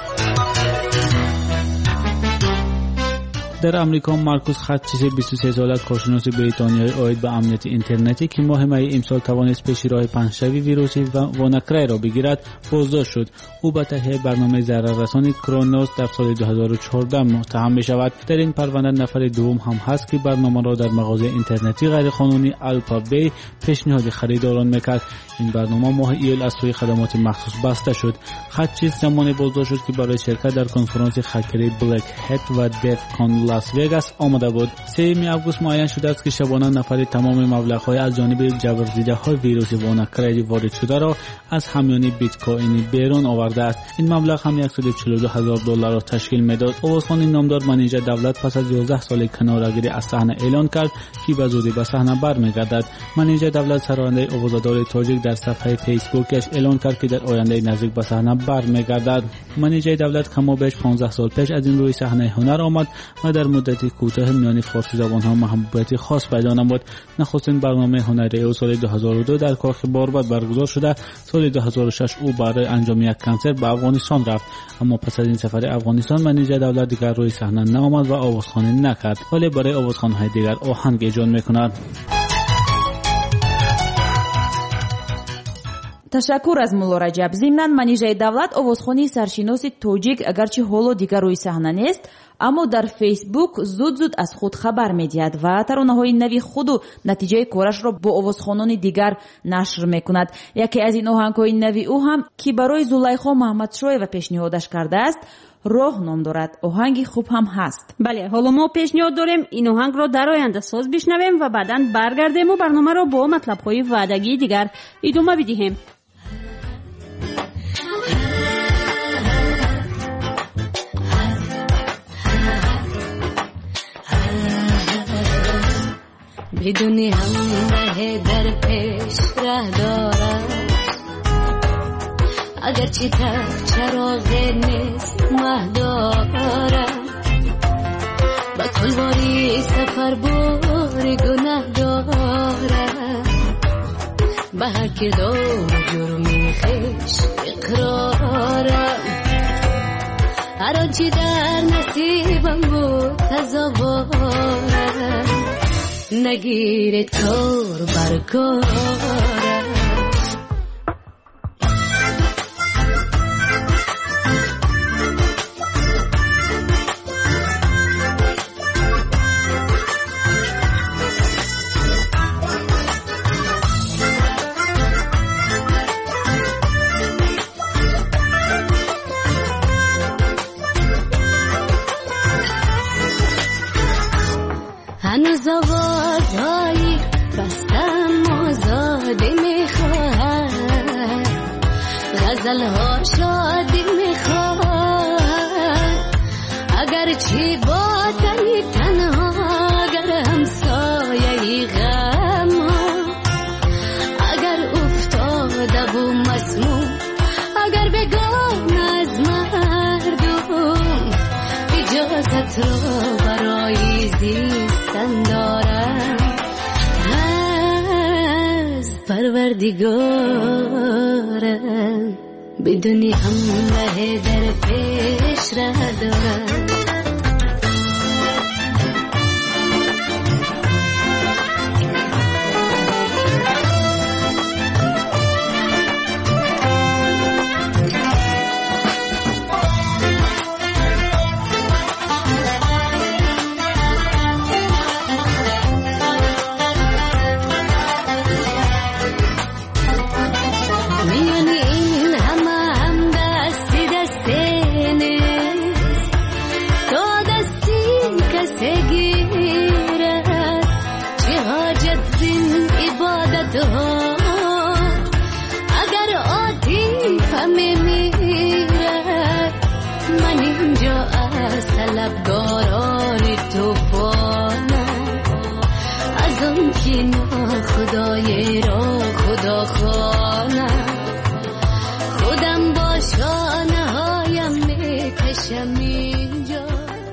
در امریکا مارکوس خاتچیس بیست و سه ساله کارشناس بریتانیایی عاید به امنیت اینترنتی که ماه می امسال توانست پیش راه پنجشوی ویروسی و واناکرای را بگیرد بازداشت شد. او به تهیه برنامه ضرررسانی کرونوس در سال دو هزار و چهارده متهم می شود. در این پرونده نفر دوم هم هست که برنامه را در مغازه اینترنتی غیرقانونی الفا بی پیشنهاد خریداران میکرد. این برنامه ماه ایول از سوی خدمات مخصوص بسته شد. خاتچیس زمانی بازداشت شد که برای شرکت در کنفرانس هکری بلک هت و دف کان لاس وگاس آمده بود. سوم آگوست معین شده است که شبانه نفر تمام مبلغ‌های از جانب جبرزده‌های ویروس واناکرای وارد شده را از همیان بیت کوین بیرون آورده است. این مبلغ هم صد و چهل و دو هزار دلار را تشکیل می‌داد. آوازخوان نامدار منیجر دولت پس از یازده سال کناره‌گیری از صحنه اعلان کرد که به زودی به صحنه برمیگردد. منیجر دولت سرآینده آوازدار تاجیک در صفحه فیسبوکش اعلان کرد که در آینده نزدیک به صحنه برمیگردد. منیجر دولت کمابیش پانزده سال پیش از این روی صحنه هنر آمد و در مدتی کوتاه میان فارسی زبان‌ها محبوبیت خاص پیدا نمود. نخستین برنامه هنری او سال دو هزار و دو در کاخ باربد برگزار شده. سال دو هزار و شش او برای انجام یک کنسرت به افغانستان رفت، اما پس از این سفر افغانستان منیجر دولت دیگر روی صحنه نآمد و آوازخوانی نکرد، ولی برای آوازخوان‌های دیگر آهنگ ایجاد می‌کند. ташаккур аз мулло раҷаб. зимнан манижаи давлат овозхони саршиноси тоҷик агарчи ҳоло дигар рӯи саҳна нест, аммо дар фейсбук зуд зуд аз худ хабар медиҳад ва таронаҳои нави худу натиҷаи корашро бо овозхонони дигар нашр мекунад. яке аз ин оҳангҳои нави ӯ ҳам ки барои зулайхо маҳмадшоева пешниҳодаш кардааст роҳ ном дорад. оҳанги хуб ҳам ҳаст. бале, ҳоло мо пешниҳод дорем ин оҳангро дар оянда соз бишнавем ва баъдан баргардему барномаро бо матлабҳои ваъдагии дигар идома бидиҳем. بدونی همراه در پیش ره دارم اگرچه تک چراغ نیست مهدارم با کلواری سفر بار گناه دارم به هر که دور جرمی خیش اقرارم هر آنچه در نصیبم بود تزاورم نگیرید کار بر کارم هنوز آوازهایی بستم آزادی میخواهد غزلها شادی میخواهد اگر چی با تنی تنها اگر همسایه غم اگر افتاده و مسموم اگر بگم از مردم اجازت رو برای زیستن دارم از پروردگارم بدونی همراه در پیش ره دارم طلبگاران توفانم از اون که ناخدای را خدا خوانم خودم با شانه هایم میکشم اینجا.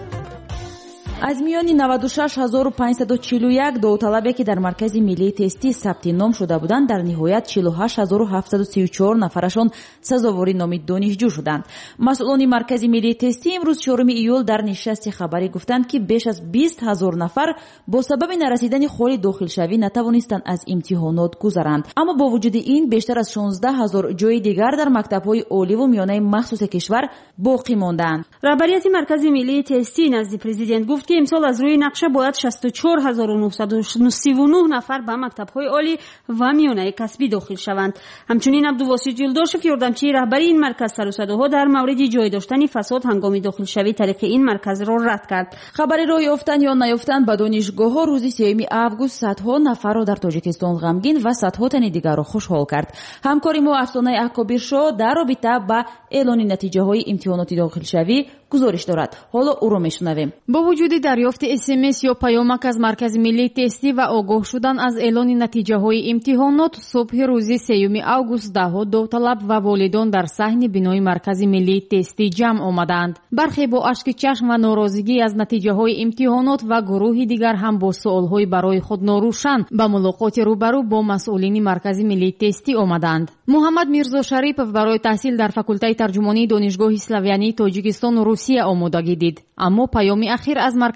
аз миёни наваду шаш ҳазору панҷсаду чилу як довталабе ки дар маркази миллии тестӣ сабти ном шуда буданд дар ниҳоят чилу ҳашт ҳазору ҳафтсаду сию чор нафарашон сазовори номи донишҷӯ шуданд. масъулони маркази миллии тестӣ имрӯз чоруми июл дар нишасти хабарӣ гуфтанд ки беш аз бист ҳазор нафар бо сабаби нарасидани холи дохилшавӣ натавонистанд аз имтиҳонот гузаранд. аммо бо вуҷуди ин бештар аз шонздаҳ ҳазор ҷои дигар дар мактабҳои оливу миёнаи махсуси кишвар боқӣ мондаанд. раҳбарияти маркази миллии тестӣ назди президент гуфт ки имсол аз рӯи нақша бояд шасту чор ҳазору нуҳсаду сиву нӯҳ нафар ба мактабҳои олӣ ва миёнаи касбӣ дохил шаванд. ҳамчунин абдувосит юлдошев ёрдамчии раҳбари ин марказ сарусадаҳо дар мавриди ҷой доштани фасод ҳангоми дохилшавӣ тариқи ин марказро рад кард. хабари роҳ ёфтан ё наёфтан ба донишгоҳҳо рӯзи сеюми август садҳо нафарро дар тоҷикистон ғамгин ва садҳо тани дигарро хушҳол кард. ҳамкори мо афсонаи аҳкобиршо дар робита ба эълони натиҷаҳои имтиҳоноти дохилшавӣ гузориш дорад. ҳоло ӯро мешунавем. бо вуҷуди дарёфти смс ё паёмак аз маркази миллии тестӣ ва огоҳ шудан аз эълони натиҷаҳои имтиҳонот субҳи рӯзи сеюми август даҳҳо довталаб ва волидон дар саҳни бинои маркази миллии тестӣ ҷамъ омаданд. бархе бо ашки чашм ва норозигӣ аз натиҷаҳои имтиҳонот ва гурӯҳи дигар ҳам бо суолҳои барои худ норӯшан ба мулоқоти рӯбарӯ бо масъулини маркази миллии тестӣ омаданд. муҳаммад мирзо шарипов барои таҳсил дар факултаи тарҷумонии донишгоҳи славянии тоҷикистону русия омодагӣ дид, аммо паёми ахир аз маркази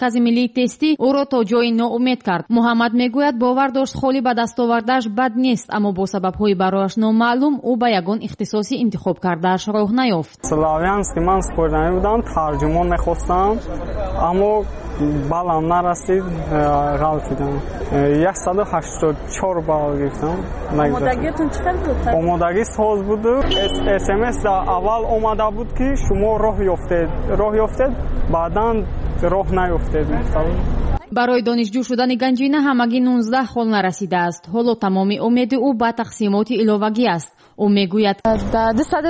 маркази миллии тестӣ ӯро то ҷои ноумед кард. муҳаммад мегӯяд бовар дошт холӣ ба дастовардааш бад нест, аммо бо сабабҳои барояш номаълум ӯ ба ягон ихтисоси интихоб кардааш роҳ наёфт. славянски ман спортзали будам, тарҷумон мехостам, аммо балам нарасид, ғалт шудам. яксаду ҳаштод и чор балл гирифтам. омодагиятон чӣ қадр буд? омодагӣ соз буду. смс дар аввал омада буд ки шумо роҳ ёфтед, роҳ ёфтед, баъдан роҳ наёфтед. барои донишҷӯ шудани ганҷина ҳамагӣ нуздаҳ хол нарасидааст. ҳоло тамоми умеди ӯ ба тақсимоти иловагӣ аст. ӯ мегӯяд двести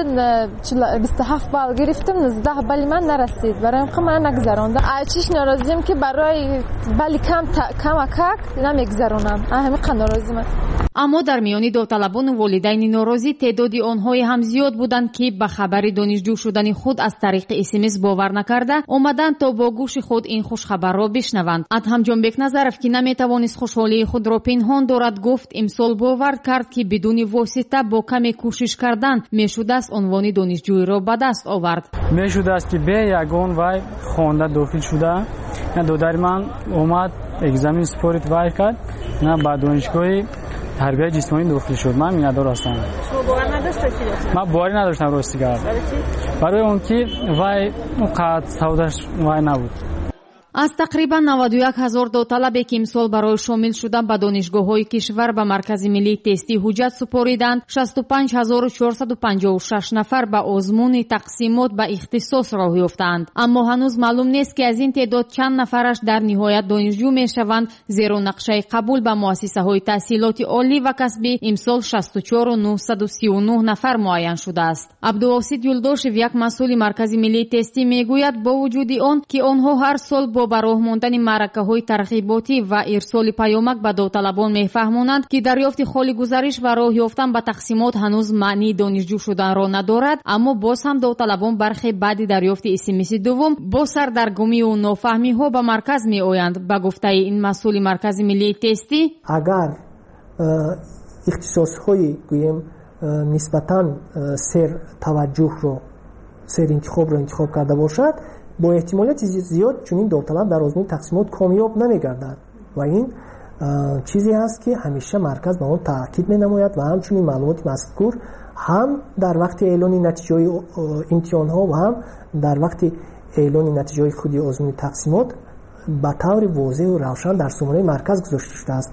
бисту ҳафт балл гирифтам, нуздаҳ балли ман нарасид. барои ин ман нагзаронда. чиш норозиам ки барои балли кам камакак намегзаронам. ҳамин қа норозимам. аммо дар миёни довталабону волидайни норозӣ теъдоди онҳое ҳам зиёд буданд ки ба хабари донишҷӯ шудани худ аз тариқи смс бовар накарда омаданд то бо гӯши худ ин хушхабарро бишнаванд. адҳам ҷонбекназаров ки наметавонист хушҳолии худро пинҳон дорад гуфт имсол бовар кард ки бидуни восита бо каме кӯшиш кардан мешудааст унвони донишҷӯиро ба даст овард. мешудааст ки бе ягон вай хонда дохил шуда додари ман омад экзамин спорт вай кард ба донишгоҳи тарбияи ҷисмонӣ дохил шуд. ман миннатдор ҳастам. шумо бовар надоштед ки дохил? ман боварӣ надоштам рости гап. барои он ки вай қад савдаш вай набуд. аз тақрибан наваду як ҳазор довталабе ки имсол барои шомил шудан ба донишгоҳҳои кишвар ба маркази миллии тестӣ ҳуҷҷат супориданд, шасту панҷ ҳазору чорсаду панҷоҳу шаш нафар ба озмуни тақсимот ба ихтисос роҳ ёфтаанд. аммо ҳанӯз маълум нест ки аз ин теъдод чанд нафараш дар ниҳоят донишҷӯ мешаванд, зеро нақшаи қабул ба муассисаҳои таҳсилоти олӣ ва касбӣ имсол шасту чору нуҳсаду сию нӯҳ нафар муайян шудааст. абдувосит юлдошев, як масъули маркази миллии тестӣ, мегӯяд бо вуҷуди он ки онҳо ҳар сол бо ба роҳ мондани маъракаҳои тарғиботӣ ва ирсоли паёмак ба довталабон мефаҳмонанд ки дарёфти холи гузариш ва роҳ ёфтан ба тақсимот ҳанӯз маънии донишҷӯ шуданро надорад, аммо боз ҳам довталабон бархе баъди дарёфти смси дуввум бо сардаргумию нофаҳмиҳо ба марказ меоянд. ба гуфтаи ин масъули маркази миллии тестӣ, агар ихтисосҳои гӯем нисбатан сер таваҷҷӯҳро сер интихобро интихоб карда бошад, бо эҳтимолияти зиёд чунин довталаб дар озмуни тақсимот комёб намегардад ва ин чизе аст ки ҳамеша марказ ба он таъкид менамояд ва ҳамчунин маълумоти мазкур ҳам дар вақти эълони натиҷаҳои имтиҳонҳо ва ҳам дар вақти эълони натиҷаҳои худи озмуни тақсимот ба таври возеҳу равшан дар сомонаи марказ гузошта шудааст.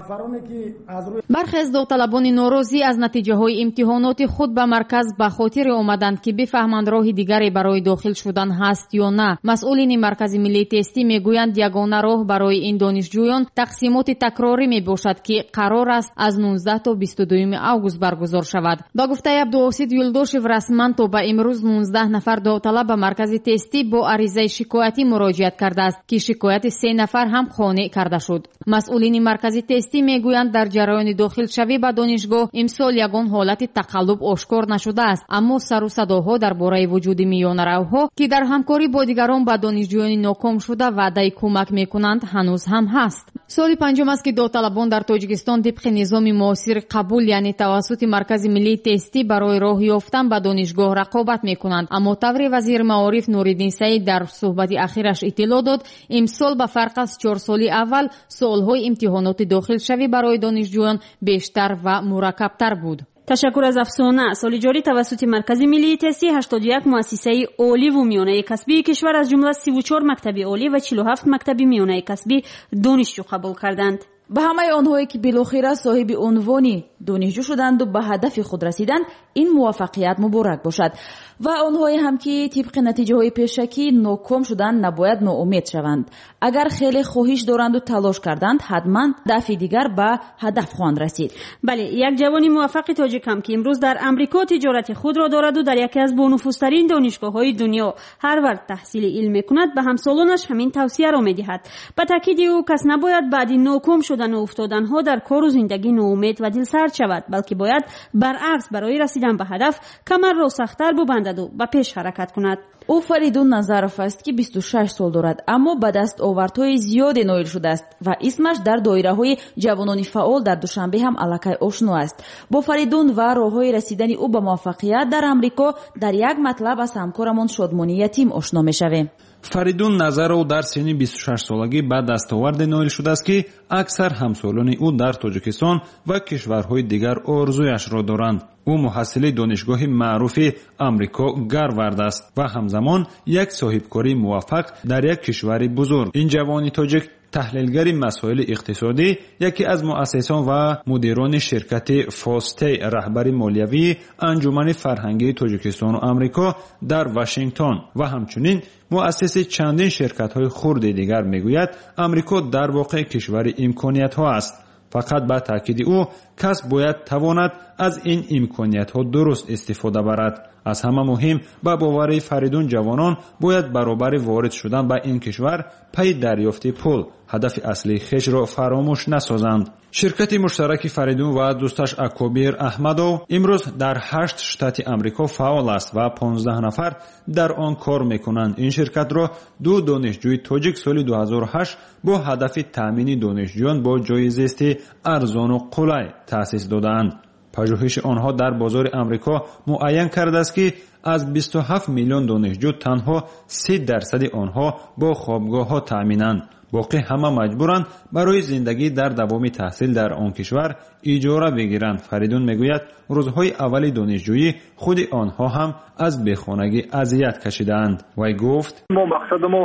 бархе аз довталабони норозӣ аз натиҷаҳои имтиҳоноти худ ба марказ ба хотире омаданд ки бифаҳманд роҳи дигаре барои дохил шудан ҳаст ё на. масъулини маркази миллии тестӣ мегӯянд ягона роҳ барои ин донишҷӯён тақсимоти такрорӣ мебошад ки қарор аст аз нуздаҳ то бисту дуюми август баргузор шавад. ба гуфтаи абдувосит юлдошев, расман то ба имрӯз нуздаҳ нафар довталаб ба маркази тестӣ бо аризаи шикоятӣ муроҷиат кардааст ки шикояти се нафар ҳам қонеъ карда шуд. масъулини маркази тестӣ мегӯянд дар ҷараёни дохилшавӣ ба донишгоҳ имсол ягон ҳолати тақаллуб ошкор нашудааст, аммо сару садоҳо дар бораи вуҷуди миёнаравҳо ки дар ҳамкорӣ бо дигарон ба донишҷӯёни ноком шуда ваъдаи кӯмак мекунанд ҳанӯз ҳам ҳаст. соли панҷум аст ки довталабон дар тоҷикистон тибқи низоми муосири қабул, яъне тавассути маркази миллии тестӣ барои роҳ ёфтан ба донишгоҳ рақобат мекунанд. аммо таври вазири маориф Нуриддин Саид дар суҳбати ахираш иттилоъ дод, имсол ба фарқ аз чор соли аввал суолҳои имтиҳоноти дохилшавӣ барои донишҷӯён бештар ва мураккабтар буд. ташаккур аз афсона. соли ҷорӣ тавассути маркази миллии тестӣ ҳаштоду як муассисаи оливу миёнаи касбии кишвар аз ҷумла сиву чор мактаби олӣ ва чилу ҳафт мактаби миёнаи касбӣ донишҷӯ қабул карданд. ба ҳамаи онҳое ки билохира соҳиби унвони донишҷӯ шуданду ба ҳадафи худ расиданд, ин муваффақият муборак бошад. ва онҳое ҳам ки тибқи натиҷаҳои пешакӣ ноком шуданд, набояд ноумед шаванд. агар хеле хоҳиш доранду талош карданд, ҳатман дафъи дигар ба ҳадаф хоҳанд расид. бале, як ҷавони муваффақи тоҷикам ки имрӯз дар амрико тиҷорати худро дораду дар яке аз бонуфузтарин донишгоҳҳои дунё ҳарвард таҳсили илм мекунад, ба ҳамсолонаш ҳамин тавсияро медиҳад. ба таъкиди ӯ, кас набояд баъди ноком шуд شدن و افتادنها در کار و زندگی ناامید و دلسرد شود، بلکه باید برعکس برای رسیدن به هدف کمر را سخت‌تر ببندد و به پیش حرکت کند. او فریدون نظرов است که بیست و شش سال دارد، اما به دستاوردهای زیادی نائل شده است و اسمش در دایره‌های جوانان فعال در دوشنبه هم الکی آشنا است. با فریدون و راه‌های رسیدن او به موفقیت در امریکا در یک مطلب از همکارمان شادمانی یتیم آشنا می‌شویم. фаридун назар ӯ дар синни бисту шаш солагӣ ба дастоварде ноил шудааст ки аксар ҳамсолони ӯ дар тоҷикистон ва кишварҳои дигар орзуяшро доранд. ӯ муҳассили донишгоҳи маъруфи амрико гарвард аст ва ҳамзамон як соҳибкории муваффақ дар як кишвари бузург. ин ҷавони тоҷик таҳлилгари масоили иқтисодӣ, яке аз муассисон ва мудирони ширкати фостей, раҳбари молиявии анҷумани фарҳангии тоҷикистону амрико дар Вашингтон ва ҳамчунин муассиси чандин ширкатҳои хурди дигар мегӯяд, амрико дар воқеъ кишвари имкониятҳо аст. фақат ба таъкиди ӯ кас бояд тавонад аз ин имкониятҳо дуруст истифода барад. аз ҳама муҳим, ба бовари фаридун ҷавонон бояд баробари ворид шудан ба ин кишвар пайи дарёфти пул, ҳадафи аслии хешро фаромӯш насозанд. ширкати муштараки фаридун ва дӯсташ акобир аҳмадов имрӯз дар ҳашт штати амрико фаъол аст ва понздаҳ нафар дар он кор мекунанд. ин ширкатро ду донишҷӯи тоҷик соли ду ҳазору ҳашт бо ҳадафи таъмини донишҷӯён бо ҷойи зисти арзону қулай таъсис додаанд. пажӯҳиши онҳо дар бозори амрико муайян кардааст ки аз бисту ҳафт миллион донишҷӯ танҳо си дарсади онҳо бо хобгоҳҳо таъминанд. боқӣ ҳама маҷбуранд барои зиндагӣ дар давоми таҳсил дар он кишвар иҷора бигиранд. фаридун мегӯяд рӯзҳои аввали донишҷӯӣ худи онҳо ҳам аз бехонагӣ азият кашидаанд. вай гуфт: мо мақсадамо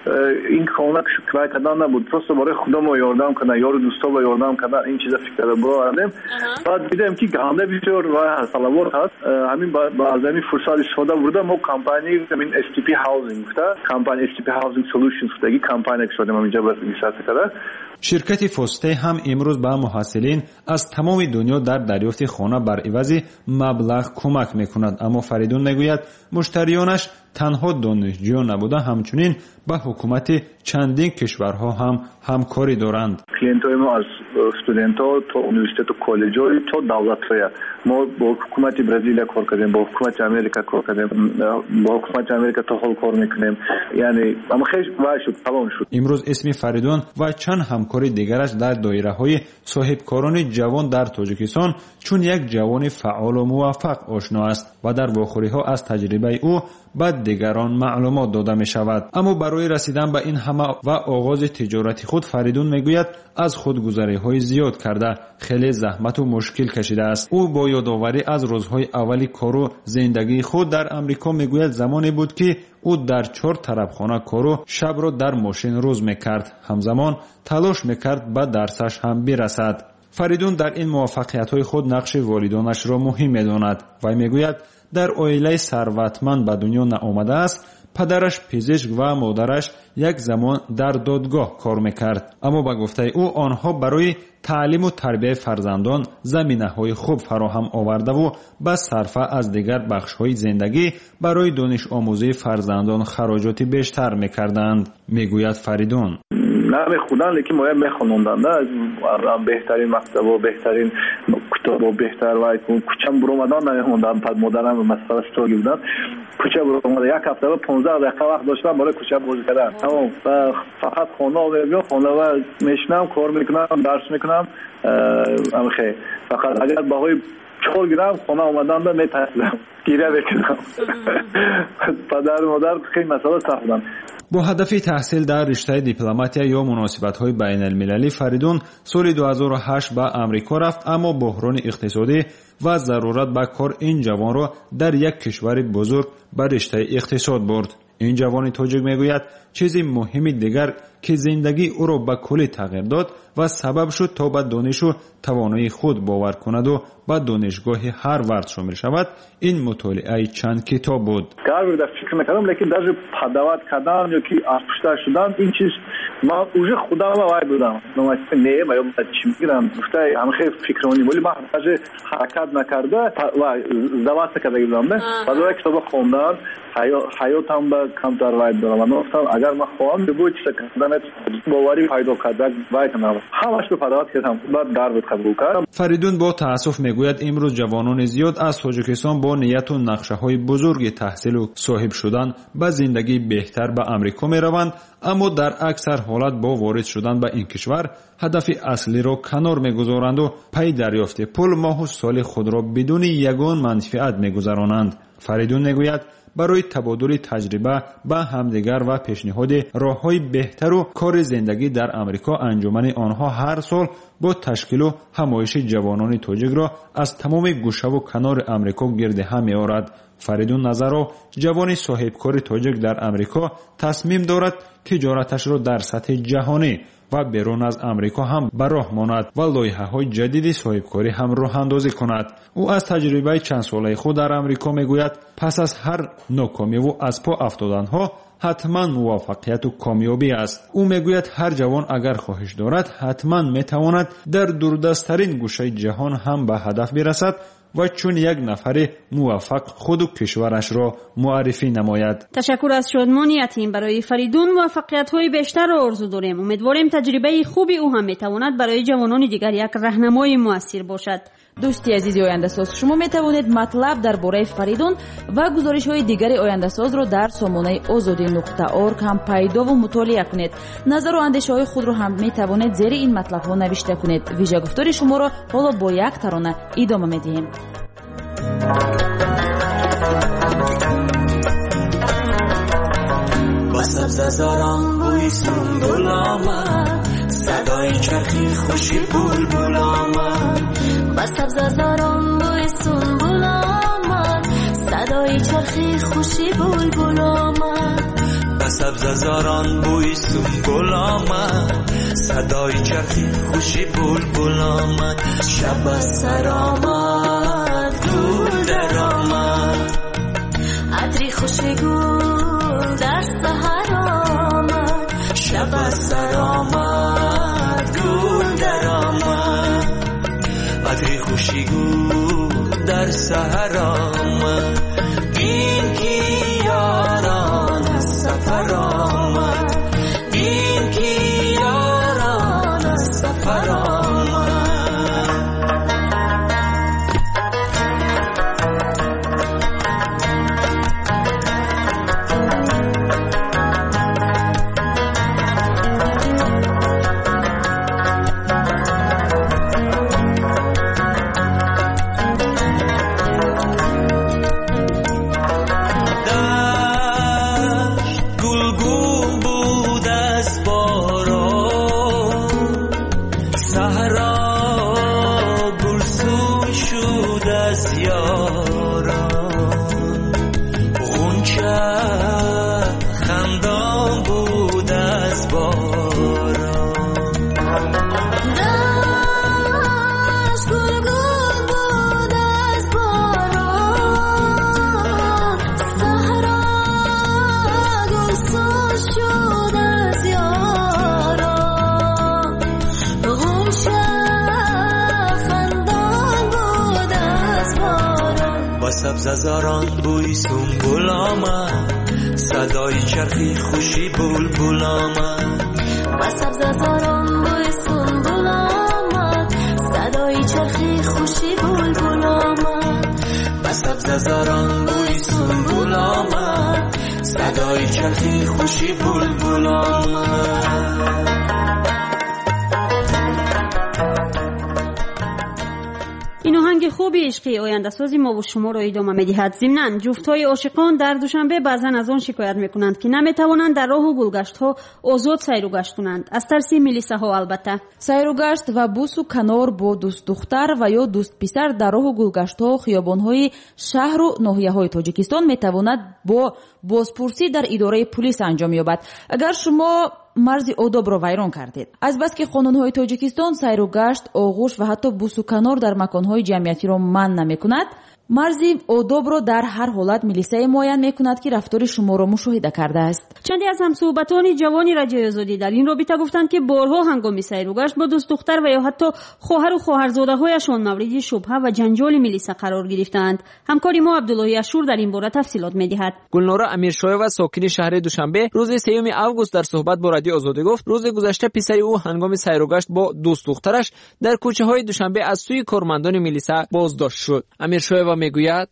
ин хона край кардан набуд, просто барои худамо ёрдам кардан, ёру дӯстомо ёрдам кардан, ин чиза фикр карда бароядем. баъд дидем ки ганда бисёр ва салавот ҳаст. ҳамин ба аз ҳамин фурсат истифода бурда мо компании ҳамин эс ти пи Housing гуфта, компания эс ти пи Housing Solutions гуфтаги компания истифода ҳаминҷа ба рисарч карда. ширкати фосте ҳам имрӯз ба муҳассилин аз тамоми дунё дар дарёфти хона бар ивази маблағ кӯмак мекунад. аммо фаридун мегӯяд муштарионаш танҳо донишҷӯ набуда, ҳамчунин ба ҳукумати чандин кишварҳо ҳам ҳамкорӣ доранд. клиентҳои мо аз студентҳо то университету коллеҷҳо то давлатҳоя. мо бо ҳукумати Бразилия кор кардем, бо ҳукумати Америка кор кардем, бо ҳукумати Америка то ҳол кор мекунем. яъне ама хеш вай шуд, талон шуд. имрӯз исми фаридун ва чанд ҳамкори дигараш дар доираҳои соҳибкорони ҷавон дар тоҷикистон чун як ҷавони фаъолу муваффақ ошно аст ва дар вохӯриҳо аз таҷрибаи ӯ ба дигарон маълумот дода мешавад. аммо барои расидан ба ин ҳама ва оғози тиҷорати худ фаридун мегӯяд аз худгузариҳои зиёд карда хеле заҳмату мушкил кашидааст. ӯ бо ёдоварӣ аз рӯзҳои аввали кору зиндагии худ дар амрико мегӯяд замоне буд ки ӯ дар чор тарабхона кору шабро дар мошин рӯз мекард, ҳамзамон талош мекард ба дарсаш ҳам бирасад. фаридун дар ин муваффақиятҳои худ нақши волидонашро муҳим медонад. вай мегӯяд дар оилаи сарватманд ба дунё наомадааст. падараш пизишк ва модараш як замон дар додгоҳ кор мекард, аммо ба гуфтаи ӯ онҳо барои таълиму тарбияи фарзандон заминаҳои хуб фароҳам овардаву ба сарфа аз дигар бахшҳои зиндагӣ барои донишомӯзии фарзандон хароҷоти бештар мекарданд, мегӯяд фаридун. намехӯданд, лекин моя мехононданд аз беҳтарин мактабо, беҳтарин китобо, беҳтар ва кӯчам буромадан намехонданд. пад модарам масъала строги буданд. кӯча буромада як ҳафтаро понздаҳ дақиқа вақт доштам барои кӯча бозӣ кардан. аммо фақат хона меём, хонава мешинам, кор мекунам, дарс мекунам. амхе фақат агар баҳои чор гирам хона омаданда метарсидам, гиря мекунам. падару модар хеле масъала сахт буданд. бо ҳадафи таҳсил дар риштаи дипломатия ё муносибатҳои байналмилалӣ фаридун соли ду ҳазору ҳашт ба амрико рафт, аммо буҳрони иқтисодӣ ва зарурат ба кор ин ҷавонро дар як кишвари бузург ба риштаи иқтисод бурд. ин ҷавони тоҷик мегӯяд чизи муҳими дигар ки зиндагии ӯро ба куллӣ тағйир дод ва сабаб шуд то ба донишу тавоноии худ бовар кунаду ба донишгоҳи ҳарвард шомил шавад, ин мутолиаи чанд китоб буд. гарварда фикр мекардам, лекин даже подават кардан ёки аз пушта шудан ин чиз من уже خودم وای بودم نمایش نه ما چی میگم گفته هم خیلی فکرونی ولی من حاجه حرکت نکرده و زواس کرده بودم نه بعد کتاب خوندم حیاتم به کمتر وای دارم من گفتم اگر من خواهم بود چه کردن باوری پیدا کرده وای کنم همش به فداوت کردم بعد در بود قبول کردم. فریدون با تاسف میگوید امروز جوانان زیاد از تاجیکستان با نیت و نقشه‌های بزرگ تحصیل و صاحب شدن به زندگی بهتر به آمریکا میروند، اما در اکثر حالت با وارد شدن به این کشور هدف اصلی را کنار میگذارند و پی دریافت پول ماه و سال خود را بدون یگان منفعت میگذرانند. فریدون میگوید برای تبادل تجربه با همدیگر و پیشنهاد راه‌های بهتر و کار زندگی در آمریکا انجمن آنها هر سال با تشکیل و همایش جوانان تاجیک را از تمام گوشه و کنار آمریکا گرد هم می‌آورد. فریدون نظرو جوانی صاحبکار تاجیک در آمریکا تصمیم دارد تجارتش را در سطح جهانی و بیرون از آمریکا هم به راه ماند و لایحه‌های جدید صاحبکاری هم راه اندازی کند. او از تجربه چند ساله خود در آمریکا میگوید پس از هر ناکامی و از پا افتادنها حتما موفقیت و کامیابی است. او میگوید هر جوان اگر خواهش دارد حتما میتواند در دوردستترین گوشه جهان هم به هدف برسد و چون یک نفر موفق خود و کشورش را معرفی نماید. تشکر از شادمانیتیم برای فریدون. موفقیت‌های بیشتر را آرزو داریم. امیدواریم تجربه خوبی او هم میتواند برای جوانان دیگر یک راهنمای موثر باشد. دوستی عزیزی آینده‌ساز، شما میتوانید مطلب درباره فریدون و گزارش‌های دیگر آینده‌ساز را در سامانه آزادی نقطه اورگ هم پیدا و مطالعه کنید. نظر و اندیشه‌های خود را هم میتوانید زیر این مطلب‌ها نوشته کنید. ویژه گفتار شما را حالا با یک ترانه ادامه میدهیم. با سبززاران بوی سنبول آمد، صدای چرخی خوشی بلبل آمد. با سبززاران بوی سنبول آمد، صدای چرخی خوشی بلبل آمد. با سبززاران بوی سنبول آمد، صدای چرخی خوشی بلبل آمد. شب از سر آمد، گل در آمد، عطری خوشی گل در سحر آمد. شب از سر آمد، گل در آمد، عطری خوشی گل در سحر آمد. این کی یاران از سفر آمد، این کی یاران از سفر آمد. سبززاران بوی سنبول آمد، صدای چرخی خوشی بلبل آمد. با سبززاران بوی سنبول آمد، صدای چرخی خوشی بلبل آمد. با سبززاران بوی سنبول آمد، صدای چرخی خوشی بلبل آمد. این آهنگ خوبی عشقی آینده سازی ما و شما را ادامه می‌دهد. ضمناً جفت‌های عاشقان در دوشنبه بعضاً از آن شکایت می‌کنند که نمی‌توانند در راه و گلگشت‌ها آزاد سیر و گشت کنند، از ترس میلیسه‌ها. البته سیر و گشت و بوس و کنار با دوست دختر و یا دوست پسر در راه و گلگشت‌ها و خیابان‌های شهر و ناحیه‌های تاجیکستان می‌تواند با بازپرسی در اداره پلیس انجام یابد اگر شما مرز آداب را ویران کردید. از بس که قانون‌های تاجیکستان سیر و گشت، آغوش و حتی بوس و کنار در مکان‌های جمعیتی را منع نمی‌کند، марзи одобро дар ҳар ҳолат милисия муайян мекунад ки рафтори шуморо мушоҳида кардааст. чанде аз ҳамсуҳбатони ҷавони радиои озодӣ дар ин робита гуфтанд ки борҳо ҳангоми сайругашт бо дӯстдухтар ва ё ҳатто хоҳару хоҳарзодаҳояшон мавриди шубҳа ва ҷанҷоли милиса қарор гирифтаанд. ҳамкори мо абдуллоҳи ашур дар ин бора тафсилот медиҳад. гулнора амиршоева сокини шаҳри душанбе рӯзи сеюми август дар суҳбат бо радиои озодӣ гуфт рӯзи гузашта писари ӯ ҳангоми сайругашт бо дӯстдухтараш дар кӯчаҳои душанбе аз сӯи кормандони милиса боздошт шуд. амиршоева мегӯяд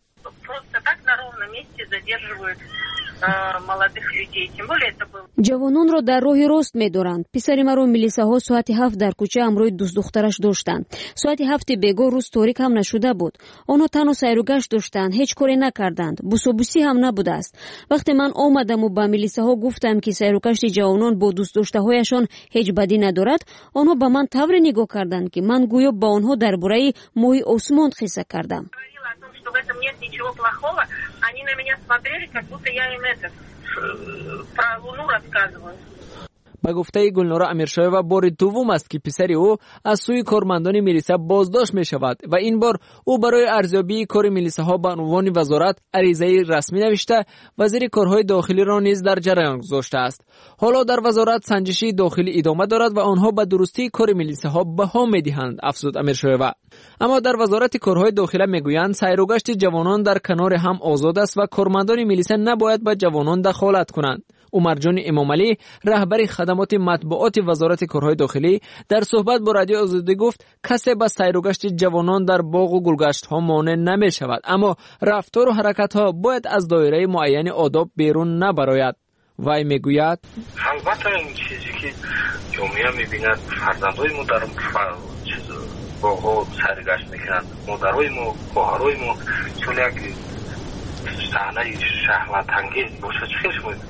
ҷавононро дар роҳи рост медоранд. писари маро милисаҳо соати ҳафт дар кӯча ҳамроҳи дӯстдухтараш доштанд. соати ҳафти бегоҳ рӯз торик ҳам нашуда буд. онҳо танҳо сайругашт доштанд, ҳеҷ коре накарданд. бусобусӣ ҳам набудааст. вақте ман омадаму ба милисаҳо гуфтам ки сайругашти ҷавонон бо дӯстдоштаҳояшон ҳеҷ бадӣ надорад, онҳо ба ман тавре нигоҳ карданд ки ман гӯё ба онҳо дар бораи моҳи осмон қисса кардам. Что в этом нет ничего плохого, они на меня смотрели, как будто я им это про Луну рассказываю. ба гуфтаи гулнора амиршоева бори дуввум аст ки писари ӯ аз сӯи кормандони милиса боздошт мешавад ва ин бор ӯ барои арзёбии кори милисаҳо ба унвони вазорат аризаи расмӣ навишта вазири корҳои дохилиро низ дар ҷараён гузоштааст. ҳоло дар вазорат санҷишии дохилӣ идома дорад ва онҳо ба дурустии кори милисаҳо баҳо медиҳанд, афзуд амиршоева. аммо дар вазорати корҳои дохила мегӯянд сайругашти ҷавонон дар канори ҳам озод аст ва кормандони милиса набояд ба ҷавонон дахолат кунанд. умарҷони эмомалӣ раҳбари хадамоти матбуоти вазорати корҳои дохилӣ дар суҳбат бо радиои озодӣ гуфт касе ба сайругашти ҷавонон дар боғу гулгаштҳо монеъ намешавад, аммо рафтору ҳаракатҳо бояд аз доираи муайяни одоб берун набарояд. вай мегӯяд албатта ин чизе ки ҷомеа мебинад фарзандҳои мо дар боғҳо сайргашт мекунанд, модарҳои мо, хоҳарои мо чун як саҳнаи шаҳватангез бошад чӣ хел шумо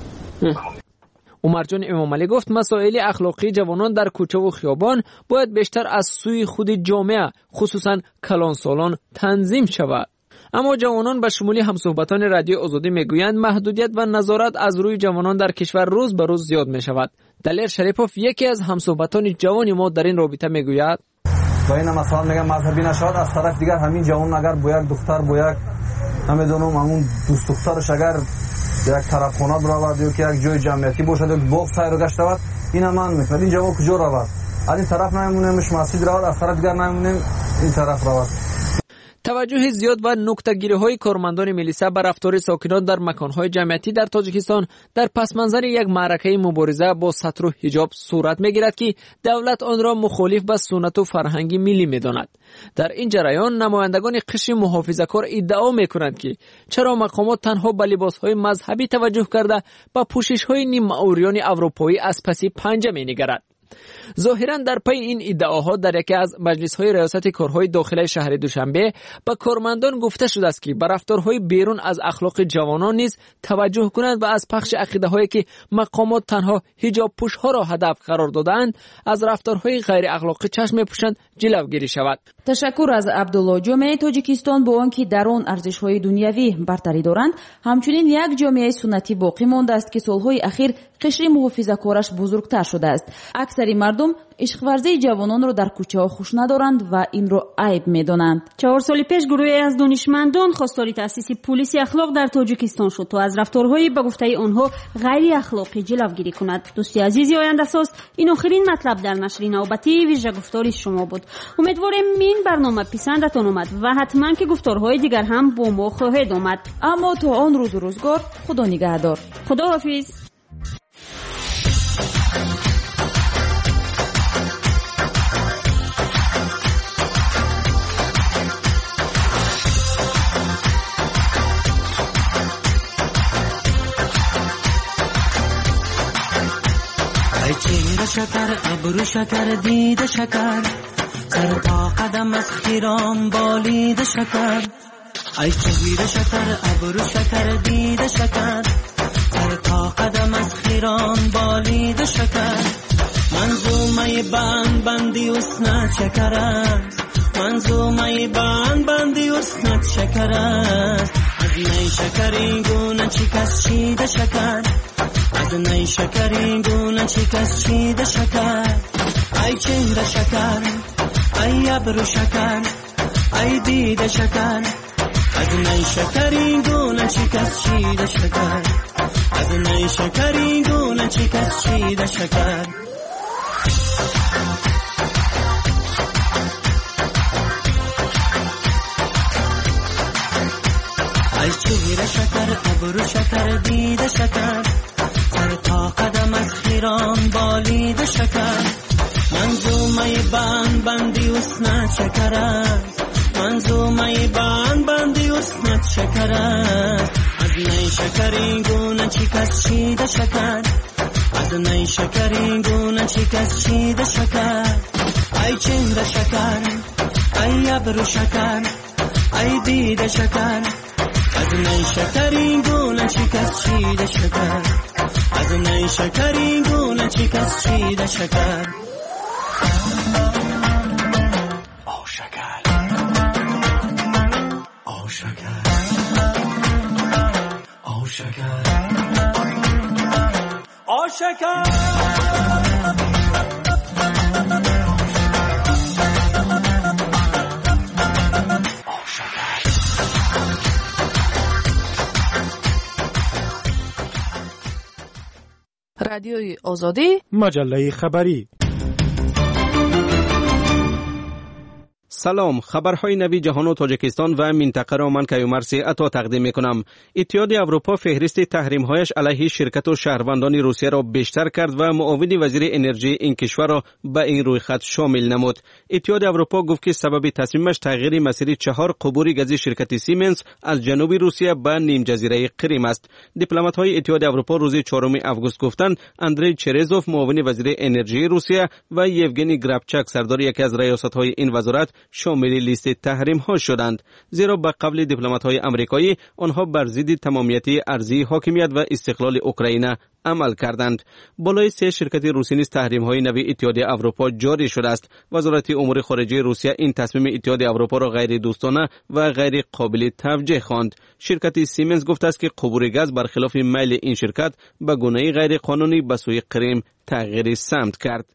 умарҷон эмомалӣ гуфт масоили ахлоқии ҷавонон дар кӯчаву хиёбон бояд бештар аз сӯи худи ҷомеа хусусан калонсолон танзим шавад. аммо ҷавонон ба шумули ҳамсуҳбатони радиои озодӣ мегӯянд маҳдудият ва назорат аз рӯи ҷавонон дар кишвар рӯз ба рӯз зиёд мешавад. далер шарипов яке аз ҳамсуҳбатони ҷавони мо дар ин робита мегӯяд ва ина масалан мегам мазҳабӣ нашавад. аз тарафи дигар ҳамин ҷавонон агар бо як духтар бо як намедонам ҳамун дӯстдухтараш агар як тарабхона равад ё ки як ҷои ҷамъиятӣ бошад ё боғ сайругашт равад, ина ман мекунад. ин ҷавон куҷо равад? аз ин тараф намемонемш масҷид равад, аз тараф дигар намемонем ин тараф равад. таваҷҷӯҳи зиёд ва нуктагириҳои кормандони милиса ба рафтори сокинон дар маконҳои ҷамъиятӣ дар тоҷикистон дар пасманзари як маъракаи мубориза бо сатру ҳиҷоб сурат мегирад ки давлат онро мухолиф ба суннату фарҳанги миллӣ медонад. дар ин ҷараён намояндагони қишри муҳофизакор иддао мекунанд ки чаро мақомот танҳо ба либосҳои мазҳабӣ таваҷҷӯҳ карда ба пӯшишҳои ниммаорёни аврупоӣ аз паси панҷа менигарад. зоҳиран дар пай ин иддаоҳо дар яке аз маҷлисҳои раёсати корҳои дохилаи шаҳри душанбе ба кормандон гуфта шудааст ки ба рафторҳои берун аз ахлоқи ҷавонон низ таваҷҷӯҳ кунанд ва аз пахши ақидаҳое ки мақомот танҳо ҳиҷобпӯшҳоро ҳадаф қарор додаанд аз рафторҳои ғайриахлоқӣ чашм мепӯшанд ҷилавгирӣ шавад. ташаккур аз абдулло. ҷомеаи тоҷикистон бо он ки дар он арзишҳои дунявӣ бартарӣ доранд, ҳамчунин як ҷомеаи суннатӣ боқӣ мондааст ки солҳои ахир қишри муҳофизакораш бузургтар шудааст. аксари мардум ишқварзии ҷавононро дар кӯчаҳо хуш надоранд ва инро айб медонанд. чаҳор соли пеш гурӯҳе аз донишмандон хостори таъсиси пулиси ахлоқ дар тоҷикистон шуд то аз рафторҳои ба гуфтаи онҳо ғайриахлоқӣ ҷилавгирӣ кунад. дӯсти азизи ояндасоз, ин охирин матлаб дар нашри навбатии вижагуфтори шумо буд. умедворем ин барнома писандатон омад ва ҳатман ки гуфторҳои дигар ҳам бо мо хоҳед омад. аммо то он рӯзу рӯзгор худо нигаҳдор. худоҳофиз. ای چهره شکر ابرو شکر دیده شکر سر تا قدم از خیران بالید شکر ای چهره شکر ابرو شکر دیده شکر سر تا قدم از خیران بالید شکر منظومه بند بندی اسنت شکر است منظومه بند بندی اسنت شکر است از نی شکری گونه چی کس چیده شکر از نی شکری گونه چی کس چیده شکر ای چهره شکر ای ابرو شکر ای دیده شکر از نیشکری گونه شکست چیده شکر از نیشکری گونه شکست چیده شکر ای چهره شکر ابرو شکر دیده شکر سر تا قدم از خیران بالید شکر منظومه بند بندی اسنت شکر است منظومه بند بندی اسنت شکر است از نی شکری گونه شکست چیده شکر از نی شکری گونه شکست چیده شکر ای چهره شکر ای ابرو شکر ای دیده شکر از نی شکری گونه شکست چیده شکر از نی شکری گونه شکست چیده شکر آو شکر آو شکر آو شکر آو شکر رادیوی آزادی مجله خبری. سلام، خبرهای نوی جهان و تاجیکستان و منطقه را من کیومرث عطا تقدیم میکنم. اتحادیه اروپا فهرست تحریم‌هایش علیه شرکت و شهروندان روسیه را بیشتر کرد و معاون وزیر انرژی این کشور را به این رویخط شامل نمود. اتحادیه اروپا گفت که سبب تصمیمش تغییر مسیر چهار قبور گازی شرکت سیمنس از جنوب روسیه به نیم جزیره کریم است. دیپلمات‌های اتحادیه اروپا روز چهارم آگوست گفتند اندری چرزوف معاون وزیر انرژی روسیه و یوگنی گرابچاک سردار یکی از ریاست‌های این وزارت شامل لیست تحریم ها شدند، زیرا به قبل دیپلمات های امریکایی آنها بر ضد تمامیت ارضی حاکمیت و استقلال اوکراین عمل کردند. بالای سه شرکت روسی نیز تحریم های نوی اتحادیه اروپا جاری شده است. وزارت امور خارجه روسیه این تصمیم اتحادیه اروپا را غیر دوستانه و غیر قابل توجیه خواند. شرکت سیمنس گفته است که قبور گاز برخلاف میل این شرکت به گونه غیر قانونی به سوی کریم تغییر سمت کرد.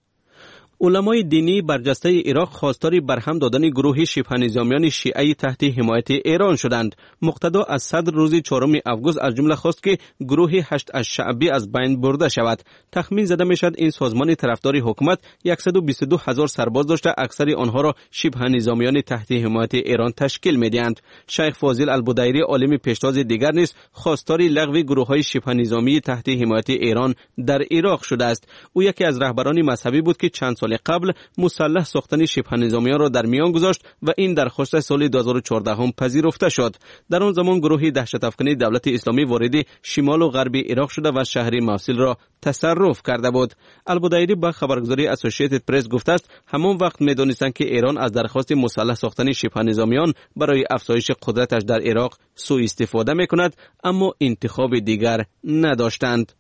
علمای دینی برجسته عراق خواستار برهم دادن گروه شبه نظامیان شیعه تحت حمایت ایران شدند. مقتدا از صدر روز چهارم آگوست از جمله خواست که گروه هشت الشعبی از بین برده شود. تخمین زده میشد این سازمان طرفدار حکومت صد و بیست و دو هزار سرباز داشته، اکثر آنها را شبه نظامیان تحت حمایت ایران تشکیل میدهند. شیخ فاضل البدیری عالم پیشتاز دیگر نیز خواستار لغو گروه‌های شبه نظامی تحت حمایت ایران در عراق شده است. او یکی از رهبران مذهبی بود که چند سال قبل مسلح ساختن شبه نظامیان را در میان گذاشت و این درخواست سال دو هزار و چهارده هم پذیرفته شد. در آن زمان گروه دهشت افکنی دولت اسلامی وارد شمال و غرب عراق شده و شهر موصل را تصرف کرده بود. البدیری با خبرگزاری اسوسییتد پرس گفته است همان وقت می‌دانستند که ایران از درخواست مسلح ساختن شبه نظامیان برای افزایش قدرتش در عراق سوء استفاده می‌کند، اما انتخاب دیگر نداشتند.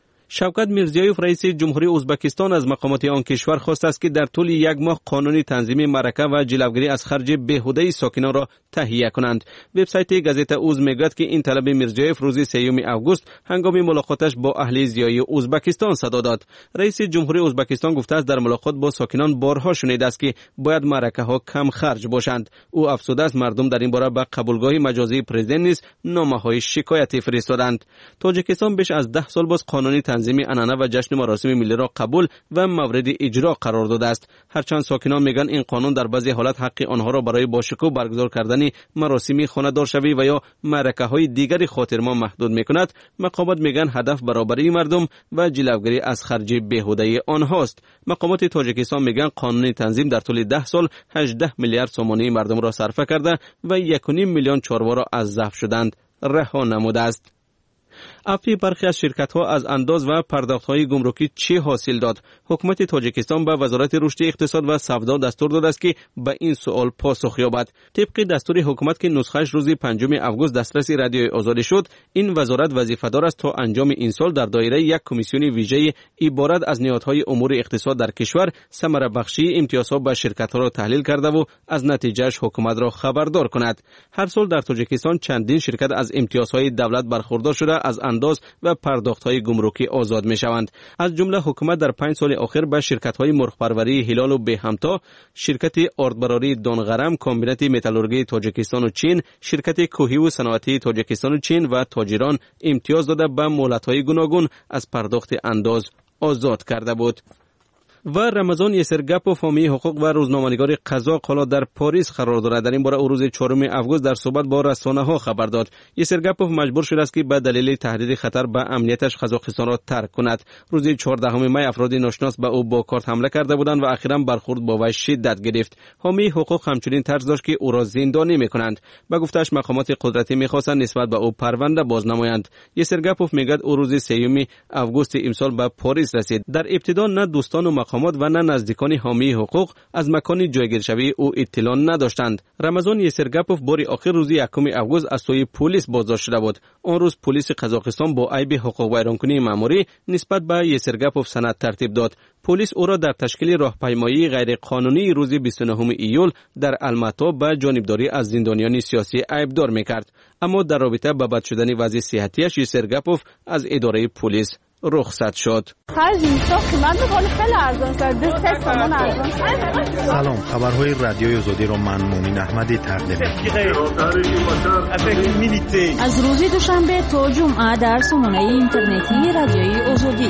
شوکت میرزیایوف رئیس جمهوری ازبکستان از مقامات آن کشور خواست است که در طول یک ماه قانون تنظیم معرکه و جلوگیری از خرج بیهوده ساکنان را تهیه کنند. وبسایت گازیتا اوز میگوید که این طلب میرزیایوف روز سوم آگوست هنگام ملاقاتش با اهل زیای ازبکستان صدا داد. رئیس جمهوری ازبکستان گفته است در ملاقات با ساکنان بارها شنیده است که باید معرکه ها کم خرج باشند. او افزوده است مردم در این باره به قبولگاه مجازی پرزیدنت نیز نامه‌های شکایتی فرستادند. تاجیکستان بیش از ده سال باز قانون تنظیم عنعنه و جشن مراسم ملی را قبول و مورد اجرا قرار داده است. هرچند ساکنان میگن این قانون در بعضی حالات حق آنها را برای باشکوه برگزار کردن مراسم خانه‌دار شوی و یا معرکه‌های دیگری خاطرمان محدود میکند، مقامات میگن هدف برابری مردم و جلوگیری از خرج بیهوده آنهاست. مقامات تاجیکستان میگن قانون تنظیم در طول ده سال هجده میلیارد سومانی مردم را صرفه کرده و یک و نیم میلیون چاروا را از ضعف شدند رها نموده است. افی برخی از شرکت‌ها از انداز و پرداخت‌های گمرکی چه حاصل داد؟ حکومت تاجیکستان به وزارت رشد اقتصاد و سودا دستور داده است که به این سوال پاسخ یابد. طبق دستور حکومت که نسخه‌اش روز پنجم آگوست دسترس رادیوی آزادی شد، این وزارت وظیفه‌دار است تا انجام این سال در دایره یک کمیسیون ویژه عبارت از نهادهای امور اقتصاد در کشور ثمره بخشی امتیازها به شرکت‌ها را تحلیل کرده و از نتیجهش حکومت را خبردار کند. هر سال در تاجیکستان چندین شرکت از امتیازهای دولت برخوردار شده از انداز و پرداخت‌های گمرکی آزاد می‌شوند. از جمله حکومت در پنج سال اخیر به شرکت‌های مرغ‌پروری هلال و بهمتا، شرکت آردبراری دونغرم، کامبینات متالورژی تاجیکستان و چین، شرکت کوهی و صنعتی تاجیکستان و چین و تاجران امتیاز داده به مهلت‌های گوناگون از پرداخت انداز آزاد کرده بود. و رمضان یسرگپوف حامی حقوق و روزنامه‌نگار قزاق حالا در پاریس قرار دارد. در این باره او روز چهارم آگوست در صحبت با رسانه‌ها خبر داد. یسرگپوف مجبور شده است که به دلیل تهدید خطر به امنیتش قزاقستان را ترک کند. روز چهاردهم می افراد ناشناس به او با کارت حمله کرده بودند و اخیراً برخورد با وی شدت گرفت. حامی حقوق همچنین طرز داشت که او را زندانی می‌کنند. به گفته‌اش مقامات قدرتی می‌خواستند نسبت به او پرونده باز نمایند. یسرگپوف میگوید او روز سوم آگوست امسال به پاریس رسید. در ابتدا نه دوستان و مقامات و نه نزدیکان حامی حقوق از مکان جایگیرشوی او اطلاع نداشتند. رمضان یسرگپوف بار آخر روز یکم آگوست از سوی پلیس بازداشت شده بود. آن روز پلیس قزاقستان با عیب حقوق ویرانکنی ماموری نسبت به یسرگپوف سند ترتیب داد. پلیس او را در تشکیل راهپیمایی غیرقانونی روز بیست و نهم ایول در الماتا به جانبداری از زندانیان سیاسی عیبدار می‌کرد. اما در رابطه با بد شدن وضع صحتیش یسرگپوف از اداره پلیس رخصت شد. سلام، خبرهای رادیوی آزادی را من مومن احمدی تقدیم می‌کنم. از روز دوشنبه تا جمعه در سامانه اینترنتی رادیوی آزادی.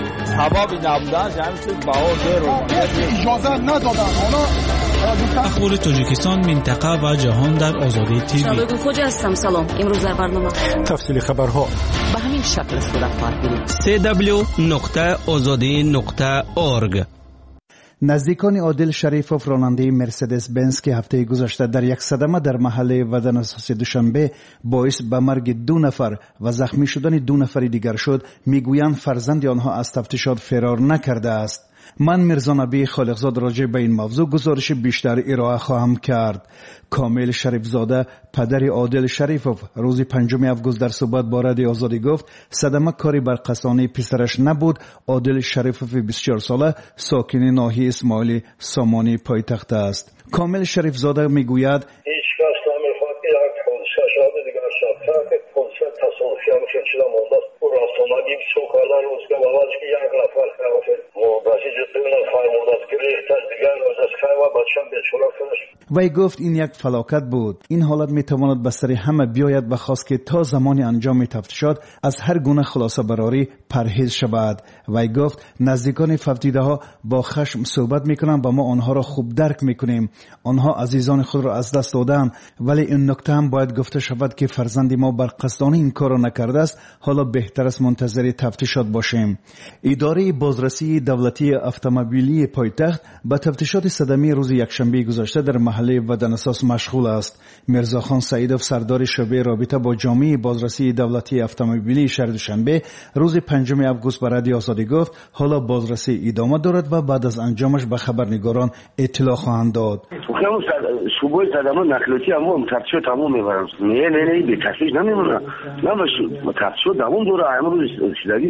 اجازه ندادن. اخبار تاجیکستان، منطقه و جهان در آزادی تیوی. شبکه خوج هستم. سلام. امروز در برنامه تفصیل خبرها به همین شکل صورت خواهد گرفت. سی دبلیو نقطه آزادی نقطه اورگ. نزدیکان عادل شریفوف راننده مرسدس بنز که هفته گذشته در یک صدمه در محله وطن اساسی دوشنبه باعث به مرگ دو نفر و زخمی شدن دو نفر دیگر شد، میگویند فرزند آنها از تفتیشات فرار نکرده است. من میرزا نبی خالقزاد راجع به این موضوع گزارش بیشتر ارائه خواهم کرد. کامل شریفزاده پدر عادل شریفوف روز پنجم آگوست در صحبت با رادیو آزادی گفت صدمه کاری بر قسانه پسرش نبود. عادل شریفوف بیست و چهار ساله ساکن ناحیه اسماعیلی سامانی پایتخت است. کامل شریفزاده میگوید هیچ کس نمیخواد که یک پولشه شده دیگر شده که پولشه تصادفی هم شده مونده او راست آمدیم سوکاله روز که مواد که یک نفر خواهد موبسی جدو نفر مونده گریخت از دیگر روز از خواهد و بچه هم بیچوره کنش. وی گفت این یک فلاکت بود. این حالت میتواند به سر همه بیاید و خواست که تا زمان انجام تفتیشات از هر گونه خلاصه براری پرهیز شود. وی گفت نزدیکان فوتیده ها با خشم صحبت میکنند و ما آنها را خوب درک میکنیم. آنها عزیزان خود را از دست دادند، ولی این نکته هم باید گفته شود که فرزند ما بر قصدانه این کار را نکرده است. حالا بهتر است منتظر تفتیشات باشیم. اداره بازرسی دولتی اتومبیلی پایتخت با تفتیشات صدمه روز یکشنبه گذشته در محله وطن اساس مشغول است. میرزا خان سعیدوف سردار شعبه رابطه با جامعه بازرسی دولتی اتومبیلی شهر دوشنبه روز پنجم آگوست به رادیو آزادی گفت حالا بازرسی ادامه دارد و بعد از انجامش به خبرنگاران اطلاع خواهند داد. شبوه صدمه نقلیتی اما تفتیشات تمام میبرم. نه نه نه به تفتیش نمیمونه. نه تفتیشات دوام داره. امروز شدگیش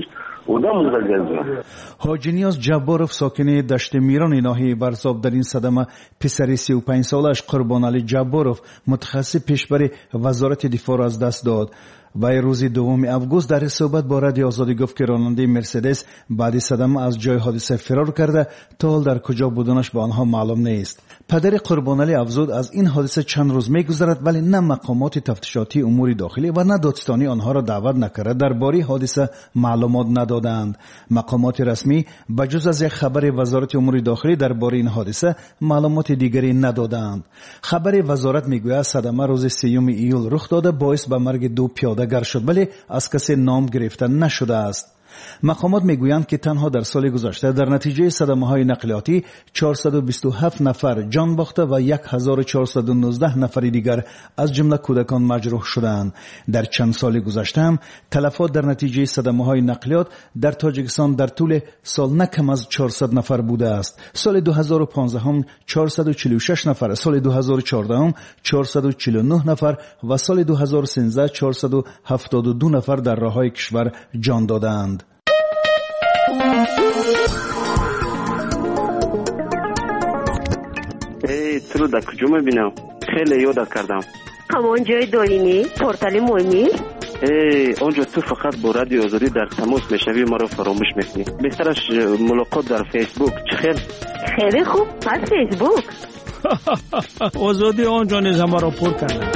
حاجی نیاز جباروف ساکن دشت میران ناحیه برزاب در این صدمه پسر سی و پنج سالش قربان علی جباروف متخصص پیشبری وزارت دفاع را از دست داد. وی روز دوم آگوست در صحبت با رادیو آزادی گفت که راننده مرسدس بعد صدمه از جای حادثه فرار کرده، تا حال در کجا بودنش به آنها معلوم نیست. پدر قربان علی افزود از این حادثه چند روز میگذرد ولی نه مقامات تفتیشاتی امور داخلی و نه دادستانی آنها را دعوت نکرده درباره حادثه معلومات ندادند. مقامات رسمی بجز از یک خبر وزارت امور داخلی درباره این حادثه معلومات دیگری ندادند. خبر وزارت میگوید صدمه روز سیوم ایول رخ داده باعث به مرگ دو پیادهگر شد ولی از کسی نام گرفته نشده است. مقامات میگویند که تنها در سال گذشته در نتیجه صدمه‌های نقلیاتی چهارصد و بیست و هفت نفر جان باخته و هزار و چهارصد و نوزده نفر دیگر از جمله کودکان مجروح شدند. در چند سال گذشته هم تلفات در نتیجه صدمه‌های نقلیات در تاجیکستان در طول سال نه کم از چهارصد نفر بوده است. سال دو هزار و پانزده هم چهارصد و چهل و شش نفر، سال دو هزار و چهارده هم چهارصد و چهل و نه نفر و سال دو هزار و سیزده چهارصد و هفتاد و دو نفر در راه‌های کشور جان دادند. ای تو در کجا میبینم؟ خیلی یادت کردم. همان جای دارینی؟ پورتال مهمی؟ اونجا تو فقط با رادیو آزادی در تماس میشوی، ما رو فراموش میکنی. بهترش ملاقات در فیسبوک. چه خیر؟ خیلی خوب، پس فیسبوک. آزادی آنجا نیز همه را پر کرده.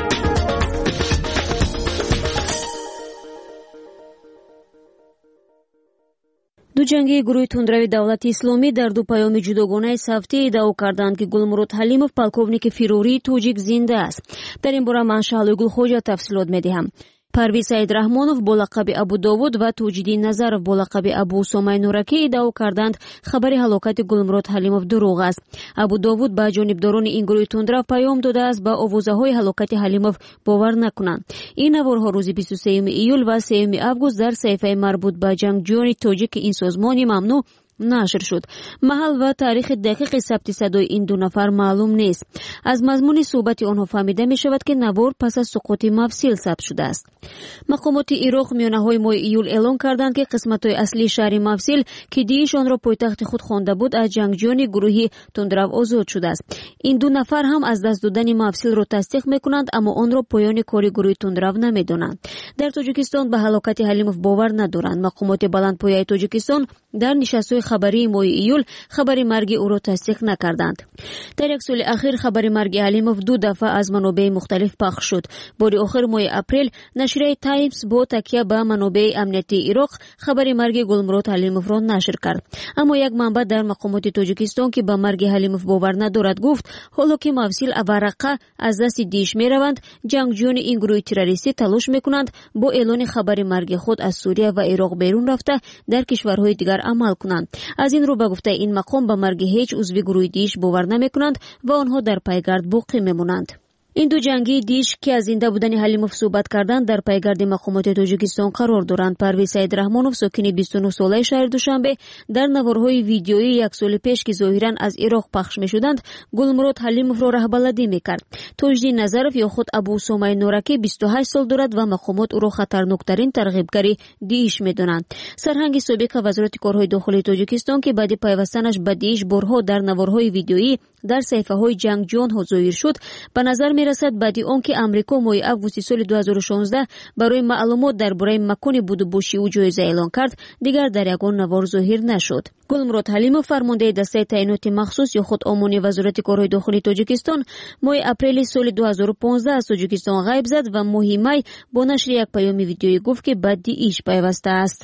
дуҷангии гурӯҳи тундрави давлати исломӣ дар ду паёми ҷудогонаи сафтӣ иддао карданд ки гулмурод ҳалимов полковники фирории тоҷик зинда аст. дар ин бора ман шаҳлои гулхоҷа тафсилот медиҳам. парвиз саидраҳмонов бо лақаби абу довуд ва тоҷиддин назаров бо лақаби абу усомаи нуракӣ иддао карданд хабари ҳалокати гулмурод ҳалимов дурӯғ аст. абу довуд ба ҷонибдорони ин гурӯҳи тундрав паём додааст ба овозаҳои ҳалокати ҳалимов бовар накунанд. ин наворҳо рӯзи бисту сеюми июл ва сеюми август дар саҳифаи марбут ба ҷангҷӯёни тоҷики ин созмони мамнӯъ нашр шуд. маҳал ва таърихи дақиқи сабти садои ин ду нафар маълум нест. аз мазмуни суҳбати онҳо фаҳмида мешавад ки навор пас аз суқути мавсил сабт шудааст. мақомоти ироқ миёнаҳои моҳи июл эълон карданд ки қисматҳои аслии шаҳри мавсил ки дииш онро пойтахти худ хонда буд аз ҷангҷӯёни гурӯҳи тундрав озод шудааст. ин ду нафар ҳам аз даст додани мавсилро тасдиқ мекунанд, аммо онро поёни кори гурӯҳи тундрав намедонанд. дар тоҷикистон ба ҳалокати ҳалимов бовар надоранд. мақомоти баландпояи тоҷикистон дар нишастҳои хабарии моҳи июл хабари марги ӯро тасдиқ накарданд. дар як соли ахир хабари марги ҳалимов ду дафъа аз манобеи мухталиф пахш шуд. бори охир моҳи апрел нашрияи таймс бо такя ба манобеи амнияти ироқ хабари марги гулмурод ҳалимовро нашр кард. аммо як манбаъ дар мақомоти тоҷикистон ки ба марги ҳалимов бовар надорад гуфт ҳоло ки мавсил аварақа аз дасти дииш мераванд, ҷангҷӯёни ин гурӯҳи террористӣ талош мекунанд бо эълони хабари марги худ аз сурия ва ироқ берун рафта дар кишварҳои дигар амал кунанд. аз ин рӯ ба гуфтаи ин мақом ба марги ҳеҷ узви гурӯҳи дииш бовар намекунанд ва онҳо дар пайгард боқӣ мемонанд. ин ду ҷангии дииш ки аз зинда будани ҳалимов суҳбат карданд дар пайгарди мақомоти тоҷикистон қарор доранд. парвиз саидраҳмонов сокини бисту нӯҳ солаи шаҳри душанбе дар наворҳои видеои як соли пеш ки зоҳиран аз ироқ пахш мешуданд гулмурод ҳалимовро раҳбаладӣ мекард. тоҷиддин назаров ё худ абу усомаи нуракӣ бисту ҳашт сол дорад ва мақомот ӯро хатарноктарин тарғибгари дииш медонанд. сарҳанги собиқа вазорати корҳои дохилии тоҷикистон ки баъди пайвастанаш ба дииш борҳо дар наворҳои видеоӣ дар саҳифаҳои ҷангҷӯёнҳо зоҳир шуд, ба назар мерасад баъди он ки амрико моҳи августи соли ду ҳазору шонздаҳ барои маълумот дар бораи макони буду боши ӯ ҷоиза эълон кард, дигар дар ягон навор зоҳир нашуд. гулмурод ҳалимов фармондаи дастаи таъиноти махсус ё худ омони вазорати корҳои дохилии тоҷикистон моҳи апрели соли ду ҳазору понздаҳ аз тоҷикистон ғайб зад ва моҳи май бо нашри як паёми видеоӣ гуфт ки ба дииш пайваста аст.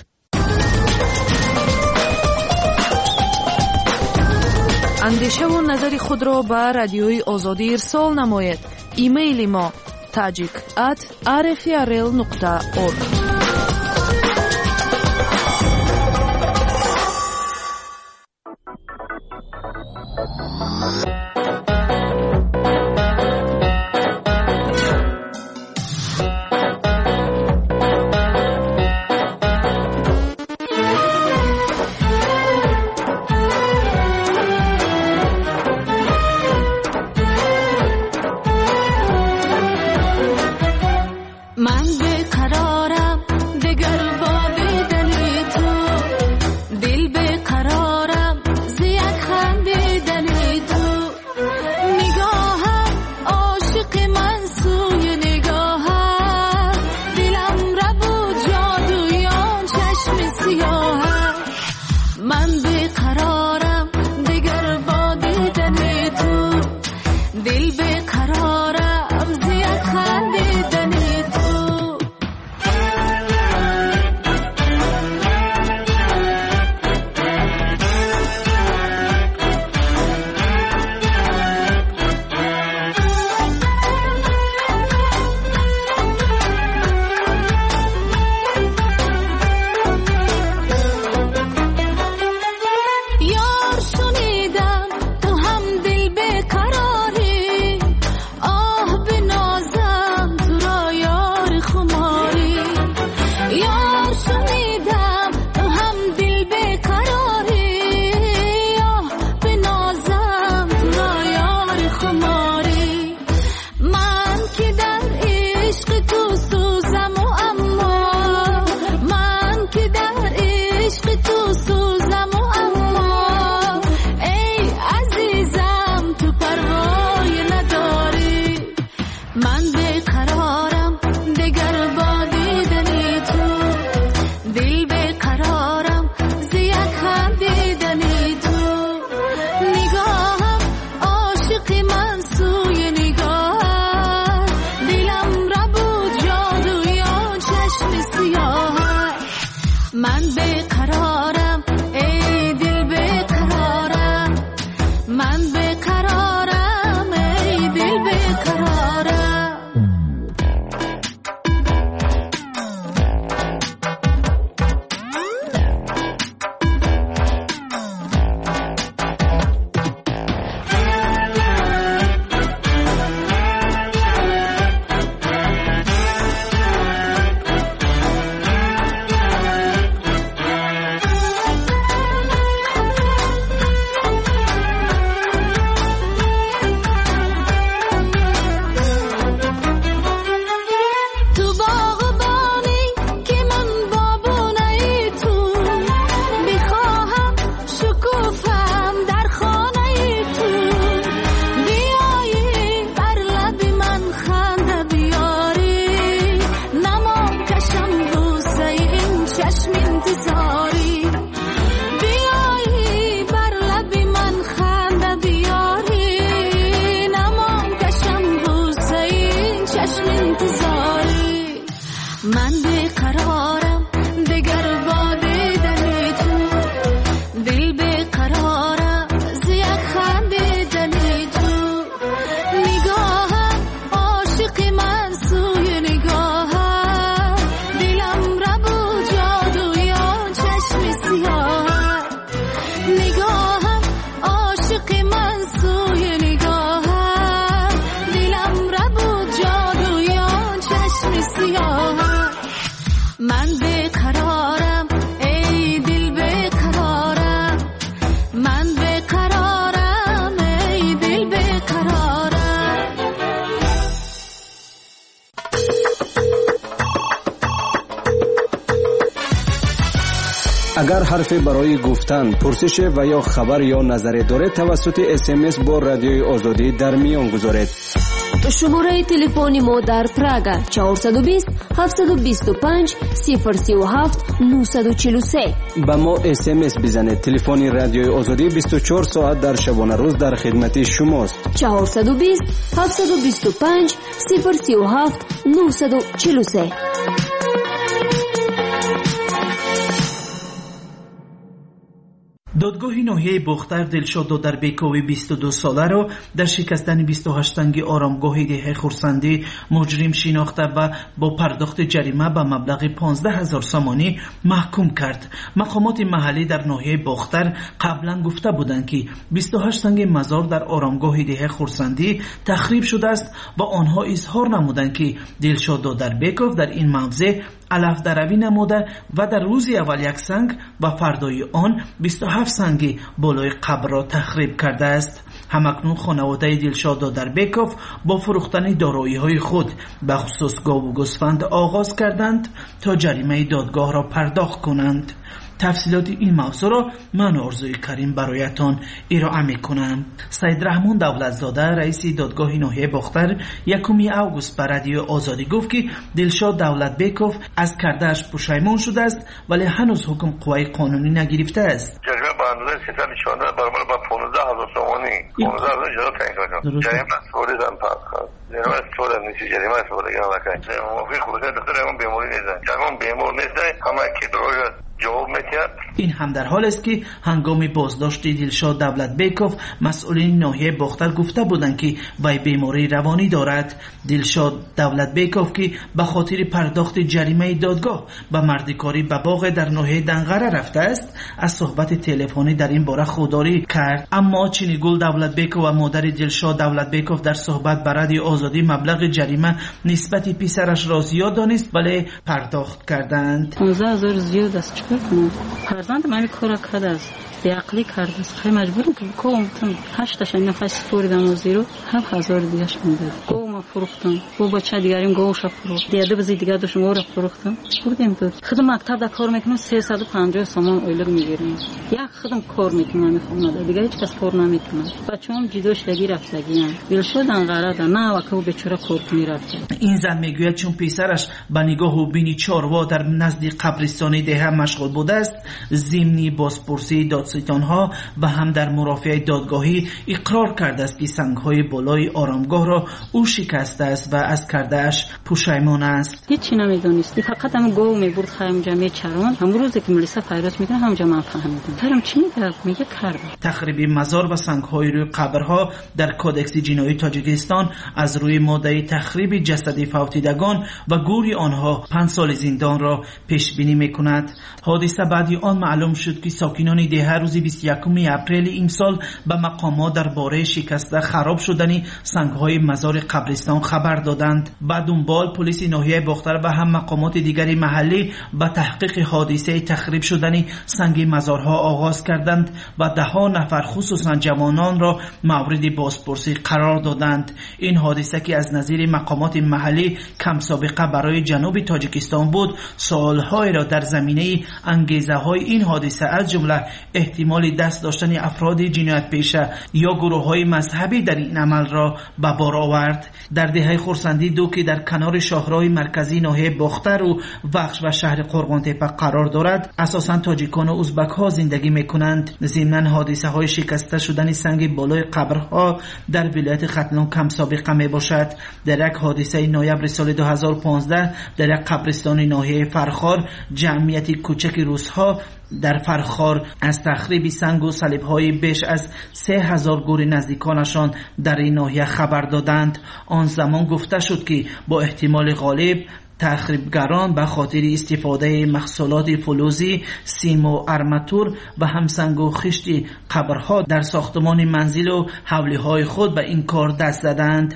андешаву назари худро ба радиои озодӣ ирсол намоед. имейли мо tajik at r f r l nuqta org. من به قرارم اگر حرفی برای گفتن، پرسش و یا خبر یا نظری دارید توسط اس ام اس با رادیوی آزادی در میان گذارید. شماره تلفن ما در پراگ چهار دو صفر هفت دو پنج صفر سه هفت نه چهار سه. با ما اس ام اس بزنید. تلفن رادیوی آزادی بیست و چهار ساعت در شبانه روز در خدمت شماست. چهار دو صفر هفت دو پنج صفر سه هفت نه چهار سه. دادگاه ناحیه بختر دلشاد دادربیکوی بیست و دو ساله را در شکستن بیست و هشت تنگ آرامگاه ده خرسندی مجرم شناخته و با پرداخت جریمه به مبلغ پانزده هزار سامانی محکوم کرد. مقامات محلی در ناحیه بختر قبلا گفته بودند که بیست و هشت تنگ مزار در آرامگاه ده خرسندی تخریب شده است و آنها اظهار نمودند که دلشاد دادربیکوف در این موضع علف دروی نموده و در روز اول یک سنگ و فردای آن بیست و هفت سنگ بالای قبر را تخریب کرده است. همکنون خانواده دلشاد دادربیکوف با فروختن دارایی های خود به خصوص گاو و گوسفند آغاز کردند تا جریمه دادگاه را پرداخت کنند. تفصیلات این موضوع را من آرزوی کریم برایتان ارائه میکنم. سید رحمان دولتزاده رئیس دادگاه ناحیه بختر یکم اوگوست به رادیو آزادی گفت که دلشاد دولتبیکوف از کردهش پشیمان شده است ولی هنوز حکم قوی قانونی نگرفته است. جریمه به اندازه سیصد و چهارده برابر با پانزده هزار سامانی پانزده هزار جدا تعیین کردم. جریمه سوری دم پس کرد. جریمه سوری نیست، جریمه سوری گرم نکنید. موافق خودش دکتر همون بیماری نیست. جریمه بیمار نیست. همه کی دروغ جواب می‌دهد. این هم در حال است که هنگام بازداشت دلشاد دولتبیکوف مسئولین ناحیه بختر گفته بودند که وی بیماری روانی دارد. دلشاد دولتبیکوف که به خاطر پرداخت جریمه دادگاه به مردکاری به باغ در ناحیه دنغره رفته است از صحبت تلفنی در این باره خودداری کرد. اما چینیگل دولتبیکوف و مادر دلشاد دولتبیکوف در صحبت به رادیو آزادی مبلغ جریمه نسبت پسرش را زیاد دانست ولی پرداخت کردند. پانزده هزار زیاد است. چیکار کنم؟ فرزند من کار کرده است. به عقلی کرده است. خیلی مجبورم که کوم هشتش نفس فوریدم و زیرو هفت هزار دیگهش میداد. گوم فروختم. گو بچه دیگریم گوش فروخت. دیگه بزی دیگه داشتم گور فروختم. بودیم تو. خودم مکتب در کار میکنم سیصد و پنجاه سامان اویلر میگیرم. یک خودم کار میکنم میخوام دیگه هیچ کس کار نمیکنه. بچه‌ام جدوش لگی رفتگیان. دلشادن قراره نه وکو بیچاره کار کنی رفته. این زن میگوید چون پسرش با نگاه و بینی چاروا در نزد قبرستان ده مشغول بوده است ضمن بازپرسی دادستانها و هم در مرافعه دادگاهی اقرار کرده است که سنگ‌های بالای آرامگاه را او شکسته است و از کرده‌اش پشیمان است. هیچی نمیدونست. فقط هم گو میبرد خیم جمعی چران. هم روزی که ملیسا فایرات میکنه همونجا من فهمیدم. ترم چی میگه؟ میگه کرد. تخریب مزار و سنگ‌های روی قبرها در کودکس جنایی تاجیکستان از روی ماده تخریب جسد فوتیدگان و گوری آنها پنج سال زندان را پیش بینی میکند. حادثه بعدی آن معلوم شد که ساکنان ده روز بیست و یکم اپریل این سال به مقامات درباره شکسته خراب شدن سنگ‌های مزار قبرستان خبر دادند. بعد دنبال پلیس ناحیه بختر و هم مقامات دیگری محلی به تحقیق حادثه تخریب شدن سنگ مزارها آغاز کردند و ده ها نفر خصوصا جوانان را مورد بازپرسی قرار دادند. این حادثه که از نظر مقامات محلی کم سابقه برای جنوب تاجیکستان بود سالهای را در زمینه انگیزه های این حادثه از جمله احتمال دست داشتن افراد جنایت پیشه یا گروه های مذهبی در این عمل را به بار آورد. در دهه خرسندی دو که در کنار شاهراه مرکزی ناحیه بختر و وخش و شهر قرغان تپه قرار دارد اساساً تاجیکان و ازبک ها زندگی میکنند. ضمن حادثه های شکسته شدن سنگ بالای قبرها در ولایت ختلان کم سابقه می باشد. در یک حادثه نوامبر سال دو هزار و پانزده در یک قبرستان ناحیه فرخار جمعیت کوچک روس‌ها در فرخار از تخریب سنگ و صلیب‌های بیش از سه هزار گور نزدیکانشان در این ناحیه خبر دادند. آن زمان گفته شد که با احتمال غالب تخریبگران به خاطر استفاده محصولات فلزی، سیم و ارماتور و هم سنگ و خشت قبرها در ساختمان منزل و حولی‌های خود به این کار دست زدند.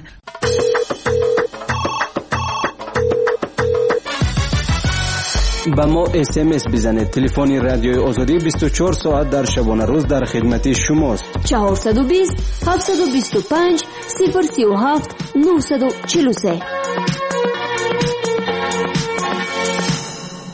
با ما اس ام اس بزنید. تلفن رادیوی آزادی بیست و چهار ساعت در شبانه روز در خدمت شماست. چهار دو صفر هفت دو پنج صفر سه هفت نه چهار سه.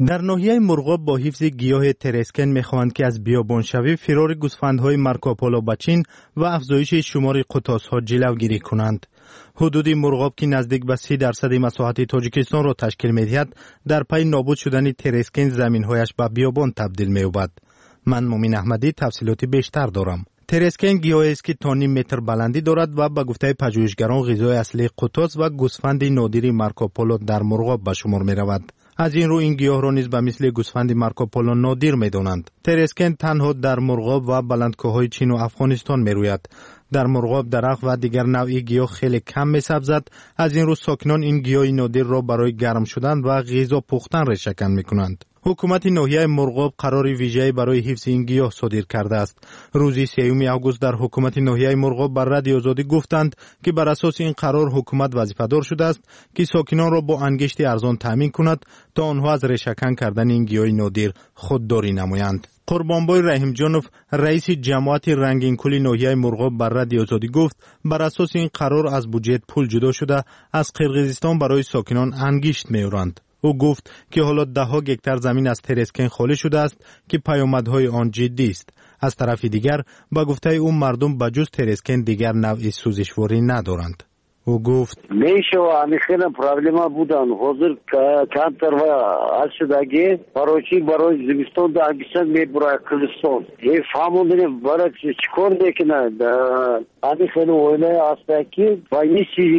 در ناحیه مرغاب با حفظ گیاه ترسکن میخواهند که از بیابانشوی فرار گوسفندهای مارکوپولو به چین و افزایش شمار قطاسها جلوگیری کنند. حدود مرغاب که نزدیک به سی درصد مساحت تاجیکستان را تشکیل می‌دهد، در پی نابود شدن ترسکن زمین‌هایش به بیابان تبدیل می‌یابد. من مومین احمدی تفصیلات بیشتر دارم. ترسکن گیاهی است که تا نیم متر بلندی دارد و به گفته پژوهشگران غذای اصلی قطاس و گوسفند نادری مارکوپولو در مرغاب به شمار می‌رود. از این رو این گیاه را نیز به مثل گوسفند مارکوپولو نادر می‌دانند. ترسکن تنها در مرغاب و بلندکوه‌های چین و افغانستان می‌روید. در مرغاب درخت و دیگر نوعی گیاه خیلی کم می‌سبزد. از این رو ساکنان این گیاه نادر را برای گرم شدن و غذا پختن ریشه‌کن می‌کنند. حکومت ناحیه مرغاب قرار ویژه‌ای برای حفظ این گیاه صادر کرده است. روز سیوم آگوست در حکومت ناحیه مرغاب بر رادیو آزادی گفتند که بر اساس این قرار حکومت وظیفه‌دار شده است که ساکنان را با انگشت ارزان تامین کند تا آنها از ریشه‌کن کردن این گیاه نادر خودداری نمایند. قربانبای رحیم جانوف رئیس جماعت رنگین کلی ناحیه مرغاب بر رادیو آزادی گفت بر اساس این قرار از بودجه پول جدا شده از قرقیزستان برای ساکنان انگشت می‌آورند. او گفت که حالا ده ها گکتار زمین از ترسکن خالی شده است که پیامدهای آن جدی است. از طرف دیگر با گفته او مردم بجز ترسکن دیگر نوع سوزشواری ندارند. او گفت میشه و همین خیلی پرابلما بودن. حاضر کمتر و از شدگی برایچی برای زمستان در انگشتن می برای کلستان. یه فهموندنی برای چکار میکنه. همین خیلی ویله است که و این چیزی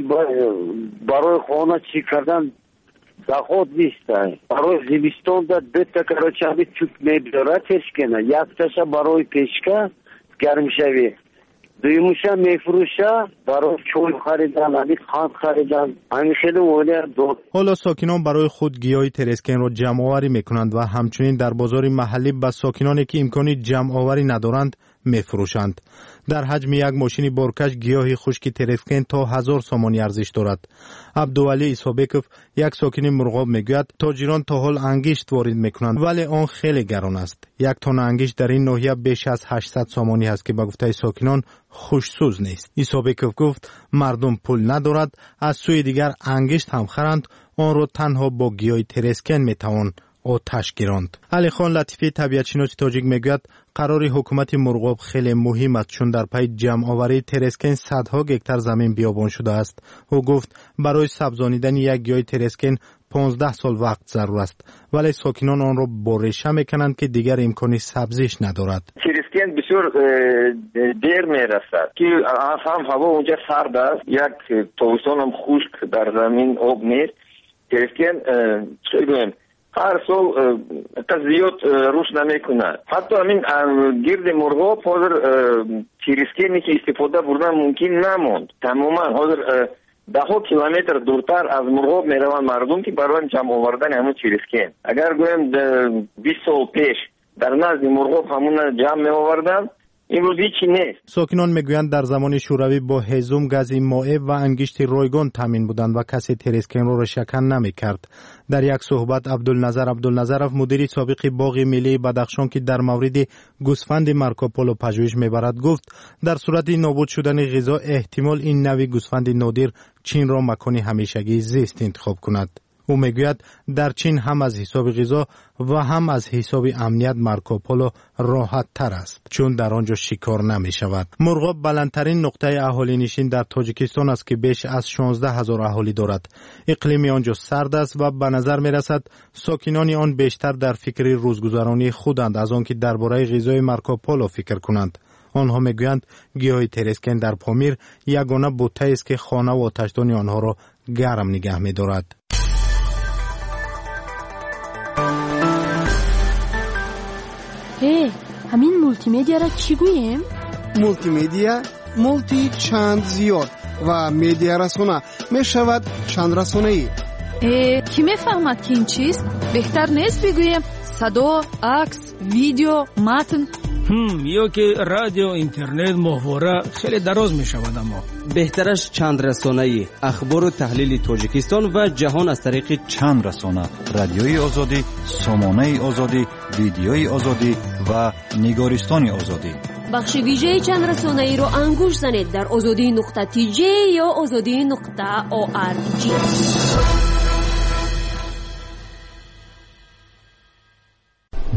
برای خانه چی کردن دخوت نیست. برای زمستان در بیت کراچه همین چوک میبره تشکنه. یک تشه برای پیشکه گرم شوی. دویموشه میفروشه برای چوی خریدن، همین خاند خریدن. همین خیلی وله دو. حالا ساکنان برای خود گیاهی ترسکن را جمع آوری میکنند و همچنین در بازار محلی به ساکنانی که امکانی جمع آوری ندارند میفروشند. در حجم یک ماشین بارکش گیاهی خشک ترسکن تا هزار سامانی ارزش دارد. عبدوعلی ایسابکوف یک ساکن مرغاب میگوید تاجران تا حال انگشت وارد میکنند ولی آن خیلی گران است. یک تن انگشت در این ناحیه بیش از هشتصد سامانی است که به گفته ساکنان خوشسوز نیست. ایسابکوف گفت مردم پول ندارد، از سوی دیگر انگشت هم خرند، آن را تنها با گیاه ترسکن میتوان آتش گیراند. علی خان لطیفی طبیعت شناس تاجیک میگوید قرار حکومت مرغاب خیلی مهم است چون در پی جمع آوری ترسکن صدها گکتار زمین بیابان شده است. او گفت برای سبزانیدن یک گیاه ترسکن پانزده سال وقت ضرور است ولی ساکنان آن را با ریشه میکنند که دیگر امکانی سبزیش ندارد. ترسکن بسیار دیر میرسد که هم هوا اونجا سرد است، یک تابستان هم خشک در زمین آب نیست. ترسکن چه گویم هر سال زیاد رشد نمیکنه. حتی همین گرد مرغاب حاضر ترسکنی که استفاده بردن ممکن نموند. تماما حاضر ده ها کیلومتر دورتر از مرغاب میروند مردم که برای جمع آوردن همون ترسکن. اگر گویم بیست سال پیش در نزد مرغاب همون جمع می آوردن امروز هیچی نیست. ساکنان میگویند در زمان شوروی با هیزم گازی مائع و انگشت رایگان تامین بودند و کسی ترسکن را شکن نمیکرد. در یک صحبت عبدالنظر عبدالنظرов مدیر سابق باغ ملی بدخشان که در مورد گوسفند مارکوپولو پژوهش میبرد گفت در صورت نابود شدن غذا احتمال این نوع گوسفند نادر چین را مکان همیشگی زیست انتخاب کند. او میگوید در چین هم از حساب غذا و هم از حساب امنیت مارکوپولو راحت تر است چون در آنجا شکار نمی شود. مرغاب بلندترین نقطه اهالی نشین در تاجیکستان است که بیش از شانزده هزار اهالی دارد. اقلیم آنجا سرد است و به نظر می رسد ساکنان آن بیشتر در فکر روزگذرانی خودند از آن که درباره غذای مارکوپولو فکر کنند. آنها میگویند گیاه ترسکن در پامیر یگانه بوته است که خانه و آتشدان آنها را گرم نگه می دارد. هی همین مولتی میدیا را چی گوییم؟ مولتی میدیا مولتی چند زیاد و میدیا رسانه می شود چند رسانه ای. کی میفهمد که این چیست؟ بهتر نیست بگوییم صدا، عکس، ویدیو، متن؟ هم یا که رادیو اینترنت ماهواره خیلی دراز می شود اما بهترش چند رسانه ای اخبار و تحلیل تاجیکستان و جهان از طریق چند رسانه رادیوی آزادی، سامانه آزادی، ویدیوی آزادی و نگارستان آزادی. بخش ویژه چند رسانه ای رو انگوش زنید در آزادی نقطه تی جی یا آزادی نقطه او آر جی.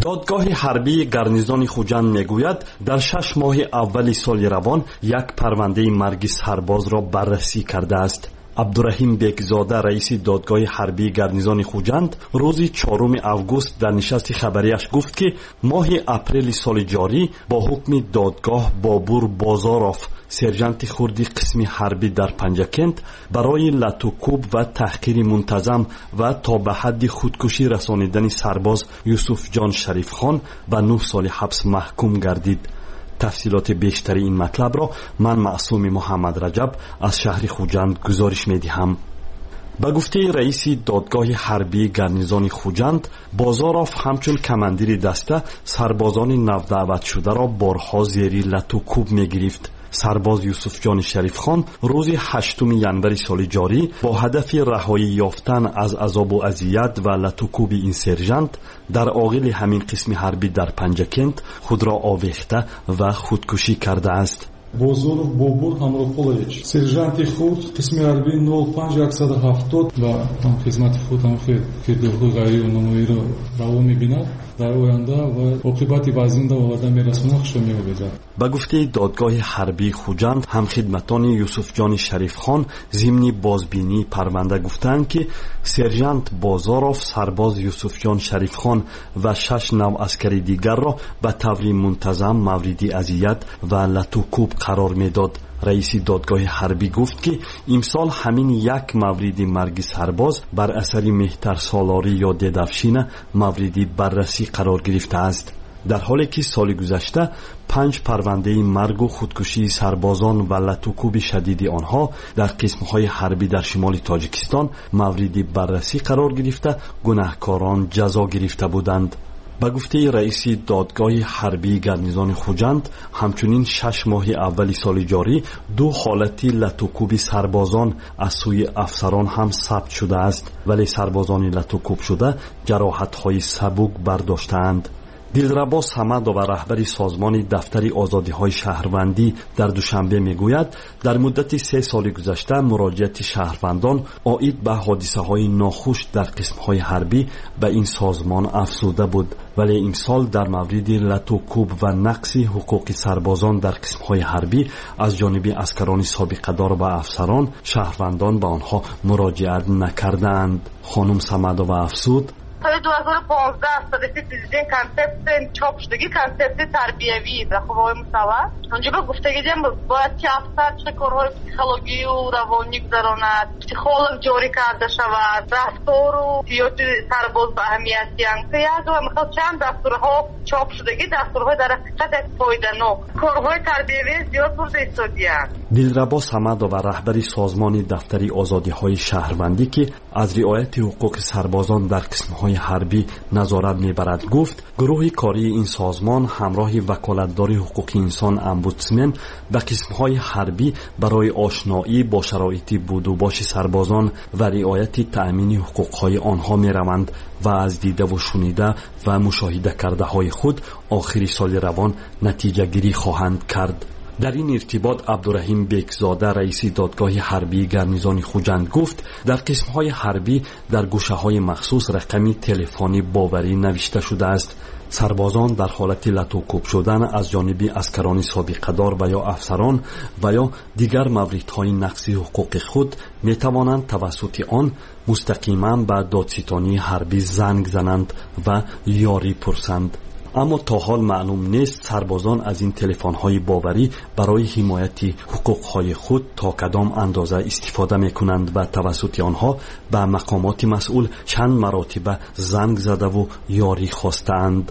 دادگاه حربی گارنیزون خوجند میگوید در شش ماه اولی سال روان یک پرونده مرگ سرباز را بررسی کرده است. عبدالرحیم بیگزاده رئیس دادگاه حربی گارنیزون خوجند روز چهارم اوگوست در نشست خبریش گفت که ماه اپریل سال جاری با حکم دادگاه بابور بازاروف سرجانت خردی قسم حربی در پنجکند برای لطوکوب و تحقیر منتظم و تا به حد خودکشی رسانیدن سرباز یوسف جان شریف خان و نه سال حبس محکوم گردید. تفصیلات بیشتری این مطلب را من معصوم محمد رجب از شهر خوجند گزارش می‌دهم. به گفته رئیس دادگاه حربی گارنیزون خوجند، بازاروف همچون کماندیر دسته سربازان نودعوت شده را بارها زیر لطوکوب می‌گرفت. سرباز یوسف جان شریف خان روز هشتم ژانویه سال جاری با هدف رهایی یافتن از عذاب و اذیت و لطوکوب این سرژانت در آغل همین قسم حربی در پنجکند خود را آویخته و خودکشی کرده است. بازاروف بابور ҳамроҳполович сержанти хурд қисми ҳарбии нол панҷ яксад ҳафтод ва хизмати худ ҳам хел кирдорҳои ғайриву намоиро раво мебинад дар оянда ва оқибати вазинда оварда мерасонад хушо меёбезад. ба гуфтаи додгоҳи ҳарбии хуҷанд ҳамхидматони юсуфҷони шарифхон зимни бозбинии парванда гуфтанд ки сержант бозоров сарбоз юсуфҷон шарифхон ва шаш нав аскари дигарро ба таври мунтазам мавриди азият ва латукуб қарор медод. раиси додгоҳи ҳарбӣ гуфт ки имсол ҳамин як мавриди марги сарбоз бар асари меҳтарсолорӣ ё дедавшина мавриди баррасӣ қарор гирифтааст. дар ҳоле ки соли гузашта панҷ парвандаи маргу худкушии сарбозон ва латукуби шадиди онҳо дар қисмҳои ҳарбӣ дар шимоли тоҷикистон мавриди баррасӣ қарор гирифта гунаҳкорон ҷазо гирифта буданд. ба гуфтаи раиси додгоҳи ҳарбии гарнизони хуҷанд ҳамчунин шаш моҳи аввали соли ҷорӣ ду ҳолати латукуби сарбозон аз сӯи афсарон ҳам сабт шудааст, вале сарбозони латукубшуда ҷароҳатҳои сабук бардоштаанд. дилрабо самадова раҳбари созмони дафтари озодиҳои шаҳрвандӣ дар душанбе мегӯяд дар муддати се соли гузашта муроҷиати шаҳрвандон оид ба ҳодисаҳои нохуш дар қисмҳои ҳарбӣ ба ин созмон афзуда буд, вале имсол дар мавриди латукуб ва нақси ҳуқуқи сарбозон дар қисмҳои ҳарбӣ аз ҷониби аскарони собиқадор ва афсарон шаҳрвандон ба онҳо муроҷиат накардаанд. хонум самадова афзуд: سال دو هزار و پانزده صدفی دیدین کنسپت چاپ شدگی کنسپت تربیوی در خوب های مصور اونجا با گفتگی دیم باید که افسر چه کارهای پسیخولوژی و روانی گذراند، پسیخولوژ جاری کرده شود، رفتار و سیاست سرباز به اهمیتی انگه یک و مثلا چند دستورها چاپ شدگی دستورهای در حقیقت فایده نو کارهای تربیوی زیاد برده ایستادی هست. دلربا самадова раҳбари созмони дафтари озодиҳои шаҳрвандӣ ки аз риояти ҳуқуқи сарбозон дар қисмҳои ҳарбӣ назорат мебарад гуфт гурӯҳи кории ин созмон ҳамроҳи ваколатдори ҳуқуқи инсон омбудсмен ба қисмҳои ҳарбӣ барои ошноӣ бо шароити будубоши сарбозон ва риояти таъмини ҳуқуқҳои онҳо мераванд ва аз дидаву шунида ва мушоҳидакардаҳои худ охири соли равон натиҷагирӣ хоҳанд кард. дар ин иртибот абдураҳим бекзода раиси додгоҳи ҳарбии гарнизони хуҷанд гуфт дар қисмҳои ҳарбӣ дар гӯшаҳои махсус рақами телефони боварӣ навишта шудааст. сарбозон дар ҳолати латукуб шудан аз ҷониби аскарони собиқадор ва ё афсарон ва ё дигар мавридҳои нақси ҳуқуқи худ метавонанд тавассути он мустақиман ба додситонии ҳарбӣ занг зананд ва ёрӣ пурсанд. аммо то ҳол маълум нест сарбозон аз ин телефонҳои боварӣ барои ҳимояти ҳуқуқҳои худ то кадом андоза истифода мекунанд ва тавассути онҳо ба мақомоти масъул чанд маротиба занг задаву ёрӣ хостаанд.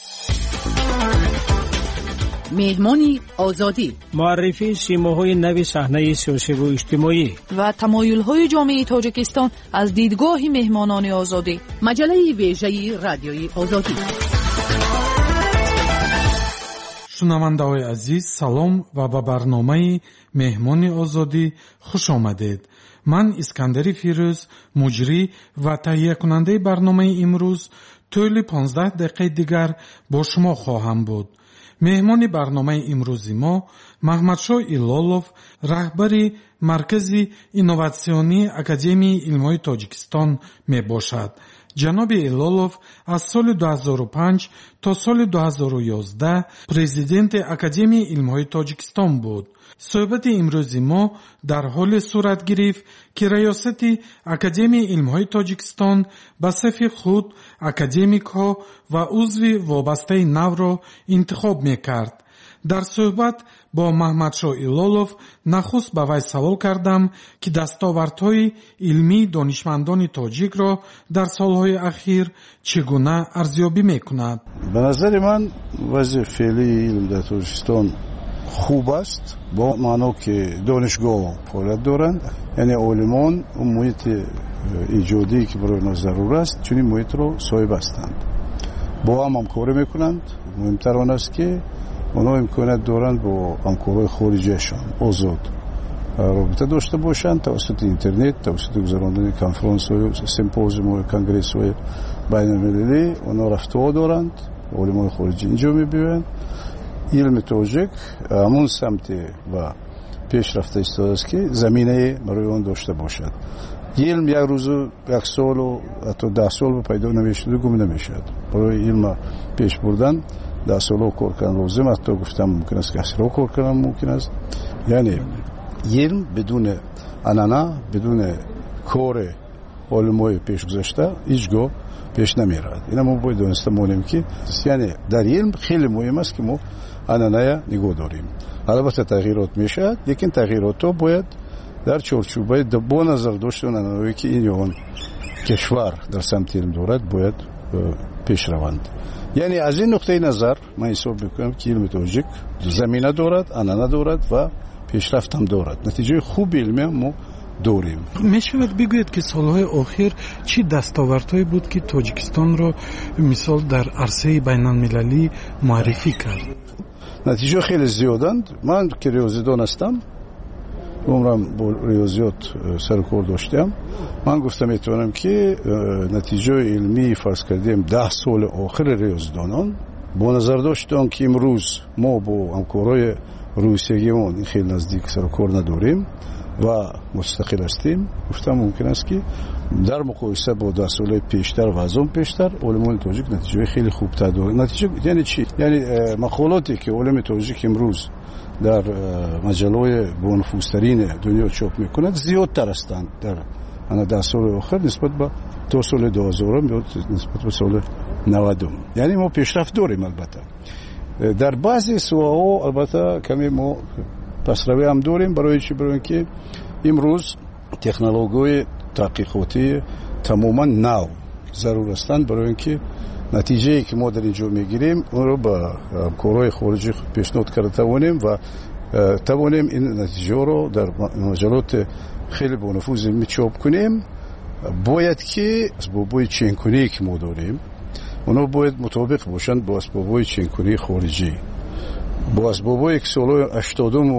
меҳмони озодӣ муаррифии симоҳои нави саҳнаи сиёсиву иҷтимоӣ ва тамоюлҳои ҷомеаи тоҷикистон аз дидгоҳи меҳмонони озодӣ. маҷалаи вежаи радиои озодӣ. шунавандаҳои азиз, салом ва ба барномаи меҳмони озодӣ хуш омадед. ман искандари фирӯз, муҷрӣ ва таҳиякунандаи барномаи имрӯз тӯли понздаҳ дақиқаи дигар бо шумо хоҳам буд. меҳмони барномаи имрӯзи мо маҳмадшоҳ илолов, раҳбари маркази инноватсионии академияи илмҳои тоҷикистон мебошад. ҷаноби Элолов аз соли ду ҳазору панҷ то соли ду ҳазору ёздаҳ президенти Академияи илмҳои Тоҷикистон буд. суҳбати имрӯзи мо дар ҳоле сурат гирифт ки раёсати Академияи илмҳои Тоҷикистон ба сафи худ академикҳо ва узви вобастаи навро интихоб мекард. дар суҳбат бо Маҳмадшоҳ Элолов нахуст ба вай савол кардам ки дастовардҳои илмии донишмандони тоҷикро дар солҳои ахир чӣ гуна арзёбӣ мекунад. ба назари ман вазъи феълии илм дар Тоҷикистон хуб аст, бо маъно ки донишгоҳ фаъолият доранд, яъне олимон он муҳити иҷодӣ ки барои мо зарур аст чунин муҳитро соҳиб ҳастанд, бо ҳам ҳамкорӣ мекунанд. муҳимтар он аст ки онҳо имконият доранд бо ҳамкорҳои хориҷиашон озод робита дошта бошанд, тавассути интернет, тавассути гузарондани конференсҳои симпозиумҳои конгрессҳои байналмилалӣ онҳо рафтуҳо доранд, олимои хориҷӣ инҷо мебиёянд. илми тоҷик ҳамон самте ва пешрафта истодааст ки заминае барои он дошта бошад. илм як рӯзу як солу ҳатто даҳ сол пайдо намешуду гум намешавад. барои илма пеш бурдан даҳ солҳо кор кардан лозим, ҳатто гуфтам мумкин аст ки асрҳо кор кардан мумкин аст. яъне илм бидуни анъана, бидуни кори олимои пешгузашта ҳеҷ гоҳ пеш намеравад. ина мо бояд дониста монем ки яъне дар илм хеле муҳим аст ки мо анъаная нигоҳ дорем. албатта тағйирот мешавад, лекин тағйиротҳо бояд дар чорчӯбаи бо назар доштани анъанаҳое ки ин ё он кишвар дар самти илм дорад бояд пеш раванд. яъне аз ин нуқтаи назар ман ҳисоб мекунам ки илми тоҷик замина дорад, анъана дорад ва пешрафт ҳам дорад. натиҷаи хуби илмиам мо дорем. мешавад бигӯед ки солҳои охир чӣ дастовардҳое буд ки Тоҷикистонро мисол дар арсаи байналмилалӣ муаррифӣ кард? натиҷаҳо хеле зиёданд. ман ки риёзидон ҳастам, умрам бо риёзиёт сару кор доштаам, ман гуфта метавонам ки натиҷаи илмии фарз кардем даҳ соли охири риёзидонон бо назар дошти он ки имрӯз мо бо ҳамкорҳои рӯсиягимон хеле наздик сару кор надорем ва мустақил ҳастем, гуфтам мумкин аст ки дар муқоиса бо даҳ солаи пештар ва аз он пештар олимони тоҷик натиҷаи хеле хубтар доранд. натиҷа яъне чӣ? яъне мақолоте ки олими тоҷик имрӯз дар маҷалаҳои бонуфузтарини дунё чоп мекунад зиёдтар ҳастанд дар ана даҳ соли охир нисбат ба то соли ду ҳазорум ё нисбат ба соли навадум. яъне мо пешрафт дорем. албатта дар баъзе соҳаҳо албатта каме мо пасравӣ ҳам дорем. барои чӣ? барои ки имрӯз технологияҳои таҳқиқотӣ тамоман нав зарур ҳастанд барои ин ки натиҷае ки мо дар ин ҷо мегирем онро ба ҳамкорҳои хориҷӣ пешниҳод карда тавонем ва тавонем ин натиҷаҳоро дар маҷалоти хеле бонуфуз илмӣ чоп кунем. бояд ки асбобҳои ченкуние ки мо дорем онҳо бояд мутобиқ бошанд бо асбобҳои ченкунии хориҷӣ, бо асбобҳое ки солҳои ҳаштодуму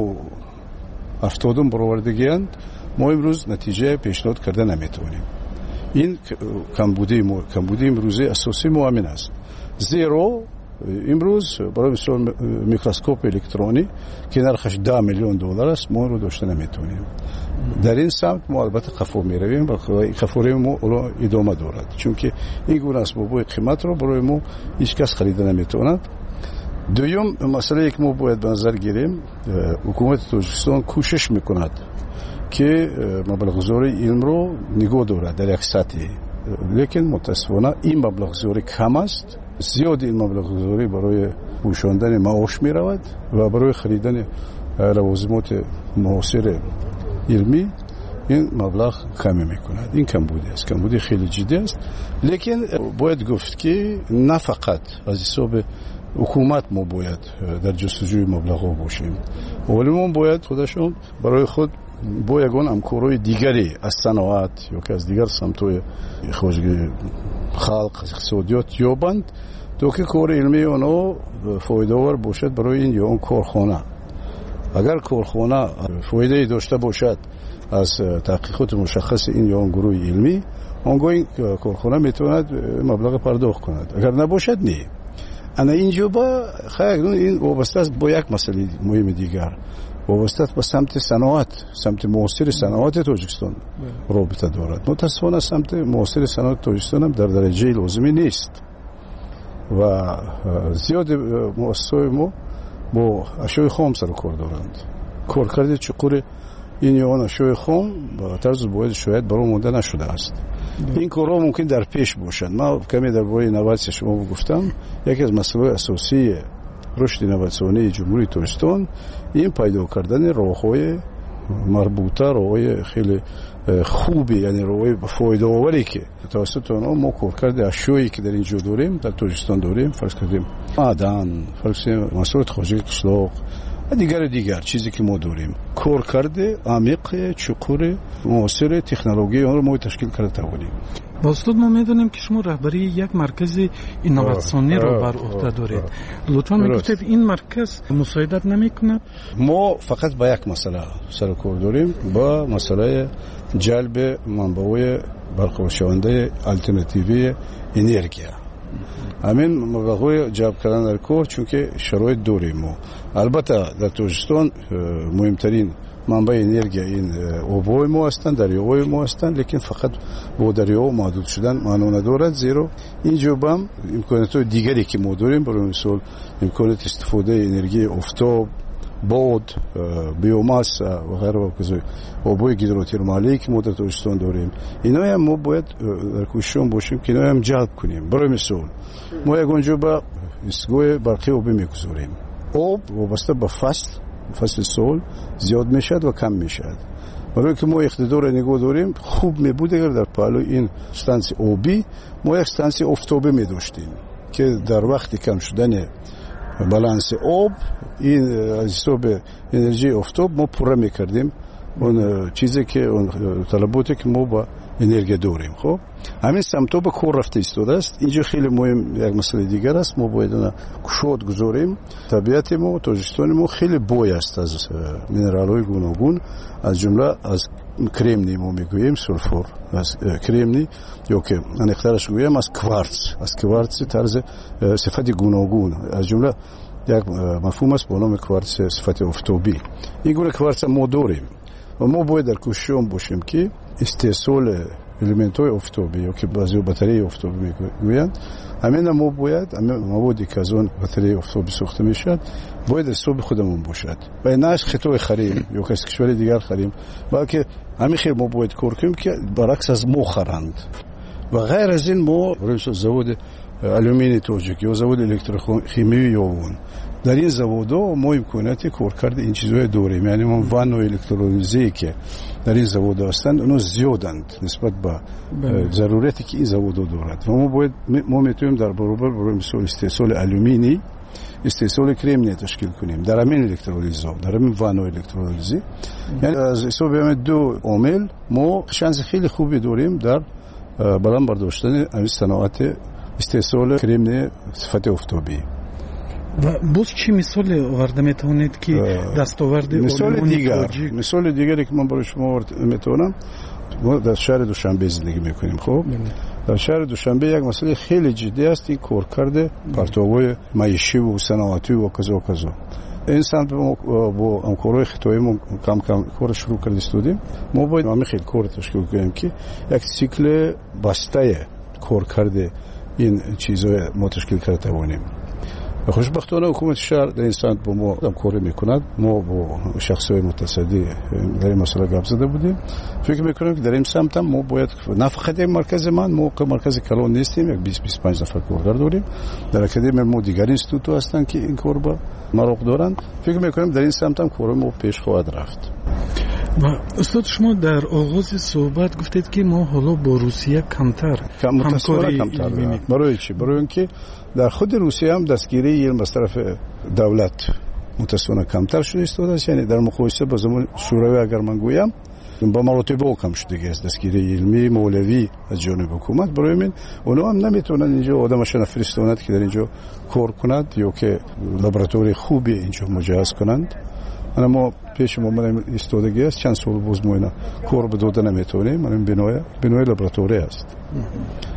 ҳафтодум баровардагианд. мо имрӯз натиҷа пешниҳод карда наметавонем. ин камбудии мо камбудии имрӯзии асосии мо ҳамин аст. зеро имрӯз барои мисол микроскопи электронӣ ки нархаш даҳ миллион доллар аст мо онро дошта наметавонем. дар ин самт мо албатта қафо меравем ва қафораи мо идома дорад, чунки ин гуна асбобҳои қиматро барои мо ҳеҷ кас харида наметавонад. дуюм масъалае ки мо бояд ба назар гирем, ҳукумати Тоҷикистон кӯшиш мекунад ки маблағгузории илмро нигоҳ дорад дар як сатҳе, лекин мутаассифона ин маблағгузорӣ кам аст. зиёди ин маблағгузорӣ барои пӯшондани маош меравад ва барои харидани лавозимоти муосири илмӣ ин маблағ каме мекунад. ин камбудӣ аст, камбудӣ хеле ҷиддӣ аст. лекин бояд гуфт ки на фақат аз ҳисоби ҳукумат мо бояд дар ҷустуҷӯи маблағҳо бошем. олимон бояд худашон барои худ бо ягон ҳамкорҳои дигаре аз саноат ё ки аз дигар самтҳои хоҷагии халқ иқтисодиёт ёбанд, то ки кори илмии онҳо фоидаовар бошад барои ин ё он корхона. агар корхона фоидае дошта бошад аз таҳқиқоти мушаххаси ин ё он гурӯҳи илмӣ, он гоҳ ин корхона метавонад маблағ пардохт кунад. агар набошад не. ана ин ҷо ба хай ин вобаста аст бо як масъалаи муҳими дигар. وابسته به سمت صنعت، سمت معاصر صنعت تاجیکستان رابطه دارد. متاسفانه سمت معاصر صنعت تاجیکستان هم در درجه لازمی نیست و زیاد مؤسسات ما با اشیاء خام سر کار دارند. کارکرد چقور این یا آن اشیاء خام با طرز باید شاید برای مونده نشده است. این کارها ممکن در پیش باشند. ما کمی درباره نوسان شما گفتم. یکی از مسائل اساسی رشد نوسانی جمهوری تاجیکستان این پیدا کردن راههای مربوطه، راههای خیلی خوبی، یعنی راههای فایده آوری که توسط آنها ما کارکرد اشیایی که در اینجا داریم، در تاجیکستان داریم، فرض کردیم معدن، فرض کردیم مسائل خارجی قشلاق، دیگر دیگر چیزی که ما داریم، کارکرد عمیق چقور معاصر تکنولوژی آن رو ما تشکیل کرده توانیم. استاد ما میدونیم که شما رهبری یک مرکز اینوواسیونی را بر عهده دارید. لطفا میگوید این مرکز مساعدت نمیکنه؟ ما فقط با یک مسئله سر کار داریم، با مسئله جلب منابع برقرارشونده آلترناتیوی انرژی. همین موضوع جلب کردن در کار، چون که شرایط داریم ما. البته در تاجیکستان مهمترین منبع انرژی این آب‌های ما هستند، دریاهای ما هستند، لیکن فقط با دریا محدود شدن معنا ندارد، زیرا اینجا هم امکانات دیگری که ما داریم، برای مثال امکانات استفاده انرژی آفتاب، باد، بیوماس و غیره و کذا، آب‌های هیدروترمالی که ما در تاجیکستان داریم، اینا هم ما باید در کوشش باشیم که اینا هم جلب کنیم. برای مثال ما یک اونجا با استگاه برقی آبی میگذاریم. آب وابسته به فصل فصل سال زیاد میشد و کم میشد. برای که ما اقتدار نگاه داریم، خوب میبود اگر در پهلوی این استانسی آبی ما یک استانسی آفتابی میداشتیم که در وقت کم شدن بالانس آب این از حساب انرژی آفتاب ما پوره میکردیم اون چیزی که اون طلباتی که ما با انرژی داریم. خب همین سمت به کار رفته ایستاده است. اینجا خیلی مهم یک مسئله دیگر است، ما باید اون کشاد گذاریم. طبیعت ما تاجیکستان ما خیلی بوی است از مینرال‌های گوناگون، از جمله از کرمنی ما میگوییم سولفور، از کرمنی یا که انختارش گوییم از کوارتز، از کوارتز طرز صفت گوناگون، از جمله یک مفهوم است با نام کوارتز صفت آفتابی. این گونه کوارتز ما داریم و ما باید در کوشش باشیم که استحصال الیمنت‌های آفتابی یا که بعضی باتری آفتابی میگویند، همین ما باید همین موادی که از اون باتری آفتابی ساخته میشد باید حساب خودمون باشد و نه از خطای خریم یا از کشور دیگر خریم، بلکه همین خیلی ما باید کار کنیم که برعکس از ما خرند. و غیر از این ما برای زواد آلومینی تاجیک یا زواد الکتروشیمیایی یا اون در این زوادها ما امکانات کارکرد این چیزهای داریم، یعنی ما وان و الکترولیزی که در این زواد هستند اونها زیادند نسبت به ضرورتی که این زوادها دارد و ما باید ما میتونیم در برابر برای مثال استحصال آلومینی استحصال کرمنی تشکیل کنیم در همین الکترولیزا، در همین وان و الکترولیزی. یعنی از حساب همین دو عامل ما شانس خیلی خوبی داریم در بالا برداشتن این صنعت استحصال کرمنی صفت آفتابی. و باز چی مثال آورده میتونید که دستاورد مثال دیگر مثال دیگری که من برای شما آورده میتونم، ما در شهر دوشنبه زندگی میکنیم. خب در شهر دوشنبه یک مسئله خیلی جدی است، این کارکرد پرتاب‌های معیشی و صنعتی و کذا و کذا. این سمت با همکارای خطایی ما کم کم کار شروع کرده استودیم. ما باید همین خیلی کار تشکیل کنیم که یک سیکل بسته کارکرد این چیزهای ما تشکیل کرده توانیم. خوشبختانه حکومت شهر در این سمت با ما همکاری میکند. ما با شخصای متصدی در این مسئله گپ زده بودیم. فکر میکنم که در این سمت هم ما باید نه فقط این مرکز من، ما مرکز کلان نیستیم، یک بیست بیست و پنج نفر کارگر داریم. در اکادمی ما دیگر اینستیتوت هستند که این کار با مراق دارند. فکر میکنم در این سمت هم کار ما پیش خواهد رفت. و استاد شما در آغاز صحبت گفتید که ما حالا با روسیه کمتر همکاری علمی. برای چی؟ برای اینکه در خود روسیه هم دستگیری علم از طرف دولت متاسفانه کمتر شده است. یعنی در مقایسه با زمان شوروی اگر من گویم با مراتب کم شده است دستگیری علمی مولوی از جانب حکومت. برای من اونا هم نمیتونن اینجا آدمشون فرستوند که در اینجا کار کند یا که لابراتوری خوبی اینجا مجهز کنند. انا ما پیش ما من استودگی است، چند سال باز ما اینا کار به داده نمیتونیم. من بنای بنای لابراتوری است.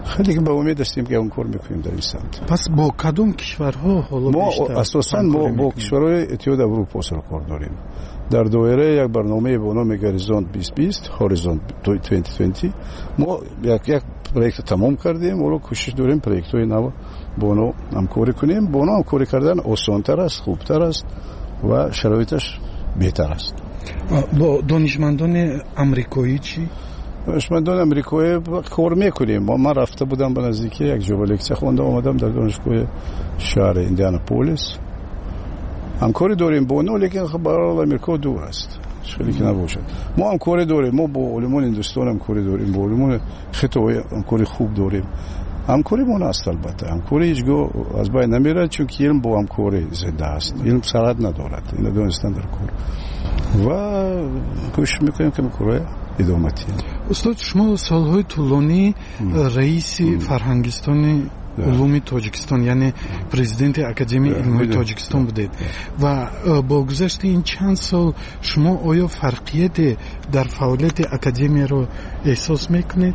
خیلی به امید هستیم که اون کار میکنیم در این سمت. پس با کدوم کشورها حالا ما بیشتر اساساً ما با کشورهای اتحاد اروپا سرکار داریم. در دایره یک برنامه به نام هوریزونت بیست بیست هوریزونت بیست بیست ما یک یک پروژه تمام کردیم. اون رو کوشش داریم پروژه‌های نو با اونها همکاری کنیم. با اونها همکاری کردن آسان‌تر است، خوبتر است و شرایطش بهتر است. با دانشمندان آمریکایی چی؟ دانشمندان آمریکایی کار میکنیم. ما رفته بودم به نزدیکی یک جوب لکچر خوانده آمدم در دانشگاه شهر ایندیاناپولیس. همکاری داریم با اونها، لیکن خب برای آمریکا دور است. خیلی که نباشد. ما همکاری داریم. ما با علمان هندوستان همکاری داریم. با علمان خطای همکاری خوب داریم. همکاری ما است البته. همکاری هیچگاه از بین نمیره، چون که علم با همکاری زنده است. علم سرحد ندارد. این دانستن در کار. و کوشش میکنیم که کارهای ادامتی. استاد شما سالهای طولانی رئیس فرهنگستان علوم تاجیکستان یعنی پرزیدنت اکادمی علوم تاجیکستان بودید و با گذشت این چند سال شما آیا فرقیت در فعالیت اکادمی رو احساس میکنید؟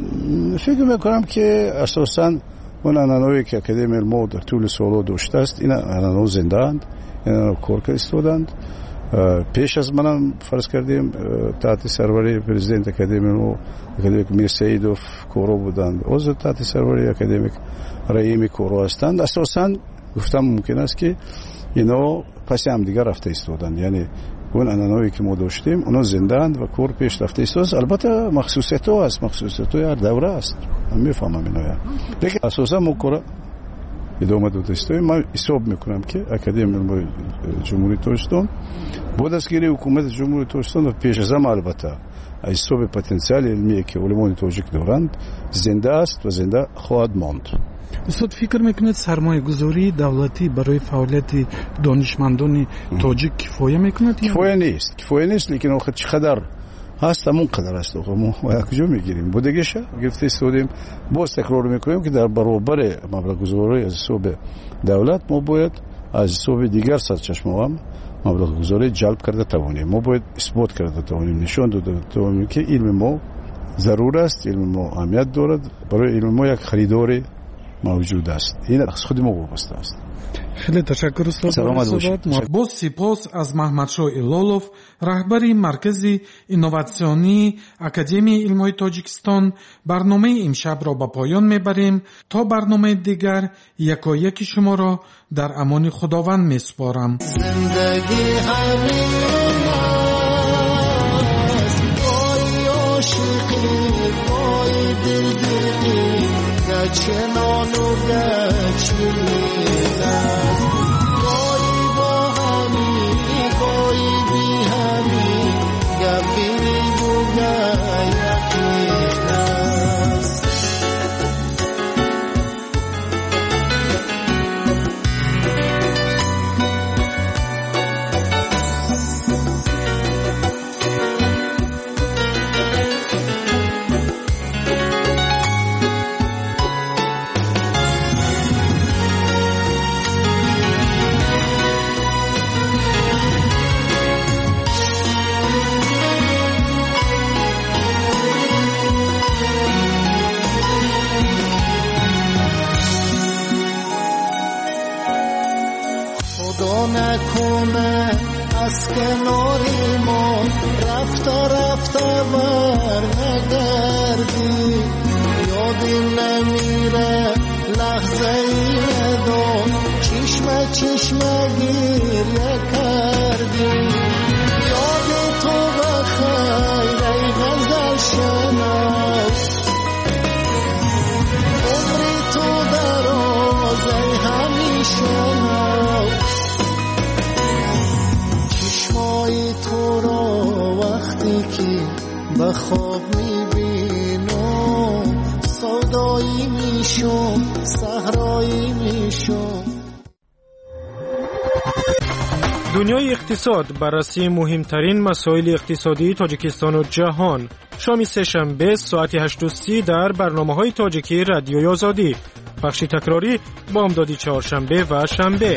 فکر میکنم که اساساً اون انانوی که اکادمی علم در طول سالها داشته است این انانو زنده اند، این انانو کار استودند. پیش از منم فرض کردیم تحت سروری پرزیدنت اکادمی علم اکادمیک میر سیدوف کورو بودند، عضو تحت سروری اکادمیک رئیمی کورو هستند. اساساً گفتم ممکن است که اینا پس هم دیگر رفته استودند، یعنی اون انانوی که ما داشتیم اونا زنده اند و کور پیش رفته است. البته مخصوصیت ها است، مخصوصیت های هر دوره است، من میفهمم اینا. لیکن اساساً ما کور ادامه داده است. من حساب میکنم که اکادمی علم جمهوری تاجیکستان با دستگیری حکومت جمهوری تاجیکستان و پیش از هم البته حساب پتانسیل علمی که علمان تاجیک دارند زنده است و زنده خواهد ماند. استاد فکر میکنید سرمایه گذاری دولتی برای فعالیت دانشمندان تاجیک کفایه میکند؟ کفایه نیست، کفایه نیست، لیکن آخه چقدر هست همون قدر است. ما کجا میگیریم؟ بودگیشه گرفته استودیم. باز تکرار میکنیم که در برابر مبلغ گذاری از حساب دولت ما باید از حساب دیگر سرچشمه هم مبلغ گذاری جلب کرده توانیم. ما باید اثبات کرده توانیم، نشان داده توانیم که علم ما ضرور است، علم ما اهمیت دارد، برای علم ما یک خریداری موجود است. این از خود ما وابسته است. خیلی تشکر استاد. با سپاس از محمدشاه ایلالوف رهبری مرکز اینوواسیونی اکادمی علم‌های تاجیکستان برنامه امشب را به پایان میبریم. تا برنامه دیگر یکایک شما را در امان خداوند میسپارم. زندگی همین است، گاهی عاشقی گاهی دلگیری، گچنان و گچمیز است، گاهی با همی گاهی بی همی، گفی بوگه یقین است. نکنه از کناری ما رفته رفته بر نگردی، یادی نمیره لحظه ای دو چشم چشم گریه کردی، یادی تو بخیر ای غزل شناس، عمری تو دراز ای همیشه ناس، تو را وقتی که به خواب میبینم سودایی میشم صحرایی میشم. دنیای اقتصاد، بررسی مهمترین مسائل اقتصادی تاجیکستان و جهان. شام سه‌شنبه ساعت هشت و سی در برنامه‌های تاجیکی رادیوی آزادی. بخش تکراری بامدادی چهارشنبه و شنبه.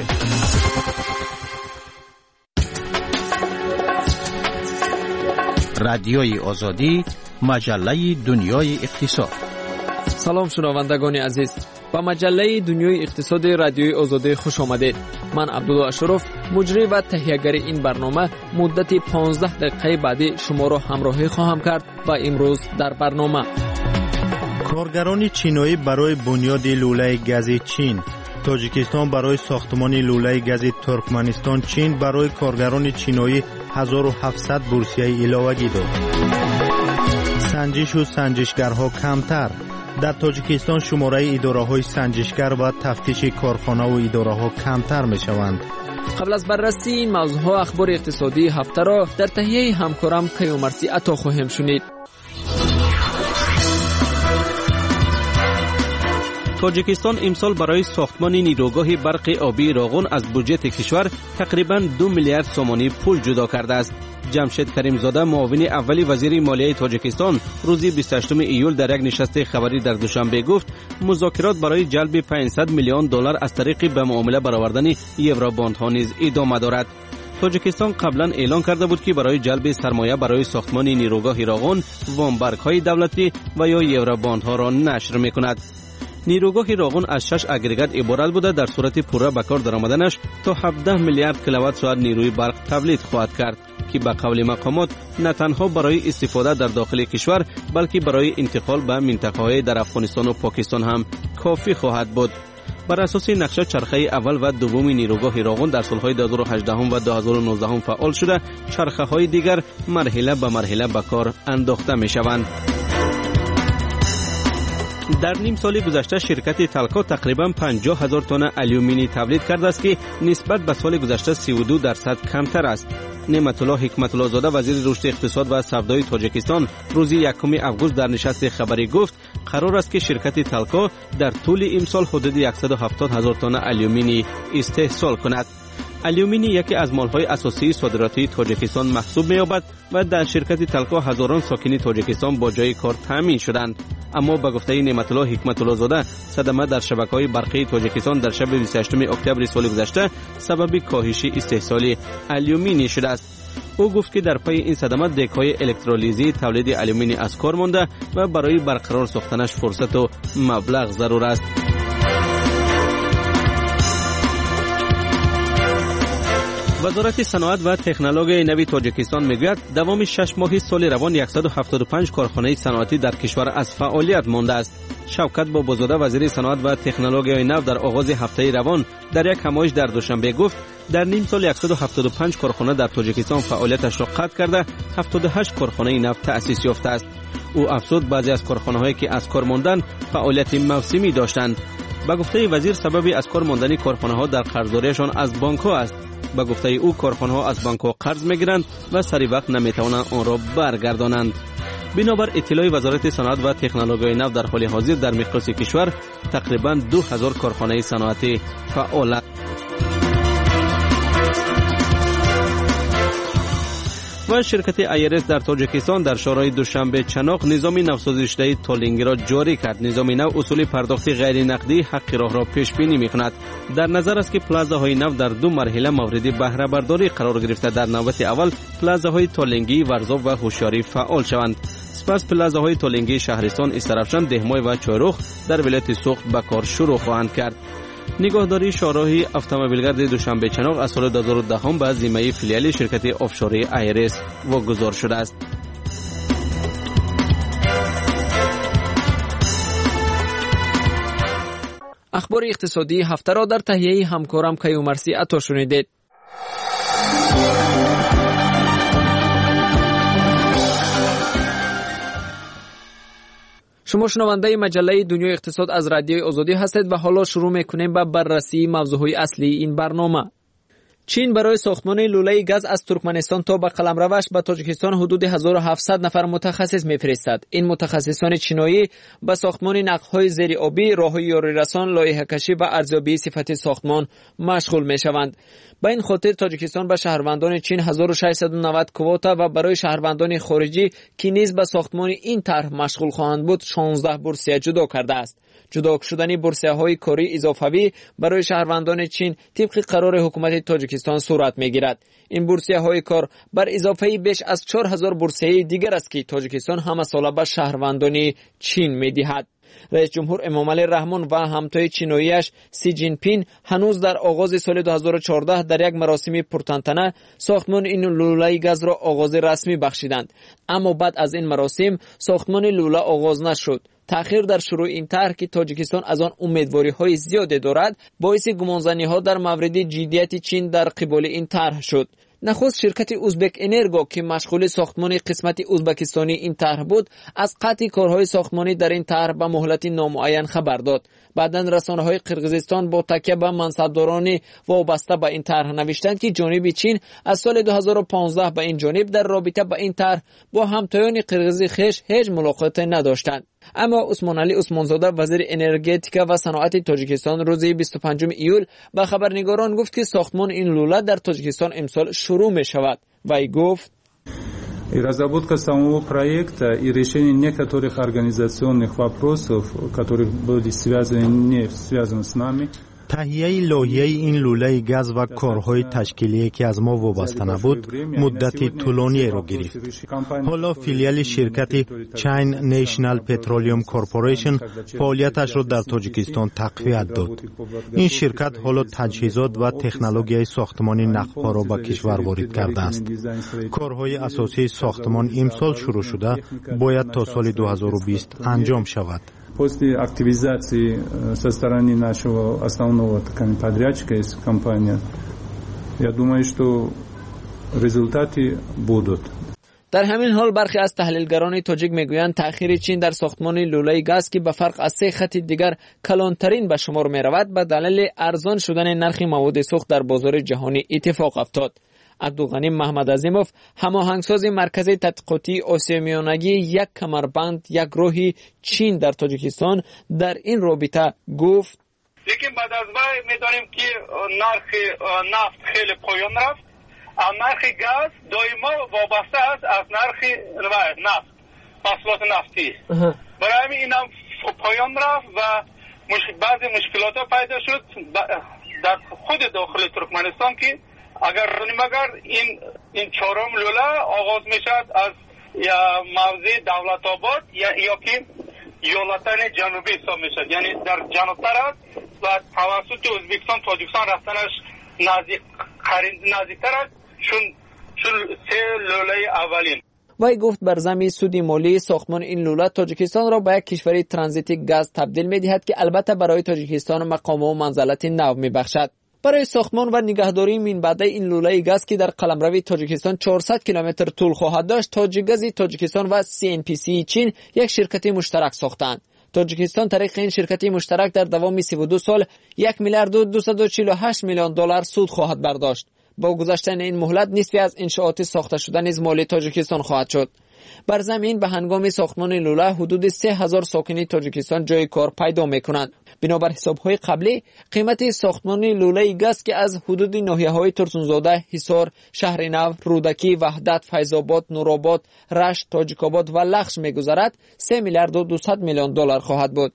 رادیوی آزادی، مجله دنیای اقتصاد. سلام شنوندگان عزیز، با مجله دنیای اقتصاد رادیوی آزادی خوش آمدید. من عبدالله اشرف، مجری و تهیه‌گر این برنامه، مدت پانزده دقیقه بعدی شما را همراهی خواهم کرد و امروز در برنامه: کارگران چینایی برای بنیاد لوله گاز چین، تاجیکستان برای ساختمان لوله گاز ترکمنستان چین برای کارگران چینایی هزار و هفتصد بورسیه علاوگی داد. سنجش و سنجشگرها کمتر. در تاجیکستان شماره اداره‌های سنجشگر و تفتیش کارخانه و اداره‌ها کمتر می‌شوند. قبل از بررسی این موضوعات اخبار اقتصادی هفته را در تهیه همکارم کیومرثی عطا خواهیم شنید. تاجیکستان امسال برای ساختمان نیروگاه برق آبی راغون از بودجه کشور تقریباً دو میلیارد سومانی پول جدا کرده است. جمشید کریمزاده، معاون اولی وزیر مالیه تاجیکستان، روز بیست و هشتم ایول در یک نشست خبری در دوشنبه گفت مذاکرات برای جلب پانصد میلیون دلار از طریق به معامله برآوردن یورو باندها نیز ادامه دارد. تاجیکستان قبلا اعلان کرده بود که برای جلب سرمایه برای ساختمان نیروگاه راغون وامبرگ‌های دولتی و یا یورو باندها را نشر می‌کند. نیروگاه راغون از شش اگریگات عبارت بوده، در صورت پوره به کار درآمدنش تا هفده میلیارد کیلووات ساعت نیروی برق تولید خواهد کرد که به قول مقامات نه تنها برای استفاده در داخل کشور بلکه برای انتقال به منطقه‌های در افغانستان و پاکستان هم کافی خواهد بود. بر اساس نقشه چرخه اول و دوم نیروگاه راغون در سالهای دو هزار و هجده و دو هزار و نوزده فعال شده، چرخه‌های دیگر مرحله به مرحله به کار انداخته می‌شوند. در نیم سال گذشته شرکت تلکا تقریبا پنجاه هزار تن آلومینی تولید کرده است که نسبت به سال گذشته سی و دو درصد کمتر است. نعمت الله حکمت الله زاده، وزیر رشد اقتصاد و سودای تاجیکستان، روز یکم آگوست در نشست خبری گفت قرار است که شرکت تلکا در طول امسال حدود صد و هفتاد هزار تن آلومینی استحصال کند. آلومینی یکی از مالهای اساسی صادراتی تاجیکستان محسوب می‌یابد و در شرکت تلکا هزاران ساکن تاجیکستان با جای کار تامین شدند. اما به گفته نعمت الله حکمت الله زاده، صدمه در شبکه‌های برقی تاجیکستان در شب بیست و هشتم اکتبر سال گذشته سبب کاهش استحصال آلومینی شده است. او گفت که در پای این صدمه دک‌های الکترولیزی تولید آلومینی از کار مانده و برای برقرار ساختنش فرصت و مبلغ ضرور است. وزارت صنعت و تکنولوژی نوی تاجیکستان میگوید دوام شش ماهی سال روان صد و هفتاد و پنج کارخانه صنعتی در کشور از فعالیت مانده است. شوکت بابازاده، وزیر صنعت و تکنولوژی نو، در آغاز هفته روان در یک همایش در دوشنبه گفت در نیم سال صد و هفتاد و پنج کارخانه در تاجیکستان فعالیتش را قطع کرده، هفتاد و هشت کارخانه نو تأسیس یافته است. او افزود بعضی از کارخانه‌هایی که از کار ماندند فعالیت موسمی داشتند. به گفته وزیر سبب از کار ماندن کارخانه‌ها در قرضداریشان از بانک‌ها است. به گفته او کارخانه‌ها از بانک‌ها قرض می‌گیرند و سری وقت نمی‌توانند آن را برگردانند. بنابر اطلاع وزارت صنعت و تکنولوژی نو، در حال حاضر در مقیاس کشور تقریباً دو هزار کارخانه صنعتی فعال است. و شرکت ایرس در تاجیکستان در شورای دوشنبه چناق نظام نوسازی شده تولینگ را جاری کرد. نظام نو اصول پرداخت غیر نقدی حق راه را پیش بینی می‌کند. در نظر است که پلازاهای نو در دو مرحله مورد بهره برداری قرار گرفته. در نوبت اول پلازاهای تولینگی ورزاب و هوشیاری فعال شوند. سپس پلازاهای تولینگی شهرستان، استرافشان، دهمای و چایروخ در ولایت سوخت به کار شروع خواهند کرد. نگاهداری شاهراه اتومبیلگرد دوشنبه چناق از سال دو هزار و ده به ذمه فیلیال شرکت آفشوری ایرس واگذار شده است. اخبار اقتصادی هفته را در تهیه همکارم کیومرثی عطا شنیدید. شما شنونده مجله دنیای اقتصاد از رادیوی آزادی هستید و حالا شروع میکنیم با بررسی موضوعهای اصلی این برنامه. چین برای ساختمان لوله گاز از ترکمنستان تا به قلمروش به تاجیکستان حدود هزار و هفتصد نفر متخصص میفرستد. این متخصصان چینایی به ساختمان نقهای زیر آبی، راههای یاریرسان، لایحه‌کشی و ارزیابی صفت ساختمان مشغول میشوند. به این خاطر تاجیکستان به شهروندان چین هزار و ششصد و نود کواتا و برای شهروندان خارجی که نیز به ساختمان این طرح مشغول خواهند بود شانزده بورسیه جدا کرده است. جدا شدن بورسیه‌های کاری اضافی برای شهروندان چین طبق قرار حکومت تاجیکستان صورت می‌گیرد. این بورسیه‌های کار بر اضافه بیش از چهار هزار بورسیه دیگر است که تاجیکستان همه ساله به شهروندان چین می‌دهد. رئیس جمهور امامعلی رحمان و همتای چیناییش سی جین پین هنوز در آغاز سال دو هزار و چهارده در یک مراسم پرتنطنه ساختمان این لوله گاز را آغاز رسمی بخشیدند. اما بعد از این مراسم ساختمان لوله آغاز نشد. تأخیر در شروع این طرح که تاجیکستان از آن امیدواری‌های زیادی دارد باعث گمانزنی‌ها در مورد جدیت چین در قبال این طرح شد. نخست شرکت ازبک انرگو که مشغول ساختمان قسمت ازبکستانی این طرح بود از قطع کارهای ساختمانی در این طرح به مهلت نامعین خبر داد. بعداً رسانه‌های قرقیزستان با تکیه به منصبداران وابسته به این طرح نوشتند که جانب چین از سال دو هزار و پانزده به این جانب در رابطه با این طرح با همتایان قرقیزی خویش هیچ ملاقات نداشتند. اما عثمان علی عثمانزاده وزیر انرژتیکا و صنعت تاجیکستان روز بیست و پنجم ایول به خبرنگاران گفت که ساختمان این لوله در تاجیکستان امسال شروع می شود. وی گفت: И разработка самого проекта и решение некоторых организационных вопросов, которые были связаны не связаны с нами. تهیه لایحه این لوله گاز و کارهای تشکیلی که از ما وابسته نبود مدتی طولانی را گرفت. حالا فیلیال شرکت چین نیشنل پترولیوم کورپوریشن فعالیتش را در تاجیکستان تقویت داد. این شرکت حالا تجهیزات و تکنولوژی ساختمانی نخپا را به کشور وارد کرده است. کارهای اساسی ساختمان امسال شروع شده باید تا سال دو هزار و بیست انجام شود. После активизации со стороны нашего основного подрядчика из компании, я думаю, что результаты будут. در همین حال برخی از تحلیلگران تاجیک میگویند تأخیر چین در ساختمان لوله گاز که به فرق از سه خط دیگر کلانترین به شمار می رود به دلیل ارزان شدن نرخ مواد سوخت در بازار جهانی اتفاق افتاد. عبدالغنی محمد عظیموف هماهنگساز مرکز تحقیقاتی آسیا میانگی یک کمربند یک راهی چین در تاجیکستان در این رابطه گفت: لیکن بعد از وی میدانیم که نرخ نفت خیلی پایین رفت. نرخ گاز دائما وابسته است از نرخ نفت، محصولات نفتی. برای همین این هم پایین رفت و بعضی مشکلات پیدا شد در خود داخل ترکمنستان که اگر مگر این این چهارم لوله آغاز میشد از یا موضع دولت آباد یا یا که ایالتان جنوبی حساب میشد، یعنی در جنوبتر است و توسط ازبکستان تاجیکستان رفتنش نزدیک نزدیکتر است چون چون سه لوله اولین. وی گفت بر زمین سود مالی ساختمان این لوله تاجیکستان را به یک کشور ترانزیت گاز تبدیل می‌دهد که البته برای تاجیکستان مقام و منزلت نو می‌بخشد. برای ساختمان و نگهداری منبع این لوله گاز که در قلمرو تاجیکستان چهارصد کیلومتر طول خواهد داشت، تاجیکگاز تاجیکستان و سی ان پی سی چین یک شرکت مشترک ساختند. تاجیکستان طریق این شرکت مشترک در دوام سی و دو سال یک میلیارد و دویست و چهل و هشت میلیون دلار سود خواهد برداشت. با گذشتن این مهلت نصفی از انشاءات ساخته شده نیز مال تاجیکستان خواهد شد. بر زمین به هنگام ساختمان لوله حدود سه هزار ساکن تاجیکستان جای کار پیدا میکنند. بنابر حساب‌های قبلی قیمت ساختمان لوله گاز که از حدود ناحیه‌های ترسونزاده، حصار، شهر نو، رودکی، وحدت، فیض‌آباد، نورآباد، رشت، تاجیک‌آباد و لخش می‌گذرد سه میلیارد و دویست میلیون دلار خواهد بود.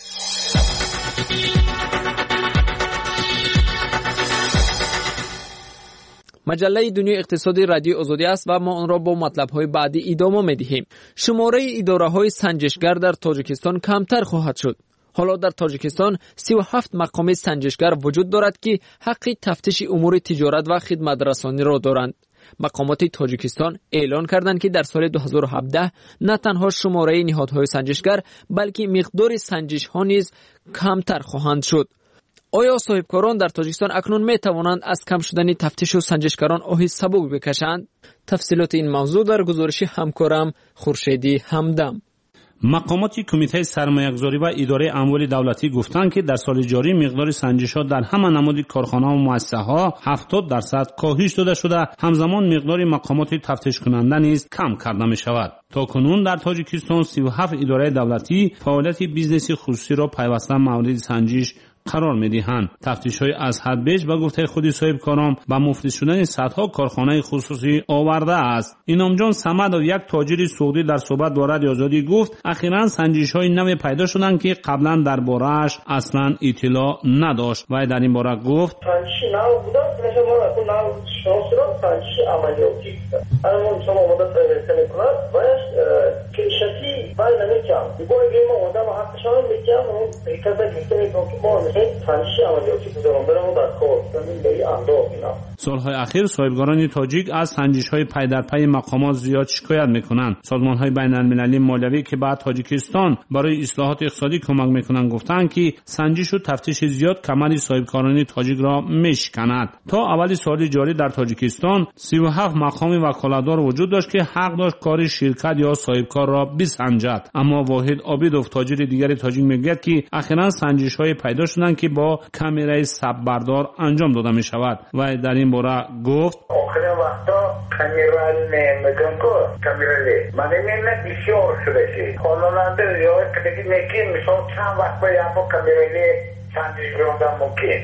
مجله دنیای اقتصادی رادیو آزادی است و ما آن را با مطلب‌های بعدی ادامه می‌دهیم. شماره اداره‌های سنجشگر در تاجیکستان کمتر خواهد شد. حالا در تاجیکستان سی و هفت مقام سنجشگر وجود دارد که حق تفتیش امور تجارت و خدمت‌رسانی را دارند. مقامات تاجیکستان اعلان کردند که در سال دو هزار و هفده نه تنها شماره نهادهای سنجشگر بلکه مقدار سنجش‌ها نیز کمتر خواهند شد. آیا صاحبکاران در تاجیکستان اکنون می توانند از کم شدن تفتیش و سنجشگران آهی سبک بکشند؟ تفصیلات این موضوع در گزارش همکارم خورشیدی همدم. مقامات کمیته سرمایه‌گذاری و اداره اموال دولتی گفتند که در سال جاری مقدار سنجش‌ها در همه نماد کارخانه‌ها و مؤسسه‌ها هفتاد درصد کاهش داده شده، همزمان مقدار مقامات تفتیش کننده نیز کم کرده می‌شود. تا کنون در تاجیکستان سی و هفت اداره دولتی فعالیت بیزنسی خصوصی را پیوسته مورد سنجش قرار می‌دهند. تفتیش‌های از حد بیش به گفته خود صاحب کاران با مفلس شدن صدها کارخانه خصوصی آورده است. اینام جان صمد و یک تاجر سعودی در صحبت با رادیو آزادی گفت اخیراً سنجش‌های نوی پیدا شدند که قبلا درباره‌اش اصلاً اطلاع نداشت و در این باره گفت شناسان سنجش عملیاتی هستند. اما شما آماده پرونسه میکنند باید کشتی باید نمیکنم دیگه اگه ما آماده ما حقشان میکنم اون کسا گفته میکنم که ما میخوایم سنجش عملیاتی بذارم برم در کار زمین به این انداز اینا. سالهای اخیر صاحبگاران تاجیک از سنجش‌های پی در پی مقامات زیاد شکایت می‌کنند. سازمان‌های بین‌المللی مالیوی که به تاجیکستان برای اصلاحات اقتصادی کمک می‌کنند گفتند که سنجش و تفتیش زیاد کمر صاحبکاران تاجیک را میشکند. تا اول سال جاری در تاجیکستان سی و هفت مقام وکالتدار وجود داشت که حق داشت کار شرکت یا صاحبکار را بسنجد. اما واحد عابدوف تاجر دیگر تاجیک میگوید که اخیراً سنجش‌های پیدا شدند که با کامرای سببردار انجام داده می‌شود و در این باره گفت آخرین وقتا کامیرال نمیگن که کامیرالی من نمیدونم بسیار شده خواننده یا کدی میگی مثلا چند وقت باید با کامیرالی سنجش گرفتن ممکن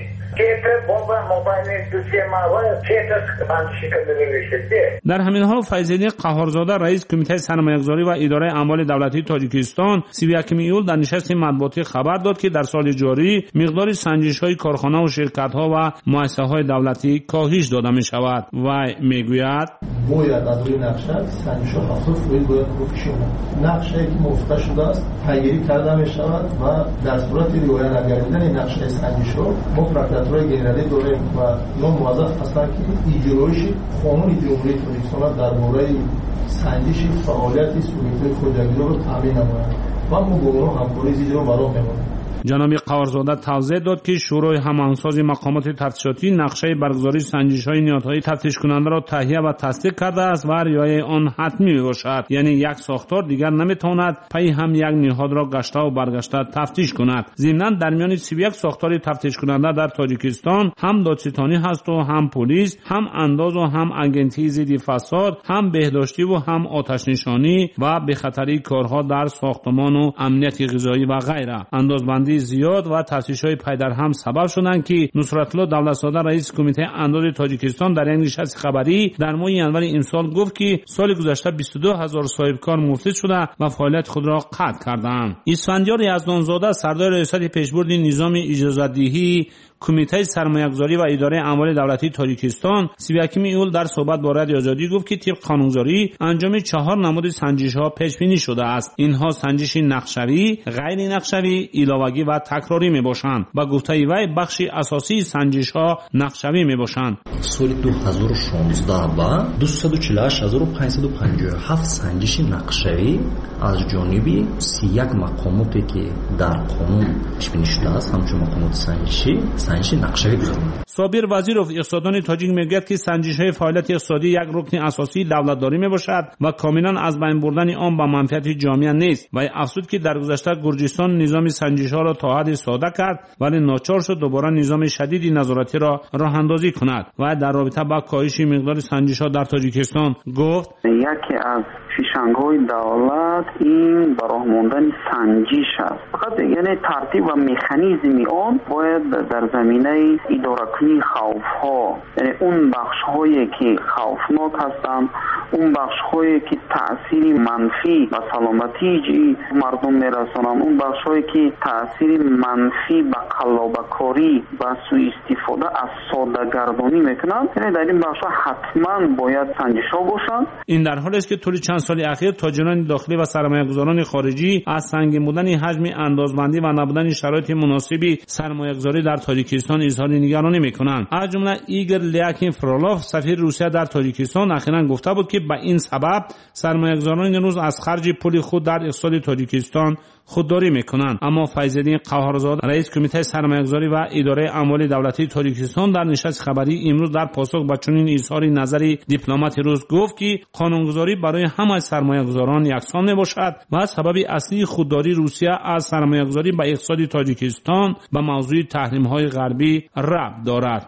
در همین حال فیض‌الدین قهارزاده رئیس کمیته سرمایه‌گذاری و اداره اموال دولتی تاجیکستان سی و یکم ایول در نشست مطبوعاتی خبر داد که در سال جاری مقدار سنجش‌های کارخانه و شرکت‌ها و مؤسسه‌های دولتی کاهش داده می‌شود و می‌گوید باید از روی نقشه سنجش‌ها هفتاد فیصد باید بکشیم. نقشه‌ای که مفته شده است پیگیری کرده می‌شود و در صورت رعایت نکردن نقشه سنجش‌ها ما پروکوراتورای گنرالی داریم و اینا موظف هستند که اجرایش قانون جمهوری تاجیکستان درباره سنجش فعالیت سوبیک‌های خودجویی رو تامین نمایند و ما با اونها همکاری زیاد رو برام می‌کنیم. جناب قهارزاده توضیح داد که شورای هماهنگسازی مقامات تفتیشاتی نقشه برگزاری سنجش‌های نیازهای تفتیش کننده را تهیه و تصدیق کرده است و رعایت آن حتمی میباشد. یعنی یک ساختار دیگر نمیتواند پی هم یک نهاد را گشته و برگشته تفتیش کند. ضمناً در میان سی و یک ساختار تفتیش کننده در تاجیکستان هم دادستانی هست و هم پلیس، هم انداز و هم اگنتی ضد فساد، هم بهداشتی و هم آتش نشانی و به خطری کارها در ساختمان و امنیت غذایی و غیره. اندازبندی زیاد و تفتیش‌های پی در هم سبب شدند که نصرت الله دولت‌زاده رئیس کمیته انداز تاجیکستان در یک نشست خبری در ماه ینور این سال گفت که سال گذشته بیست و دو هزار صاحبکار مفلس شده و فعالیت خود را قطع کردند. اسفندیار یزدانزاده سردار ریاست پیشبرد نظام اجازه‌دهی کمیته سرمایه‌گذاری و اداره اموال دولتی تاجیکستان سی و یکم ایول در صحبت با رادیو آزادی گفت که طبق قانونگذاری انجام چهار نمود سنجش‌ها پیش بینی شده است. اینها سنجش نقشوی، غیر نقشوی، علاوگی و تکراری میباشند. با گفته وی بخش اساسی سنجش‌ها نقشوی میباشند. سال دو هزار و شانزده با دویست و چهل و هشت هزار و پانصد و پنجاه و هفت سنجش نقشوی از جانب سی و یک مقاماتی که در قانون پیش بینی شده است همچون مقامات سنجشی سنجش نقشه‌ای بزنید. صابر وزیرов اقتصاددان تاجیک میگوید که سنجش‌های فعالیت اقتصادی یک رکن اساسی دولتداری میباشد و کاملا از بین بردن آن به منفعت جامعه نیست و افزود که در گذشته گرجستان نظام سنجش‌ها را تا حدی ساده کرد ولی ناچار شد دوباره نظام شدیدی نظارتی را راه اندازی کند و در رابطه با کاهش مقدار سنجش‌ها در تاجیکستان گفت یکی از فیشنگ‌های دولت این براه ماندن سنجش است. فقط یعنی ترتیب و مکانیزم آن باید در زمینه اداره کنی خوف‌ها، یعنی اون بخش‌هایی که خوفناک هستند، اون بخش‌هایی که تأثیر منفی و سلامتی مردم میرسانند، اون بخش‌هایی که تأثیر منفی به قلابه‌کاری و سوء استفاده از ساده‌گردانی میکنند، یعنی در این بخش‌ها حتما باید سنجش‌ها باشند. این در حالی است که طول چند سال اخیر تاجران داخلی و سرمایه‌گذاران خارجی از سنگین بودن حجم اندازبندی و نبودن شرایط مناسبی سرمایه‌گذاری در تاجیکستان اظهار نگرانی میکنند. از جمله ایگور لیاکین فرولاف سفیر روسیه در تاجیکستان اخیراً گفته بود که به این سبب سرمایه‌گذاران امروز از خرج پول خود در اقتصاد تاجیکستان خودداری میکنند. اما فیض‌الدین قهارزاده رئیس کمیته سرمایه‌گذاری و اداره اموال دولتی تاجیکستان در نشست خبری امروز در پاسخ به چنین اظهار نظری دیپلمات روس گفت که قانونگذاری برای همه سرمایه‌گذاران یکسان نباشد و سبب اصلی خودداری روسیه از سرمایه‌گذاری به اقتصاد تاجیکستان به موضوع تحریم‌های غربی ربط دارد.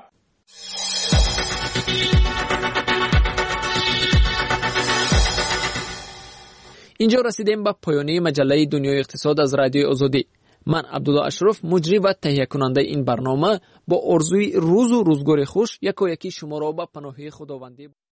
اینجا رسیدیم به پایانی مجله دنیای اقتصاد از رادیوی آزادی. من عبدالله اشرف مجری و تهیه کننده این برنامه با آرزوی روز و روزگار خوش یکایکی شما را به پناهی خداوندی